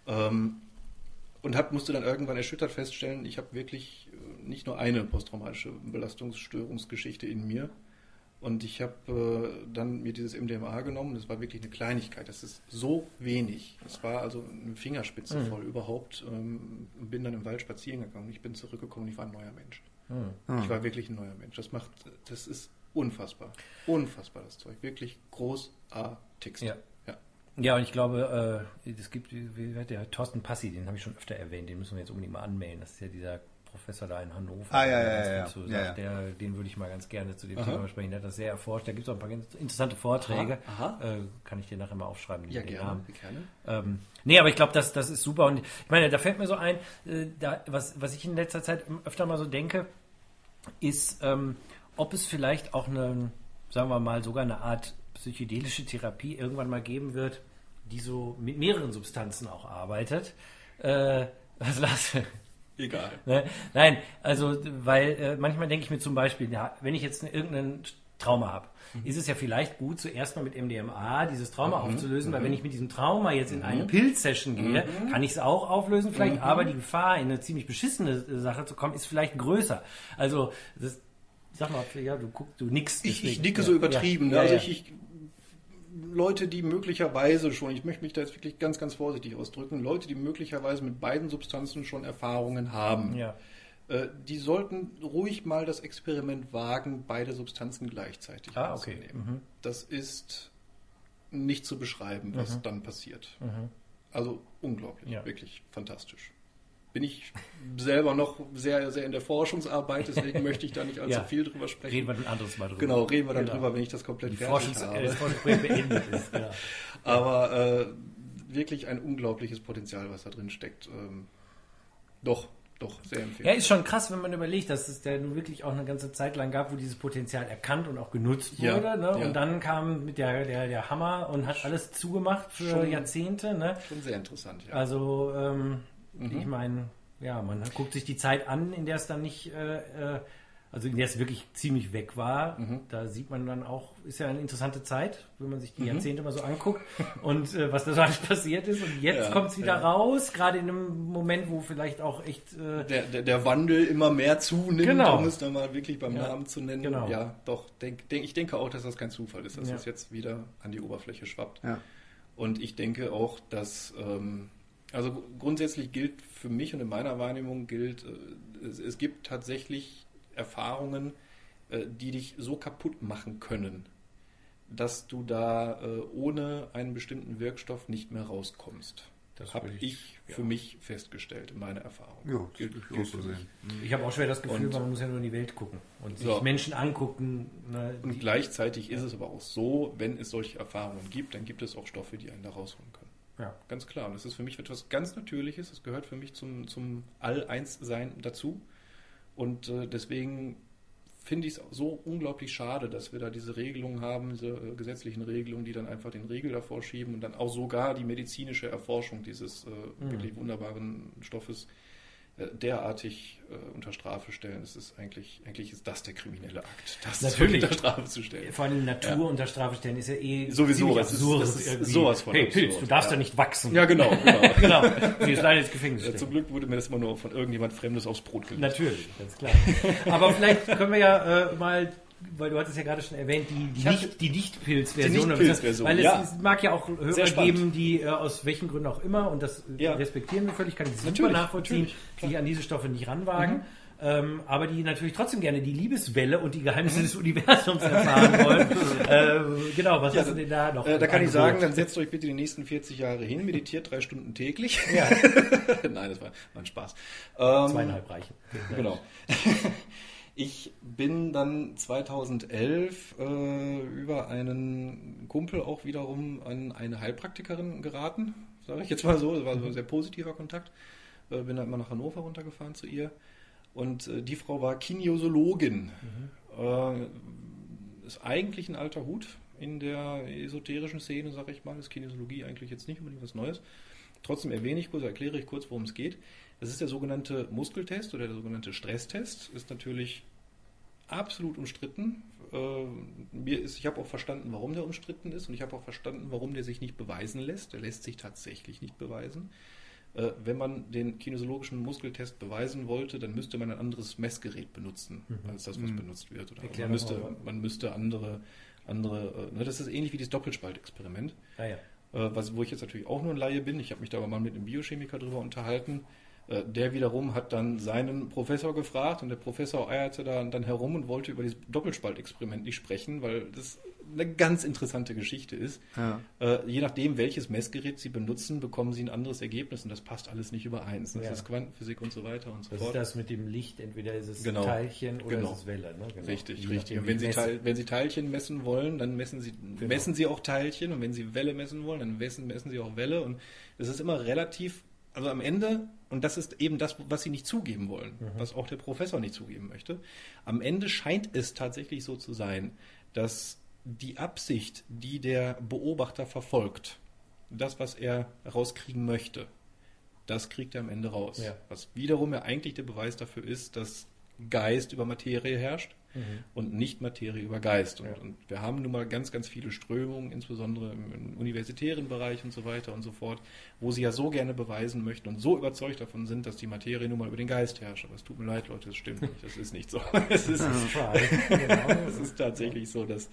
C: Und musste dann irgendwann erschüttert feststellen, ich habe wirklich nicht nur eine posttraumatische Belastungsstörungsgeschichte in mir. Und ich habe dann mir dieses MDMA genommen. Das war wirklich eine Kleinigkeit. Das ist so wenig. Das war also eine Fingerspitze voll überhaupt. Bin dann im Wald spazieren gegangen. Ich bin zurückgekommen und ich war ein neuer Mensch. Ich war wirklich ein neuer Mensch. Das ist unfassbar. Unfassbar, das Zeug. Wirklich großartigst.
B: Ja, und ich glaube, es gibt, wie wird der Thorsten Passi, den habe ich schon öfter erwähnt, den müssen wir jetzt unbedingt mal anmelden. Das ist ja dieser Professor da in Hannover. Den würde ich mal ganz gerne zu dem Thema sprechen. Der hat das sehr erforscht. Da gibt es auch ein paar ganz interessante Vorträge. Kann ich dir nachher mal aufschreiben.
C: Ja, gerne.
B: Nee, aber ich glaube, das ist super. Und ich meine, da fällt mir so ein, was ich in letzter Zeit öfter mal so denke, ist, ob es vielleicht auch sagen wir mal, sogar eine Art psychedelische Therapie irgendwann mal geben wird, die so mit mehreren Substanzen auch arbeitet. Was lasse ich?
C: Egal.
B: Ne? Nein, also, weil manchmal denke ich mir zum Beispiel, ja, wenn ich jetzt irgendeinen Trauma habe, ist es ja vielleicht gut, zuerst mal mit MDMA dieses Trauma aufzulösen, weil wenn ich mit diesem Trauma jetzt in eine Pilz-Session gehe, kann ich es auch auflösen vielleicht, aber die Gefahr, in eine ziemlich beschissene Sache zu kommen, ist vielleicht größer. Also, sag mal, ja, du nickst.
C: Ich nicke so übertrieben.
B: Ja,
C: also Leute, die möglicherweise schon, ich möchte mich da jetzt wirklich ganz, ganz vorsichtig ausdrücken, Leute, die möglicherweise mit beiden Substanzen schon Erfahrungen haben, die sollten ruhig mal das Experiment wagen, beide Substanzen gleichzeitig einzunehmen. Das ist nicht zu beschreiben, was dann passiert. Also unglaublich, wirklich fantastisch. Bin ich selber noch sehr, sehr in der Forschungsarbeit, deswegen möchte ich da nicht allzu viel drüber sprechen.
B: Reden wir ein anderes Mal drüber.
C: Genau, reden wir dann drüber, wenn ich das komplett fertig habe.
B: Das Forschungsprojekt beendet ist. Ja.
C: Aber wirklich ein unglaubliches Potenzial, was da drin steckt. Doch, sehr empfehlenswert.
B: Ja, ist schon krass, wenn man überlegt, dass es da nun wirklich auch eine ganze Zeit lang gab, wo dieses Potenzial erkannt und auch genutzt wurde. Ne? Und dann kam mit der Hammer und hat alles zugemacht für Jahrzehnte. Ne?
C: Schon sehr interessant, ja.
B: Also, ich meine, ja, man guckt sich die Zeit an, in der es dann nicht, also in der es wirklich ziemlich weg war. Da sieht man dann auch, ist ja eine interessante Zeit, wenn man sich die Jahrzehnte mal so anguckt und was da so alles passiert ist. Und jetzt kommt es wieder raus, gerade in einem Moment, wo vielleicht auch echt...
C: Der Wandel immer mehr zunimmt, um es dann mal wirklich beim Namen zu nennen.
B: Genau.
C: Ja, doch, ich denke auch, dass das kein Zufall ist, dass das jetzt wieder an die Oberfläche schwappt. Ja. Und ich denke auch, dass... Also grundsätzlich gilt für mich und in meiner Wahrnehmung es gibt tatsächlich Erfahrungen, die dich so kaputt machen können, dass du da ohne einen bestimmten Wirkstoff nicht mehr rauskommst. Das habe ich für mich festgestellt in meiner Erfahrung.
A: Ja, gilt so sehen.
B: Ich habe auch schwer das Gefühl, man muss ja nur in die Welt gucken und sich Menschen angucken. Ne,
C: und gleichzeitig ist es aber auch so, wenn es solche Erfahrungen gibt, dann gibt es auch Stoffe, die einen da rausholen können. Ja, ganz klar. Und das ist für mich etwas ganz Natürliches. Das gehört für mich zum All-Eins-Sein dazu. Und deswegen finde ich es so unglaublich schade, dass wir da diese Regelungen haben, diese gesetzlichen Regelungen, die dann einfach den Riegel davor schieben und dann auch sogar die medizinische Erforschung dieses wirklich wunderbaren Stoffes derartig unter Strafe stellen. Es ist eigentlich ist das der kriminelle Akt, das
B: natürlich
C: unter Strafe zu stellen.
B: Vor allem Natur unter Strafe stellen ist ja
C: sowieso
B: absurd.
C: Das ist sowas von
B: hey
C: absurd.
B: Pilz, du darfst ja nicht wachsen.
C: Ja, genau.
B: Genau. Sie ist leider ins Gefängnis stecken.
C: Zum Glück wurde mir das immer nur von irgendjemand Fremdes aufs Brot gelegt.
B: Natürlich, ganz klar. Aber vielleicht können wir ja mal, weil du hattest ja gerade schon erwähnt, die Nicht-Pilz-Version. Weil es mag ja auch Hörer geben, die aus welchen Gründen auch immer, und das respektieren wir völlig, kann ich super nachvollziehen, die sich an diese Stoffe nicht ranwagen. Aber die natürlich trotzdem gerne die Liebeswelle und die Geheimnisse des Universums erfahren wollen. Genau, was hast du denn da noch?
C: Da kann ich sagen, dann setzt euch bitte die nächsten 40 Jahre hin, meditiert 3 Stunden täglich. Ja. Nein, das war ein Spaß.
B: 2,5 reichen.
C: Genau. Ich bin dann 2011 über einen Kumpel auch wiederum an eine Heilpraktikerin geraten, sage ich jetzt mal so. Das war so ein sehr positiver Kontakt. Bin dann immer nach Hannover runtergefahren zu ihr. Und die Frau war Kinesiologin. Ist eigentlich ein alter Hut in der esoterischen Szene, sage ich mal. Ist Kinesiologie eigentlich jetzt nicht unbedingt was Neues. Trotzdem erkläre ich kurz, worum es geht. Das ist der sogenannte Muskeltest oder der sogenannte Stresstest. Ist natürlich absolut umstritten. Ich habe auch verstanden, warum der umstritten ist, und ich habe auch verstanden, warum der sich nicht beweisen lässt. Der lässt sich tatsächlich nicht beweisen. Wenn man den kinesiologischen Muskeltest beweisen wollte, dann müsste man ein anderes Messgerät benutzen, als das, was benutzt wird. Oder man müsste andere, das ist ähnlich wie das Doppelspaltexperiment. Wo ich jetzt natürlich auch nur ein Laie bin. Ich habe mich da aber mal mit einem Biochemiker drüber unterhalten. Der wiederum hat dann seinen Professor gefragt, und der Professor eierte dann herum und wollte über dieses Doppelspaltexperiment nicht sprechen, weil das eine ganz interessante Geschichte ist. Ja. Je nachdem, welches Messgerät Sie benutzen, bekommen Sie ein anderes Ergebnis, und das passt alles nicht überein. Das ist Quantenphysik und so weiter und so fort.
B: Das ist das mit dem Licht, entweder ist es Teilchen oder ist es Welle. Ne? Genau.
C: Richtig. Und wenn Sie Teilchen messen wollen, dann messen Sie auch Teilchen, und wenn Sie Welle messen wollen, dann messen Sie auch Welle, und es ist immer relativ. Also am Ende, und das ist eben das, was Sie nicht zugeben wollen, was auch der Professor nicht zugeben möchte, am Ende scheint es tatsächlich so zu sein, dass die Absicht, die der Beobachter verfolgt, das, was er rauskriegen möchte, das kriegt er am Ende raus. Ja. Was wiederum ja eigentlich der Beweis dafür ist, dass Geist über Materie herrscht und nicht Materie über Geist. Und wir haben nun mal ganz, ganz viele Strömungen, insbesondere im universitären Bereich und so weiter und so fort, wo sie ja so gerne beweisen möchten und so überzeugt davon sind, dass die Materie nun mal über den Geist herrscht. Aber es tut mir leid, Leute, das stimmt nicht. Das ist nicht so. Es ist tatsächlich so, dass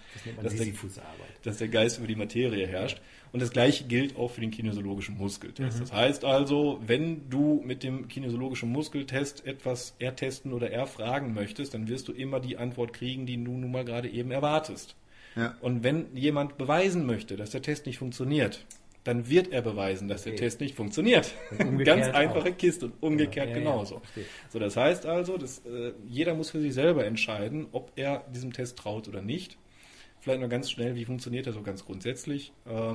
C: der Geist über die Materie herrscht. Und das Gleiche gilt auch für den kinesiologischen Muskeltest. Das heißt also, wenn du mit dem kinesiologischen Muskeltest etwas ertesten oder erfragen möchtest, dann wirst du immer die Antwort kriegen, die du nun mal gerade eben erwartest. Ja. Und wenn jemand beweisen möchte, dass der Test nicht funktioniert, dann wird er beweisen, dass der Test nicht funktioniert. Ganz einfache Kiste, und umgekehrt genauso. So, das heißt also, jeder muss für sich selber entscheiden, ob er diesem Test traut oder nicht. Vielleicht noch ganz schnell, wie funktioniert das so ganz grundsätzlich?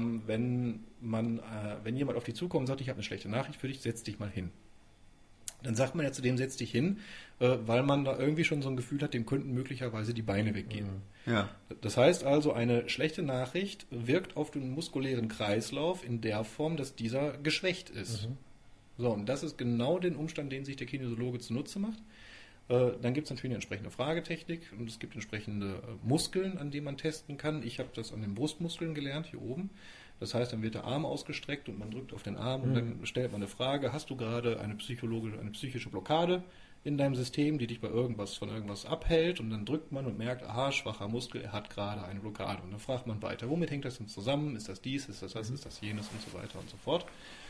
C: Wenn jemand auf dich zukommt und sagt, ich habe eine schlechte Nachricht für dich, setz dich mal hin. Dann sagt man ja zu dem, setz dich hin, weil man da irgendwie schon so ein Gefühl hat, dem könnten möglicherweise die Beine weggehen. Ja. Das heißt also, eine schlechte Nachricht wirkt auf den muskulären Kreislauf in der Form, dass dieser geschwächt ist. So, und das ist genau den Umstand, den sich der Kinesiologe zunutze macht. Dann gibt es natürlich eine entsprechende Fragetechnik, und es gibt entsprechende Muskeln, an denen man testen kann. Ich habe das an den Brustmuskeln gelernt, hier oben. Das heißt, dann wird der Arm ausgestreckt und man drückt auf den Arm und dann stellt man eine Frage: Hast du gerade eine psychische Blockade in deinem System, die dich von irgendwas abhält? Und dann drückt man und merkt, aha, schwacher Muskel, er hat gerade eine Blockade. Und dann fragt man weiter, womit hängt das denn zusammen? Ist das dies, ist das das, ist das jenes und so weiter und so fort.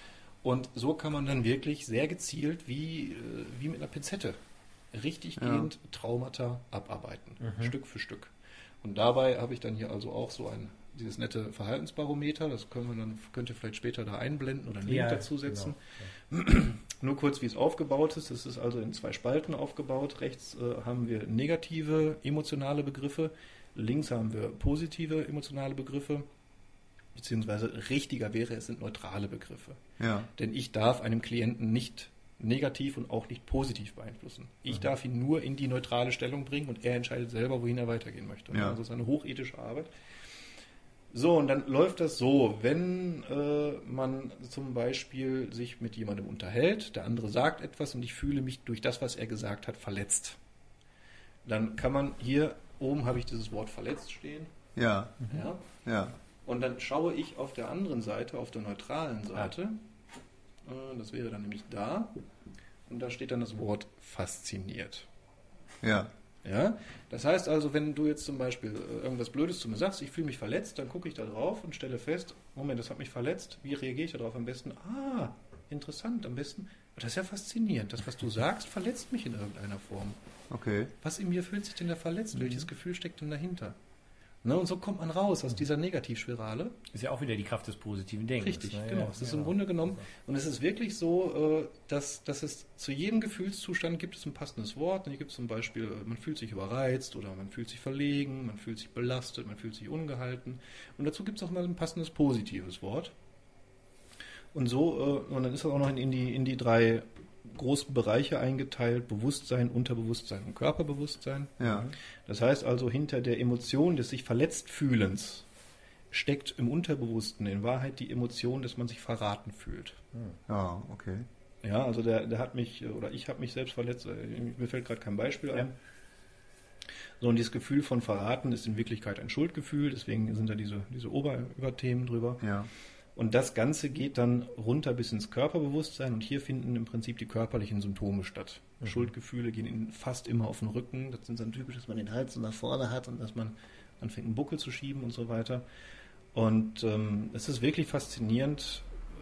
C: Und so kann man dann wirklich sehr gezielt, wie mit einer Pinzette, richtig gehend Traumata abarbeiten, Stück für Stück. Und dabei habe ich dann hier also auch so dieses nette Verhaltensbarometer, das könnt ihr vielleicht später da einblenden oder einen Link dazu setzen. Genau. Nur kurz, wie es aufgebaut ist. Es ist also in 2 Spalten aufgebaut. Rechts haben wir negative emotionale Begriffe, links haben wir positive emotionale Begriffe, beziehungsweise richtiger wäre, es sind neutrale Begriffe. Ja. Denn ich darf einem Klienten nicht negativ und auch nicht positiv beeinflussen. Ich darf ihn nur in die neutrale Stellung bringen, und er entscheidet selber, wohin er weitergehen möchte. Ja. Also es ist eine hochethische Arbeit. So, und dann läuft das so, wenn man zum Beispiel sich mit jemandem unterhält, der andere sagt etwas und ich fühle mich durch das, was er gesagt hat, verletzt. Dann kann man hier oben, habe ich dieses Wort verletzt stehen.
A: Ja.
C: Ja.
A: Ja.
C: Und dann schaue ich auf der anderen Seite, auf der neutralen Seite, das wäre dann nämlich da, und da steht dann das Wort fasziniert.
A: Ja.
C: Ja? Das heißt also, wenn du jetzt zum Beispiel irgendwas Blödes zu mir sagst, ich fühle mich verletzt, dann gucke ich da drauf und stelle fest, Moment, das hat mich verletzt, wie reagiere ich darauf am besten? Ah, interessant, am besten, das ist ja faszinierend, das, was du sagst, verletzt mich in irgendeiner Form.
A: Okay.
C: Was in mir fühlt sich denn da verletzt? Welches Gefühl steckt denn dahinter? Ne, und so kommt man raus aus dieser Negativspirale.
B: Ist ja auch wieder die Kraft des positiven Denkens.
C: Richtig,
B: Ne?
C: genau.
B: Ja,
C: Es ist
B: ja.
C: im Grunde genommen, und es ist wirklich so, dass es zu jedem Gefühlszustand gibt es ein passendes Wort. Hier gibt es zum Beispiel, man fühlt sich überreizt oder man fühlt sich verlegen, man fühlt sich belastet, man fühlt sich ungehalten. Und dazu gibt es auch mal ein passendes positives Wort. Und so, und dann ist das auch noch in die drei großen Bereiche eingeteilt: Bewusstsein, Unterbewusstsein und Körperbewusstsein.
A: Ja.
C: Das heißt also, hinter der Emotion des sich verletzt Fühlens steckt im Unterbewussten in Wahrheit die Emotion, dass man sich verraten fühlt.
A: Ja, okay.
C: Ja, also der hat mich, oder ich habe mich selbst verletzt, mir fällt gerade kein Beispiel ein. So, und dieses Gefühl von Verraten ist in Wirklichkeit ein Schuldgefühl, deswegen sind da diese Überthemen drüber.
A: Ja.
C: Und das Ganze geht dann runter bis ins Körperbewusstsein und hier finden im Prinzip die körperlichen Symptome statt. Schuldgefühle gehen fast immer auf den Rücken. Das sind dann typisch, dass man den Hals so nach vorne hat und dass man anfängt, einen Buckel zu schieben und so weiter. Und es ist wirklich faszinierend.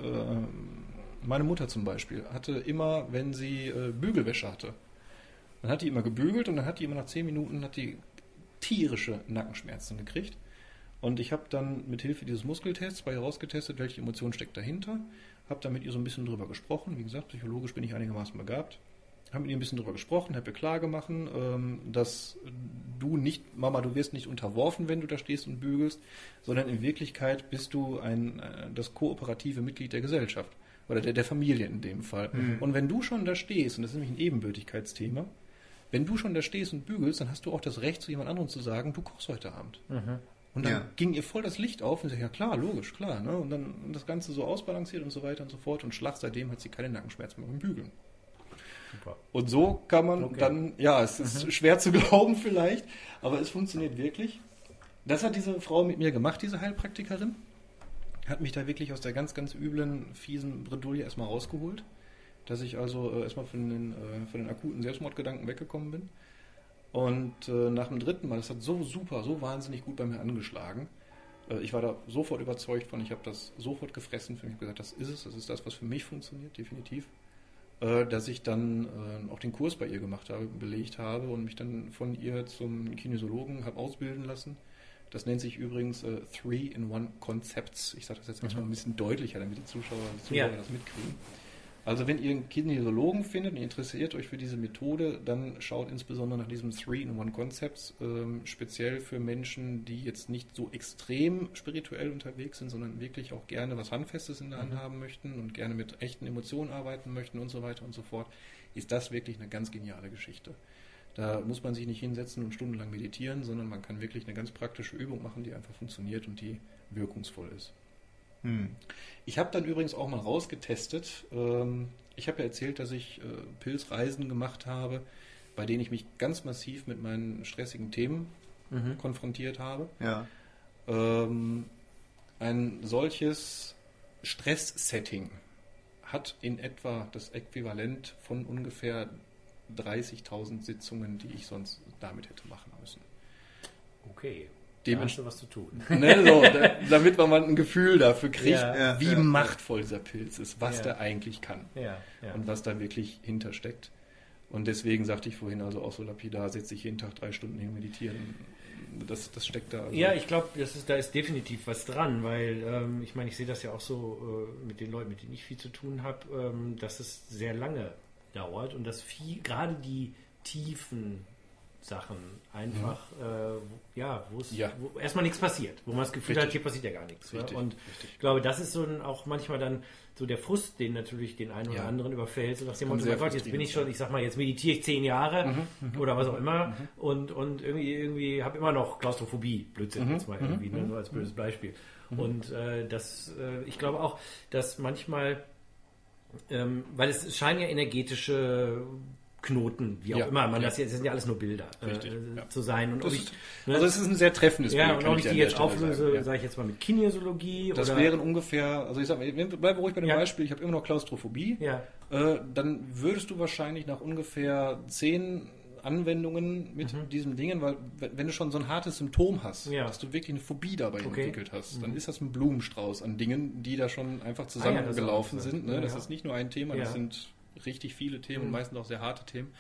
C: Meine Mutter zum Beispiel hatte immer, wenn sie Bügelwäsche hatte, dann hat die immer gebügelt und dann hat die immer nach 10 Minuten tierische Nackenschmerzen gekriegt. Und ich habe dann mit Hilfe dieses Muskeltests bei ihr rausgetestet, welche Emotion steckt dahinter. Habe dann mit ihr so ein bisschen drüber gesprochen. Wie gesagt, psychologisch bin ich einigermaßen begabt. Habe mit ihr ein bisschen drüber gesprochen, habe ihr klar gemacht, dass du nicht, Mama, du wirst nicht unterworfen, wenn du da stehst und bügelst, sondern in Wirklichkeit bist du das kooperative Mitglied der Gesellschaft. Oder der Familie in dem Fall. Und wenn du schon da stehst, und das ist nämlich ein Ebenbürtigkeitsthema, wenn du schon da stehst und bügelst, dann hast du auch das Recht, zu jemand anderem zu sagen, du kochst heute Abend. Und dann ging ihr voll das Licht auf und sie sagt, ja klar, logisch, klar. Ne? Und dann das Ganze so ausbalanciert und so weiter und so fort. Und Schlag, seitdem hat sie keine Nackenschmerzen mehr beim Bügeln.
B: Super.
C: Und so kann man dann, ja, es ist schwer zu glauben vielleicht, aber es funktioniert wirklich. Das hat diese Frau mit mir gemacht, diese Heilpraktikerin. Hat mich da wirklich aus der ganz, ganz üblen, fiesen Bredouille erstmal rausgeholt. Dass ich also erstmal von den akuten Selbstmordgedanken weggekommen bin. Und nach dem dritten Mal, das hat so super, so wahnsinnig gut bei mir angeschlagen. Ich war da sofort überzeugt von, ich habe das sofort gefressen. Für mich gesagt, das ist das, was für mich funktioniert, definitiv. Dass ich dann auch den Kurs bei ihr gemacht habe, belegt habe und mich dann von ihr zum Kinesiologen habe ausbilden lassen. Das nennt sich übrigens 3-in-1 Concepts. Ich sage das jetzt erstmal ein bisschen deutlicher, damit die Zuschauer das mitkriegen. Also wenn ihr einen Kinesiologen findet und ihr interessiert euch für diese Methode, dann schaut insbesondere nach diesem 3-in-1 Concepts, speziell für Menschen, die jetzt nicht so extrem spirituell unterwegs sind, sondern wirklich auch gerne was Handfestes in der Hand haben möchten und gerne mit echten Emotionen arbeiten möchten und so weiter und so fort, ist das wirklich eine ganz geniale Geschichte. Da muss man sich nicht hinsetzen und stundenlang meditieren, sondern man kann wirklich eine ganz praktische Übung machen, die einfach funktioniert und die wirkungsvoll ist. Ich habe dann übrigens auch mal rausgetestet. Ich habe ja erzählt, dass ich Pilzreisen gemacht habe, bei denen ich mich ganz massiv mit meinen stressigen Themen konfrontiert habe.
A: Ja.
C: Ein solches Stress-Setting hat in etwa das Äquivalent von ungefähr 30.000 Sitzungen, die ich sonst damit hätte machen müssen.
B: Okay. Da hast du was zu tun.
C: Ne, so, damit man mal ein Gefühl dafür kriegt,
A: Ja,
C: wie machtvoll dieser Pilz ist, was der eigentlich kann
B: Ja.
C: und was da wirklich hintersteckt. Und deswegen sagte ich vorhin also auch so lapidar, setze ich jeden Tag 3 Stunden hin, meditieren. Das steckt da. Also.
B: Ja, ich glaube, da ist definitiv was dran, weil ich meine, ich sehe das ja auch so mit den Leuten, mit denen ich viel zu tun habe, dass es sehr lange dauert und dass gerade die tiefen Sachen einfach,
C: Ja.
B: wo erstmal nichts passiert, wo man das Gefühl hat, hier passiert ja gar nichts.
C: Richtig,
B: Ne? Und
C: richtig.
B: ich glaube, das ist so auch manchmal dann so der Frust, den natürlich den einen oder anderen überfällt, so nach dem Motto,
C: sehr
B: mein Gott, jetzt bin ich schon,
C: frustrierend
B: ich sag mal, jetzt meditiere ich 10 Jahre oder was auch immer und irgendwie habe immer noch Klaustrophobie, Blödsinn jetzt mal irgendwie, ne? Nur als blödes Beispiel. Und ich glaube auch, dass manchmal, weil es scheinen ja energetische Knoten, wie auch immer, das sind ja alles nur Bilder zu sein. Und
C: also es ist ein sehr treffendes Bild.
B: Ja, und ob ich die jetzt auflöse, sage ich jetzt mal mit Kinesiologie.
C: Das wären ungefähr, also ich sage, bleib ruhig bei dem Beispiel, ich habe immer noch Klaustrophobie, dann würdest du wahrscheinlich nach ungefähr 10 Anwendungen mit diesen Dingen, weil wenn du schon so ein hartes Symptom hast, dass du wirklich eine Phobie dabei entwickelt hast, dann ist das ein Blumenstrauß an Dingen, die da schon einfach zusammengelaufen sind. Ne? Das ist nicht nur ein Thema, das sind richtig viele Themen und meistens auch sehr harte Themen.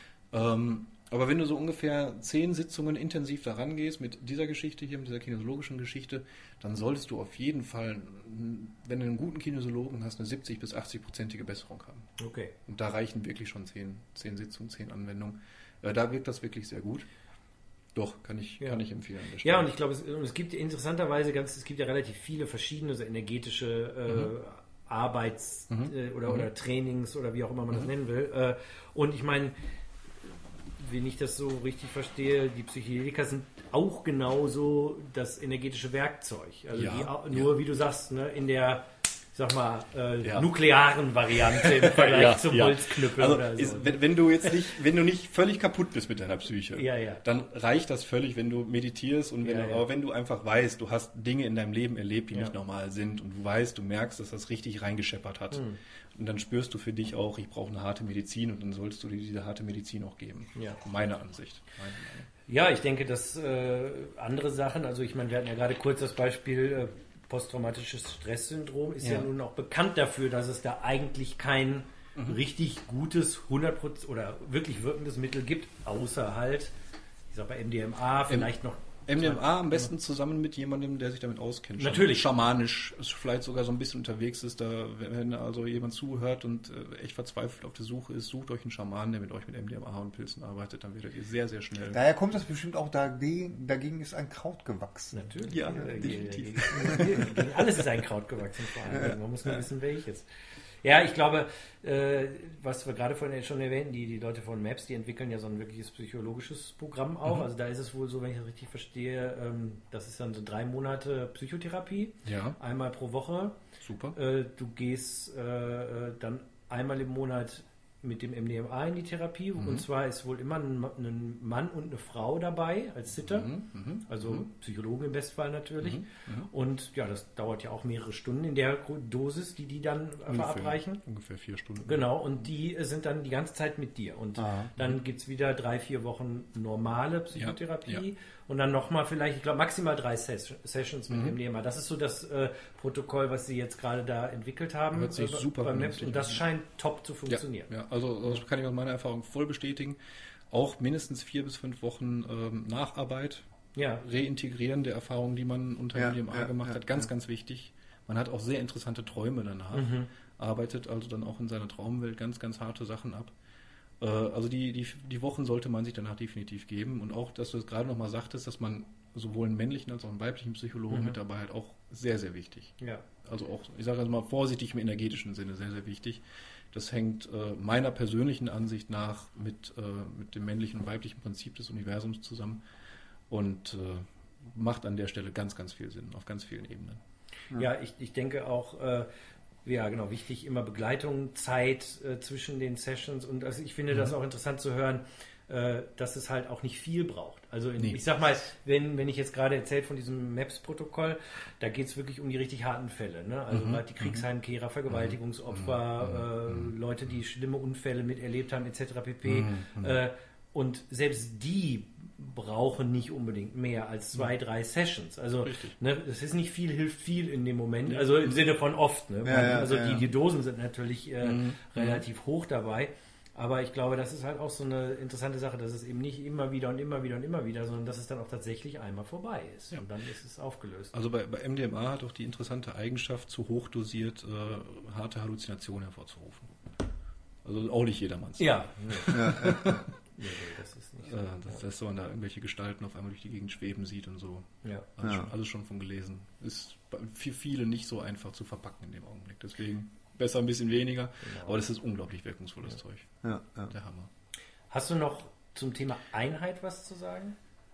C: Aber wenn du so ungefähr 10 Sitzungen intensiv daran gehst mit dieser Geschichte hier, mit dieser kinesiologischen Geschichte, dann solltest du auf jeden Fall, wenn du einen guten Kinesiologen hast, eine 70- bis 80%ige Besserung haben.
B: Okay.
C: Und da reichen wirklich schon 10 Sitzungen, 10 Anwendungen. Da wirkt das wirklich sehr gut. Doch, kann ich empfehlen.
B: Ja, und ich glaube, es gibt interessanterweise es gibt ja relativ viele verschiedene so energetische Arbeits- oder Trainings oder wie auch immer man das nennen will. Und ich meine, wenn ich das so richtig verstehe, die Psychedelika sind auch genauso das energetische Werkzeug. Also wie du sagst, ne, in der, ich sag mal, nuklearen Variante im Vergleich zum Holzknüppel
C: also
B: oder so.
C: Wenn du nicht völlig kaputt bist mit deiner Psyche, dann reicht das völlig, wenn du meditierst und aber wenn du einfach weißt, du hast Dinge in deinem Leben erlebt, die nicht normal sind und du merkst, dass das richtig reingescheppert hat. Und dann spürst du für dich auch, ich brauche eine harte Medizin und dann solltest du dir diese harte Medizin auch geben. Ja. Meine Ansicht.
B: Ja, ich denke, dass andere Sachen, also ich meine, wir hatten ja gerade kurz das Beispiel posttraumatisches Stresssyndrom, ist ja nun auch bekannt dafür, dass es da eigentlich kein richtig gutes 100% oder wirklich wirkendes Mittel gibt, außer halt, ich sag bei MDMA vielleicht noch.
C: MDMA am besten zusammen mit jemandem, der sich damit auskennt.
B: Natürlich.
C: Schamanisch, vielleicht sogar so ein bisschen unterwegs ist, wenn also jemand zuhört und echt verzweifelt auf der Suche ist, sucht euch einen Schamanen, der mit euch mit MDMA und Pilzen arbeitet, dann werdet ihr sehr, sehr schnell.
A: Daher kommt das bestimmt auch dagegen ist ein Kraut gewachsen.
B: Natürlich.
C: Ja, definitiv.
B: Gegen alles ist ein Kraut gewachsen, vor allem. Man muss nur wissen, welches. Ja, ich glaube, was wir gerade vorhin schon erwähnten, die Leute von MAPS, die entwickeln ja so ein wirkliches psychologisches Programm auch. Also da ist es wohl so, wenn ich das richtig verstehe, das ist dann so 3 Monate Psychotherapie, einmal pro Woche.
C: Super.
B: Du gehst dann einmal im Monat mit dem MDMA in die Therapie und zwar ist wohl immer ein Mann und eine Frau dabei als Sitter, also Psychologen im Bestfall natürlich und ja, das dauert ja auch mehrere Stunden in der Dosis, die dann verabreichen.
C: Ungefähr 4 Stunden.
B: Genau, und die sind dann die ganze Zeit mit dir und dann gibt es wieder 3-4 Wochen normale Psychotherapie und dann nochmal vielleicht, ich glaube maximal 3 Sessions mit MDMA. Das ist so das Protokoll, was sie jetzt gerade da entwickelt haben.
C: Hört sich super
B: beim MAPS und das scheint top zu funktionieren.
C: Ja, also das kann ich aus meiner Erfahrung voll bestätigen. Auch mindestens 4 bis 5 Wochen Nacharbeit, Reintegrieren der Erfahrungen, die man unter MDMA gemacht hat, ganz wichtig. Man hat auch sehr interessante Träume danach, arbeitet also dann auch in seiner Traumwelt ganz, ganz harte Sachen ab. Also die Wochen sollte man sich danach definitiv geben und auch, dass du es gerade nochmal sagtest, dass man sowohl einen männlichen als auch einen weiblichen Psychologen mit dabei hat, auch sehr, sehr wichtig. Ja. Also auch, ich sage also mal vorsichtig im energetischen Sinne, sehr, sehr wichtig. Das hängt meiner persönlichen Ansicht nach mit dem männlichen und weiblichen Prinzip des Universums zusammen und macht an der Stelle ganz, ganz viel Sinn, auf ganz vielen Ebenen.
B: Ja, ich denke auch, wichtig, immer Begleitung, Zeit zwischen den Sessions und also ich finde das auch interessant zu hören, dass es halt auch nicht viel braucht. Also ich sag mal, wenn ich jetzt gerade erzählt von diesem MAPS-Protokoll, da geht es wirklich um die richtig harten Fälle. Ne? Also die Kriegsheimkehrer, Vergewaltigungsopfer, Leute, die schlimme Unfälle miterlebt haben, etc. pp. Und selbst die brauchen nicht unbedingt mehr als 2-3 Sessions. Also es ist nicht viel, hilft viel in dem Moment. Also im Sinne von oft. Ne? Die Dosen sind natürlich relativ hoch dabei. Aber ich glaube, das ist halt auch so eine interessante Sache, dass es eben nicht immer wieder, sondern dass es dann auch tatsächlich einmal vorbei ist. Ja. Und dann ist es aufgelöst.
C: Also bei MDMA hat auch die interessante Eigenschaft, zu hoch dosiert harte Halluzinationen hervorzurufen. Also auch nicht jedermanns.
B: Ja. Nee, das ist nicht.
C: dass man da irgendwelche Gestalten auf einmal durch die Gegend schweben sieht und so.
B: Ja.
C: Alles schon von gelesen. Ist für viele nicht so einfach zu verpacken in dem Augenblick. Deswegen besser ein bisschen weniger.
B: Genau.
C: Aber das ist unglaublich wirkungsvolles Zeug.
A: Ja.
C: Der Hammer.
B: Hast du noch zum Thema Einheit was zu sagen?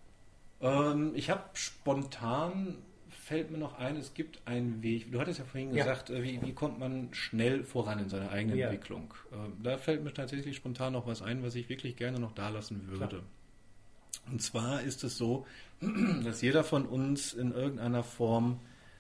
C: Ich habe spontan, fällt mir noch ein, es gibt einen Weg. Du hattest ja vorhin gesagt, wie kommt man schnell voran in seiner eigenen Entwicklung? Da fällt mir tatsächlich spontan noch was ein, was ich wirklich gerne noch da lassen würde. Klar. Und zwar ist es so, dass jeder von uns in irgendeiner Form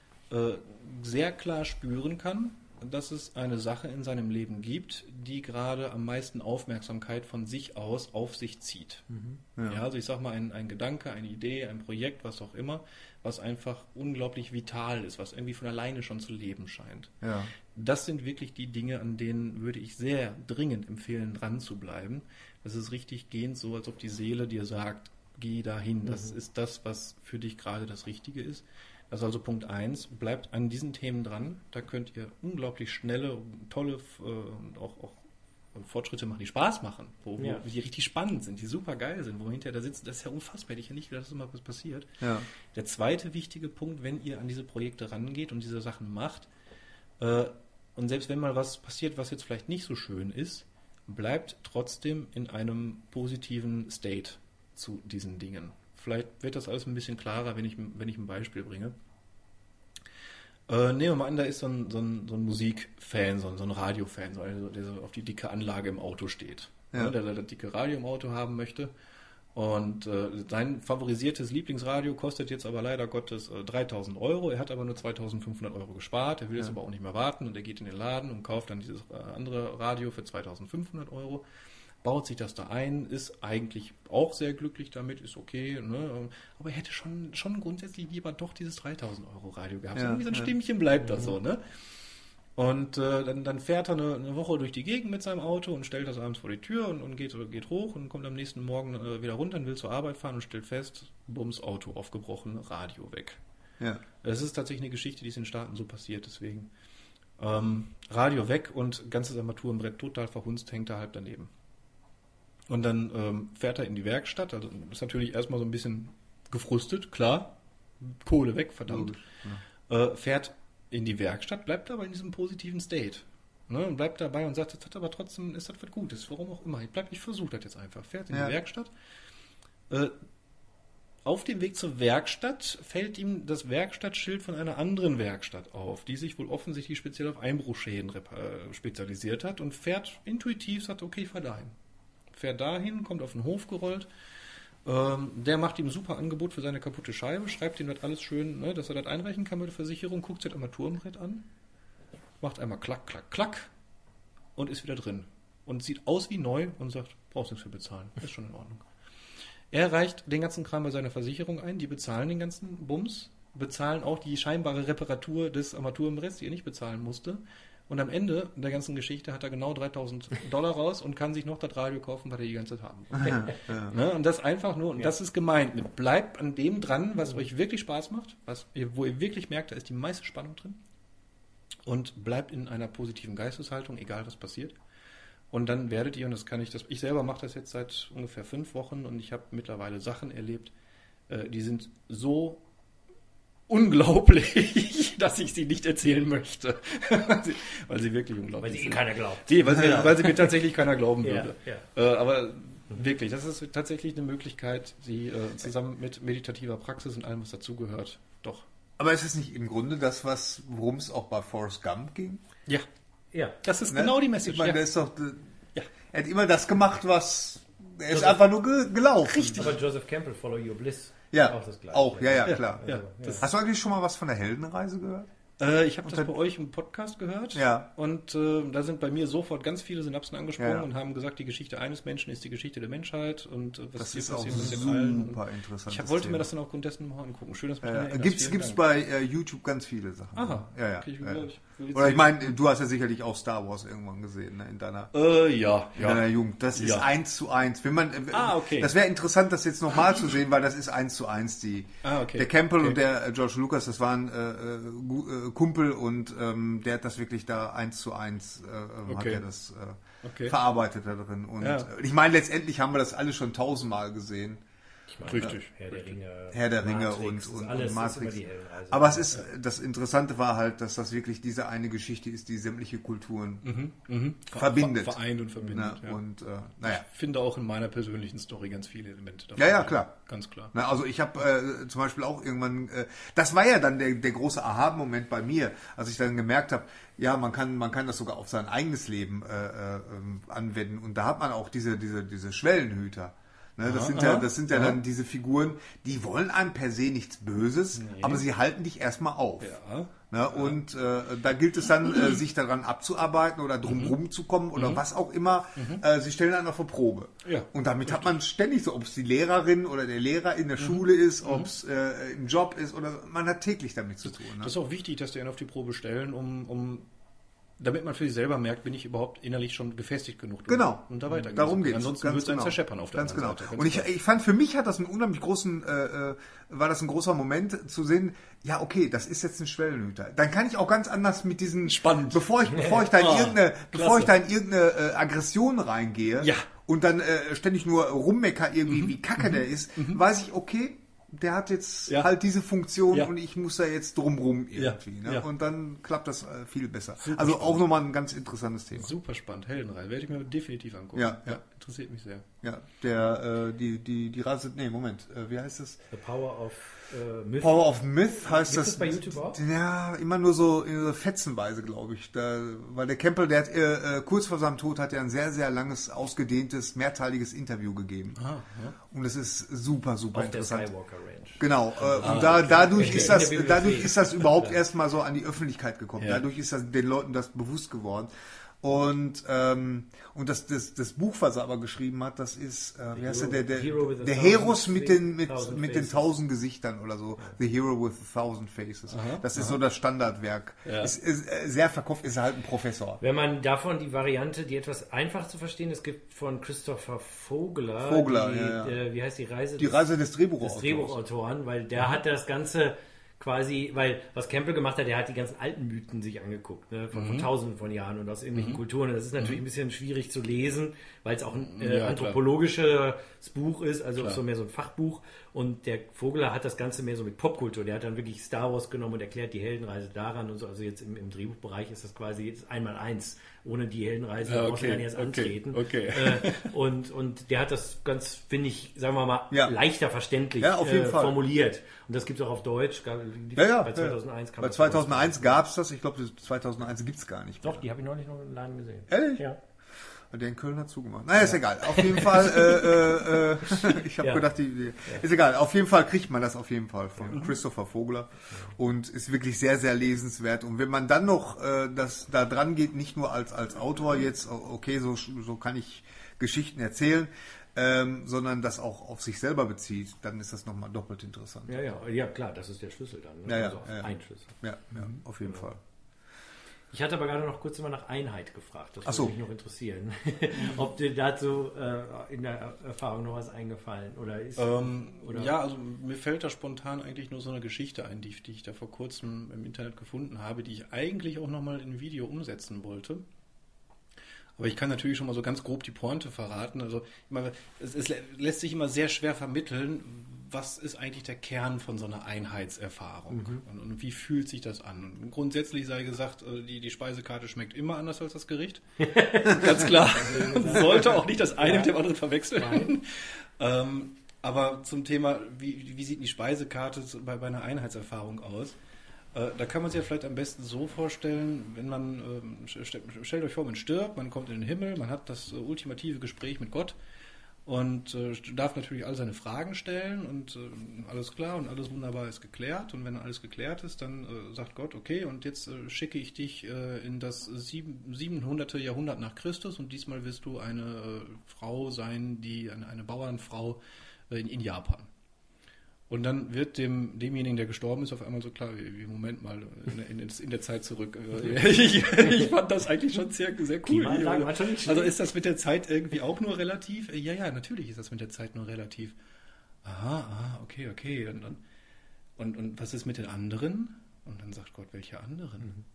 C: sehr klar spüren kann, dass es eine Sache in seinem Leben gibt, die gerade am meisten Aufmerksamkeit von sich aus auf sich zieht. Ja, also ich sag mal, ein Gedanke, eine Idee, ein Projekt, was auch immer, was einfach unglaublich vital ist, was irgendwie von alleine schon zu leben scheint.
A: Ja.
C: Das sind wirklich die Dinge, an denen würde ich sehr dringend empfehlen, dran zu bleiben. Das ist richtig gehend so, als ob die Seele dir sagt, geh dahin, das ist das, was für dich gerade das Richtige ist. Das ist also Punkt 1, bleibt an diesen Themen dran, da könnt ihr unglaublich schnelle, tolle auch Fortschritte machen, die Spaß machen, die richtig spannend sind, die super geil sind, wo man hinterher da sitzt, das ist ja unfassbar, hätte ich ja nicht gedacht, dass immer was passiert. Ja. Der zweite wichtige Punkt, wenn ihr an diese Projekte rangeht und diese Sachen macht, und selbst wenn mal was passiert, was jetzt vielleicht nicht so schön ist, bleibt trotzdem in einem positiven State zu diesen Dingen. Vielleicht wird das alles ein bisschen klarer, wenn ich ein Beispiel bringe. Nehmen wir mal an, da ist so ein Musikfan, so ein Radiofan, also der so auf die dicke Anlage im Auto steht. Ja. Der das dicke Radio im Auto haben möchte. Und sein favorisiertes Lieblingsradio kostet jetzt aber leider Gottes 3.000 Euro. Er hat aber nur 2.500 Euro gespart. Er will jetzt aber auch nicht mehr warten und er geht in den Laden und kauft dann dieses andere Radio für 2.500 Euro. Baut sich das da ein, ist eigentlich auch sehr glücklich damit, ist okay, ne? Aber er hätte schon grundsätzlich lieber doch dieses 3.000 Euro Radio gehabt. Ja, irgendwie so ein Stimmchen bleibt das so, ne? Und dann fährt er eine Woche durch die Gegend mit seinem Auto und stellt das abends vor die Tür und geht hoch und kommt am nächsten Morgen wieder runter und will zur Arbeit fahren und stellt fest, bums, Auto aufgebrochen, Radio weg. Ja. Das ist tatsächlich eine Geschichte, die ist in den Staaten so passiert, deswegen Radio weg und ganzes Armaturenbrett total verhunzt, hängt er halb daneben. Und dann fährt er in die Werkstatt, also ist natürlich erstmal so ein bisschen gefrustet, klar, Kohle weg, verdammt. Fährt in die Werkstatt, bleibt aber in diesem positiven State. Ne, und bleibt dabei und sagt, das hat aber trotzdem, ist das was Gutes, warum auch immer. Ich versuche das jetzt einfach. Fährt in die Werkstatt. Auf dem Weg zur Werkstatt fällt ihm das Werkstattschild von einer anderen Werkstatt auf, die sich wohl offensichtlich speziell auf Einbruchschäden spezialisiert hat und fährt intuitiv, sagt, okay, ich fahr dahin. Fährt dahin, kommt auf den Hof gerollt. Der macht ihm ein super Angebot für seine kaputte Scheibe, schreibt ihm das alles schön, ne, dass er das einreichen kann mit der Versicherung, guckt sich das Armaturenbrett an, macht einmal klack, klack, klack und ist wieder drin. Und sieht aus wie neu und sagt, brauchst nichts für bezahlen, ist schon in Ordnung. Er reicht den ganzen Kram bei seiner Versicherung ein, die bezahlen den ganzen Bums, bezahlen auch die scheinbare Reparatur des Armaturenbretts, die er nicht bezahlen musste. Und am Ende der ganzen Geschichte hat er genau $3.000 raus und kann sich noch das Radio kaufen, was er die ganze Zeit haben wollte. Ne? Und das einfach nur, und das ist gemeint mit, bleibt an dem dran, was euch wirklich Spaß macht, wo ihr wirklich merkt, da ist die meiste Spannung drin. Und bleibt in einer positiven Geisteshaltung, egal was passiert. Und dann werdet ihr, und ich selber mache das jetzt seit ungefähr 5 Wochen und ich habe mittlerweile Sachen erlebt, die sind so unglaublich, dass ich sie nicht erzählen möchte. Weil sie wirklich unglaublich sind.
B: Weil sie keiner glaubt.
C: Weil sie mir tatsächlich keiner glauben würde. Aber wirklich, das ist tatsächlich eine Möglichkeit, die zusammen mit meditativer Praxis und allem, was dazugehört, doch.
A: Aber ist es nicht im Grunde das, worum es auch bei Forrest Gump ging?
C: Ja. Das ist genau die Message.
A: Ich meine, der ist doch, er hat immer das gemacht, er ist einfach nur gelaufen.
B: Richtig. Aber Joseph Campbell, Follow Your Bliss.
A: Ja, auch das Gleiche. Klar.
B: Ja.
A: Hast du eigentlich schon mal was von der Heldenreise gehört?
C: Ich habe das bei euch im Podcast gehört und da sind bei mir sofort ganz viele Synapsen angesprungen und haben gesagt, die Geschichte eines Menschen ist die Geschichte der Menschheit und was
A: das ist auch super interessant.
C: Ich wollte mir das dann aufgrund dessen mal angucken. Schön, dass mich
A: gibt's bei YouTube ganz viele Sachen.
C: Aha.
A: Ja. Oder ich meine, du hast ja sicherlich auch Star Wars irgendwann gesehen, ne, in deiner Jugend. Das ist 1:1. Wenn man, das wäre interessant, das jetzt nochmal zu sehen, weil das ist 1:1. Der Campbell und der George Lucas, das waren Kumpel und der hat das wirklich da 1:1 hat er das verarbeitet da drin. Und ich meine, letztendlich haben wir das alle schon 1000-mal gesehen.
B: Ich meine,
C: Richtig.
B: Herr der Ringe
A: und
B: alles
A: Matrix.
B: ist immer die Heldenreise.
A: Aber das Interessante war halt, dass das wirklich diese eine Geschichte ist, die sämtliche Kulturen verbindet.
C: Vereint und verbindet.
A: Ja.
C: Ja.
A: Und
C: Ich finde auch in meiner persönlichen Story ganz viele Elemente davon.
A: Ja, klar.
C: Ganz klar.
A: Na, also ich habe zum Beispiel auch irgendwann, das war ja dann der große Aha-Moment bei mir, als ich dann gemerkt habe, ja, man kann das sogar auf sein eigenes Leben anwenden. Und da hat man auch diese Schwellenhüter. Ne, das sind ja dann diese Figuren, die wollen einem per se nichts Böses, aber sie halten dich erstmal auf.
C: Ja.
A: Ne, und da gilt es dann, sich daran abzuarbeiten oder drumherum zu kommen oder was auch immer. Sie stellen einen auf eine Probe.
C: Ja,
A: und damit hat man ständig so, ob es die Lehrerin oder der Lehrer in der Schule ist, ob es im Job ist oder man hat täglich damit zu tun. Ne?
C: Das ist auch wichtig, dass die einen auf die Probe stellen, damit man für sich selber merkt, bin ich überhaupt innerlich schon gefestigt genug.
A: Genau.
C: Und da weitergehen.
A: Darum geht's.
C: Ansonsten wird es ein Zerscheppern auf der
A: Ganz
C: anderen
A: genau.
C: Seite.
A: Und ich fand, für mich hat das einen unheimlich großen, war das ein großer Moment zu sehen, ja, okay, das ist jetzt ein Schwellenhüter. Dann kann ich auch ganz anders mit diesen,
C: Spannend.
A: bevor ich da in irgendeine Aggression reingehe und dann ständig nur rummecker irgendwie, wie kacke der ist, weiß ich, okay, der hat jetzt halt diese Funktion und ich muss da jetzt drumrum irgendwie. Ne? Und dann klappt das viel besser.
C: Super
A: also
C: spannend.
A: auch nochmal ein ganz interessantes Thema.
C: Super spannend, Heldenreise. Werde ich mir definitiv angucken.
A: Ja.
C: Interessiert mich sehr.
A: Ja, die Reise, Moment, wie heißt es?
B: The Power of Myth.
A: Power of Myth heißt
B: Gibt
A: das.
B: es bei YouTube auch?
A: Ja, immer nur so in so Fetzenweise, glaube ich. Weil der Campbell, der hat kurz vor seinem Tod hat er ein sehr, sehr langes, ausgedehntes, mehrteiliges Interview gegeben. Und es ist super, super
B: Auf
A: interessant.
B: der Skywalker Ranch.
A: Genau, und dadurch ist das überhaupt erstmal so an die Öffentlichkeit gekommen.
C: Ja.
A: Dadurch ist den Leuten das bewusst geworden. Und das Buch, was er aber geschrieben hat, das ist, wie heißt der Heros mit den 1000 Gesichtern oder so. The Hero with 1000 Faces. Das ist so das Standardwerk. Ist sehr verkauft, ist halt ein Professor.
B: Wenn man davon die Variante, die etwas einfach zu verstehen ist, gibt von Christopher Vogler, wie heißt die Reise?
A: Die Reise des Drehbuchautors.
B: Des Drehbuchautoren, weil der hat das Ganze quasi, weil was Campbell gemacht hat, der hat die ganzen alten Mythen sich angeguckt, ne, von tausenden von Jahren und aus irgendwelchen Kulturen. Und das ist natürlich ein bisschen schwierig zu lesen, weil es auch ein anthropologisches Buch ist, also so mehr so ein Fachbuch. Und der Vogler hat das Ganze mehr so mit Popkultur. Der hat dann wirklich Star Wars genommen und erklärt die Heldenreise daran und so. Also jetzt im Drehbuchbereich ist das quasi jetzt 1x1. Ohne die Heldenreise brauchst du gar nicht erst antreten. Und der hat das ganz, finde ich, sagen wir mal, leichter verständlich
A: auf jeden Fall
B: formuliert. Und das gibt es auch auf Deutsch. Bei 2001
A: Bei 2001 gab es das. Ich glaube, 2001 gibt es gar nicht mehr.
B: Doch, die habe ich neulich noch im Laden gesehen.
A: Ehrlich?
B: Ja.
A: Der in Köln hat zugemacht. Naja, ist egal. Auf jeden Fall, ich habe gedacht, ist egal. Auf jeden Fall kriegt man das auf jeden Fall von Christopher Vogler und ist wirklich sehr, sehr lesenswert. Und wenn man dann noch da dran geht, nicht nur als Autor jetzt, okay, so kann ich Geschichten erzählen, sondern das auch auf sich selber bezieht, dann ist das nochmal doppelt interessant.
B: Ja, klar, das ist der Schlüssel dann. Ne? Ein Schlüssel.
A: Ja, auf jeden Fall.
B: Ich hatte aber gerade noch kurz mal nach Einheit gefragt. Das würde mich noch interessieren. Ob dir dazu in der Erfahrung noch was eingefallen oder ist?
C: Ja, also mir fällt da spontan eigentlich nur so eine Geschichte ein, die ich da vor kurzem im Internet gefunden habe, die ich eigentlich auch nochmal in ein Video umsetzen wollte. Aber ich kann natürlich schon mal so ganz grob die Pointe verraten. Also es lässt sich immer sehr schwer vermitteln, was ist eigentlich der Kern von so einer Einheitserfahrung und wie fühlt sich das an. Und grundsätzlich sei gesagt, die Speisekarte schmeckt immer anders als das Gericht. Ganz klar. Sollte auch nicht das eine mit dem anderen verwechseln. Aber zum Thema, wie sieht die Speisekarte bei einer Einheitserfahrung aus? Da kann man sich ja vielleicht am besten so vorstellen, wenn man, stellt euch vor, man stirbt, man kommt in den Himmel, man hat das ultimative Gespräch mit Gott und darf natürlich all seine Fragen stellen und alles klar und alles wunderbar ist geklärt. Und wenn alles geklärt ist, dann sagt Gott, okay, und jetzt schicke ich dich in das 700. Jahrhundert nach Christus und diesmal wirst du eine Frau sein, eine Bauernfrau in Japan. Und dann wird demjenigen, der gestorben ist, auf einmal so klar, wie Moment mal, in der Zeit zurück. Ich fand das eigentlich schon sehr cool. Also ist das mit der Zeit irgendwie auch nur relativ? Ja, natürlich ist das mit der Zeit nur relativ. Aha, okay. Und was ist mit den anderen? Und dann sagt Gott, welche anderen?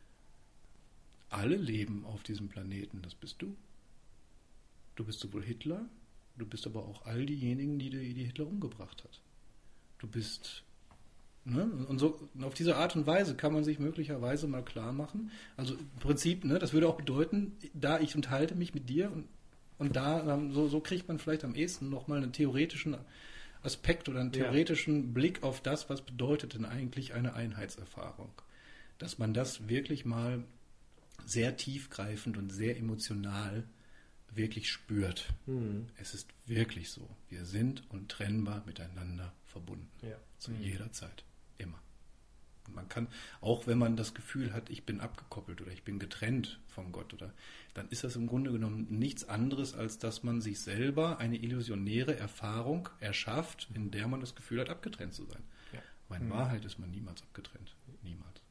C: Alle leben auf diesem Planeten, das bist du. Du bist sowohl Hitler, du bist aber auch all diejenigen, die Hitler umgebracht hat. Du bist... Ne? Und so auf diese Art und Weise kann man sich möglicherweise mal klar machen. Also im Prinzip, ne, das würde auch bedeuten, da ich unterhalte mich mit dir und da, so kriegt man vielleicht am ehesten nochmal einen theoretischen Aspekt oder einen theoretischen Blick auf das, was bedeutet denn eigentlich eine Einheitserfahrung. Dass man das wirklich mal sehr tiefgreifend und sehr emotional wirklich spürt. Es ist wirklich so. Wir sind untrennbar miteinander verbunden.
B: Ja.
C: Zu jeder Zeit. Immer. Und man kann, auch wenn man das Gefühl hat, ich bin abgekoppelt oder ich bin getrennt von Gott, dann ist das im Grunde genommen nichts anderes, als dass man sich selber eine illusionäre Erfahrung erschafft, in der man das Gefühl hat, abgetrennt zu sein.
B: Ja.
C: Aber in Wahrheit ist man niemals abgetrennt. Niemals.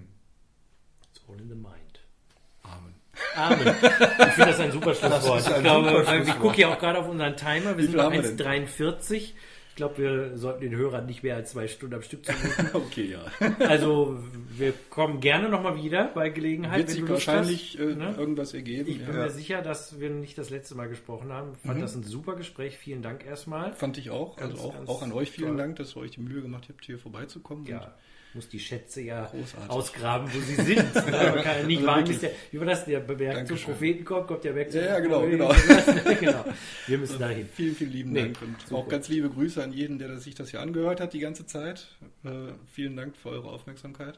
B: It's all in the mind.
C: Amen.
B: Ich finde das ein super Schlusswort.
A: ein
B: Ich glaube,
A: super
B: ich
A: Schlusswort.
B: gucke ja auch gerade auf unseren Timer. Wir sind
C: viel
B: bei
C: haben wir denn?
B: 1,43. Ich glaube, wir sollten den Hörern nicht mehr als 2 Stunden am Stück zumuten.
C: Okay, ja.
B: Also, wir kommen gerne nochmal wieder bei Gelegenheit.
C: Wird sich wahrscheinlich irgendwas ergeben.
B: Ich bin mir sicher, dass wir nicht das letzte Mal gesprochen haben. Ich fand das ein super Gespräch. Vielen Dank erstmal.
C: Fand ich auch.
B: Ganz,
C: Also
B: ganz
C: auch an euch vielen
B: toll.
C: Dank, dass ihr euch die Mühe gemacht habt, hier vorbeizukommen.
B: Ja, muss die Schätze ja
C: Großartig.
B: ausgraben, wo sie sind. Man kann ja nicht
C: Also
B: warten,
C: wirklich.
B: bis wie war das? Der Berg zum
C: Dankeschön.
B: Propheten kommt der Berg zum
C: Ja, genau,
B: Propheten.
C: genau.
B: Genau. Wir müssen dahin.
C: Vielen, vielen lieben
B: Nee,
C: Dank und
B: super.
C: auch ganz liebe Grüße an jeden, der sich das hier angehört hat die ganze Zeit. Vielen Dank für eure Aufmerksamkeit.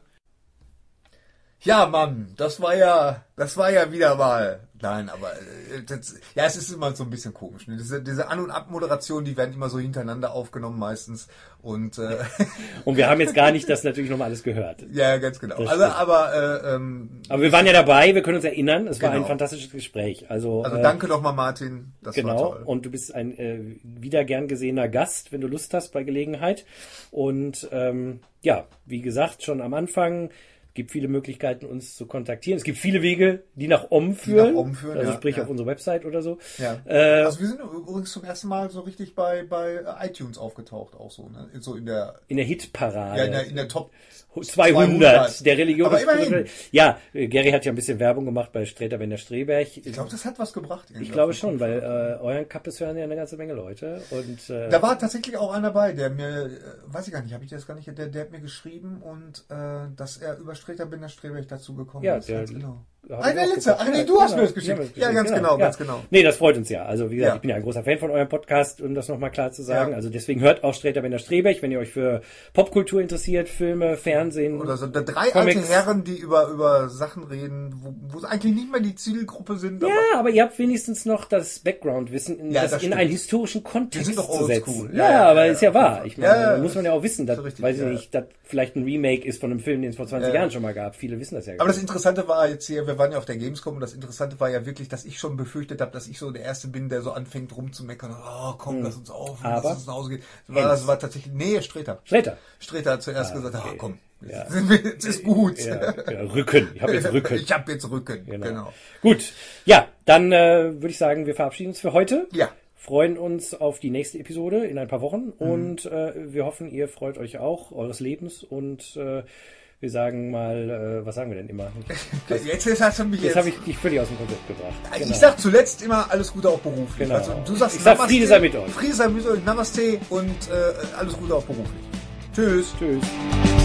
A: Ja, Mann, das war ja wieder mal. Nein, aber es ist immer so ein bisschen komisch. Ne? Diese An- und Abmoderation, die werden immer so hintereinander aufgenommen meistens. Und
B: Und wir haben jetzt gar nicht das natürlich nochmal alles gehört.
A: ja, ganz genau.
B: Das
A: Also,
B: stimmt.
A: aber
B: wir waren ja dabei, wir können uns erinnern, es war
A: Genau.
B: ein fantastisches Gespräch. Also
A: danke nochmal, Martin. Das war
B: genau,
A: toll.
B: und du bist ein wieder gern gesehener Gast, wenn du Lust hast bei Gelegenheit. Und ja, wie gesagt, schon am Anfang, es gibt viele Möglichkeiten, uns zu kontaktieren. Es gibt viele Wege, die nach Om führen.
A: nach Om führen,
B: also
A: ja,
B: sprich
A: ja.
B: auf unsere Website oder so.
A: Ja. Also wir sind übrigens zum ersten Mal so richtig bei iTunes aufgetaucht, auch so, ne? So in der
B: Hitparade.
A: in der Top
B: 200 der Religion.
A: Aber immerhin.
B: Ja, Gary hat ja ein bisschen Werbung gemacht bei Streter Bender Streberg.
A: Ich glaube, das hat was gebracht.
B: Ich glaube schon, weil euren Kappes hören ja eine ganze Menge Leute. Und
A: Da war tatsächlich auch einer dabei, der mir, weiß ich gar nicht, habe ich das gar nicht, der hat mir geschrieben und dass er über Streter Bender Streberg dazu gekommen
B: Ja,
A: ist.
B: der-
A: Ganz genau.
B: Haben wir
A: Der
B: auch
A: letzte.
B: geguckt.
A: Ach nee,
B: Ja,
A: du hast
B: genau.
A: mir das geschickt.
B: Ja,
A: Ja, ganz genau,
B: ja.
A: ganz genau.
B: Nee, das freut uns ja. Also wie gesagt,
A: Ja.
B: ich bin ja ein großer Fan von eurem Podcast, um das nochmal klar zu sagen.
A: Ja.
B: Also deswegen hört auch Streter Bender Streberg, wenn ihr euch für Popkultur interessiert, Filme, Fernsehen.
A: Oder so, 3
B: Comics.
A: alte Herren, die über Sachen reden, wo es eigentlich nicht mehr die Zielgruppe sind.
B: Ja, aber ihr habt wenigstens noch das Background-Wissen,
A: Ja,
B: das
A: das
B: in
A: stimmt.
B: einen historischen Kontext
A: Die sind doch
B: zu setzen.
A: oldschool.
B: Ja, aber ist ja wahr. Ich meine,
A: Ja,
B: da muss man ja auch wissen, dass,
A: ist richtig,
B: weiß ich
A: ja.
B: nicht, dass vielleicht ein Remake ist von einem Film, den es vor 20 Jahren schon mal gab. Viele wissen das ja gar
A: Aber das
B: nicht.
A: Interessante war jetzt hier, wir waren ja auf der Gamescom und das Interessante war ja wirklich, dass ich schon befürchtet habe, dass ich so der Erste bin, der so anfängt rumzumeckern. Oh, komm, lass uns auf,
B: Aber
A: lass uns nach Hause gehen. Das war tatsächlich, nee, Streter.
B: Streter.
A: Streter hat zuerst gesagt,
B: okay.
A: komm,
B: Ja.
A: jetzt ist gut.
B: Ja, Rücken. Ich habe jetzt Rücken.
A: Ich habe jetzt Rücken, genau.
B: Gut. Ja, dann würde ich sagen, wir verabschieden uns für heute.
A: Ja.
B: Freuen uns auf die nächste Episode in ein paar Wochen und wir hoffen, ihr freut euch auch eures Lebens und wir sagen mal, was sagen wir denn immer?
A: Jetzt hast du mich
B: Jetzt habe ich dich völlig aus dem Konzept gebracht.
A: Ich
B: Genau.
A: sag zuletzt immer alles Gute auch beruflich.
B: Genau.
A: Also, du sagst
B: Ich sag
A: Namaste,
B: Friede sei mit euch.
A: Friede sei mit euch, Namaste und alles Gute auch beruflich. Tschüss.
B: Tschüss.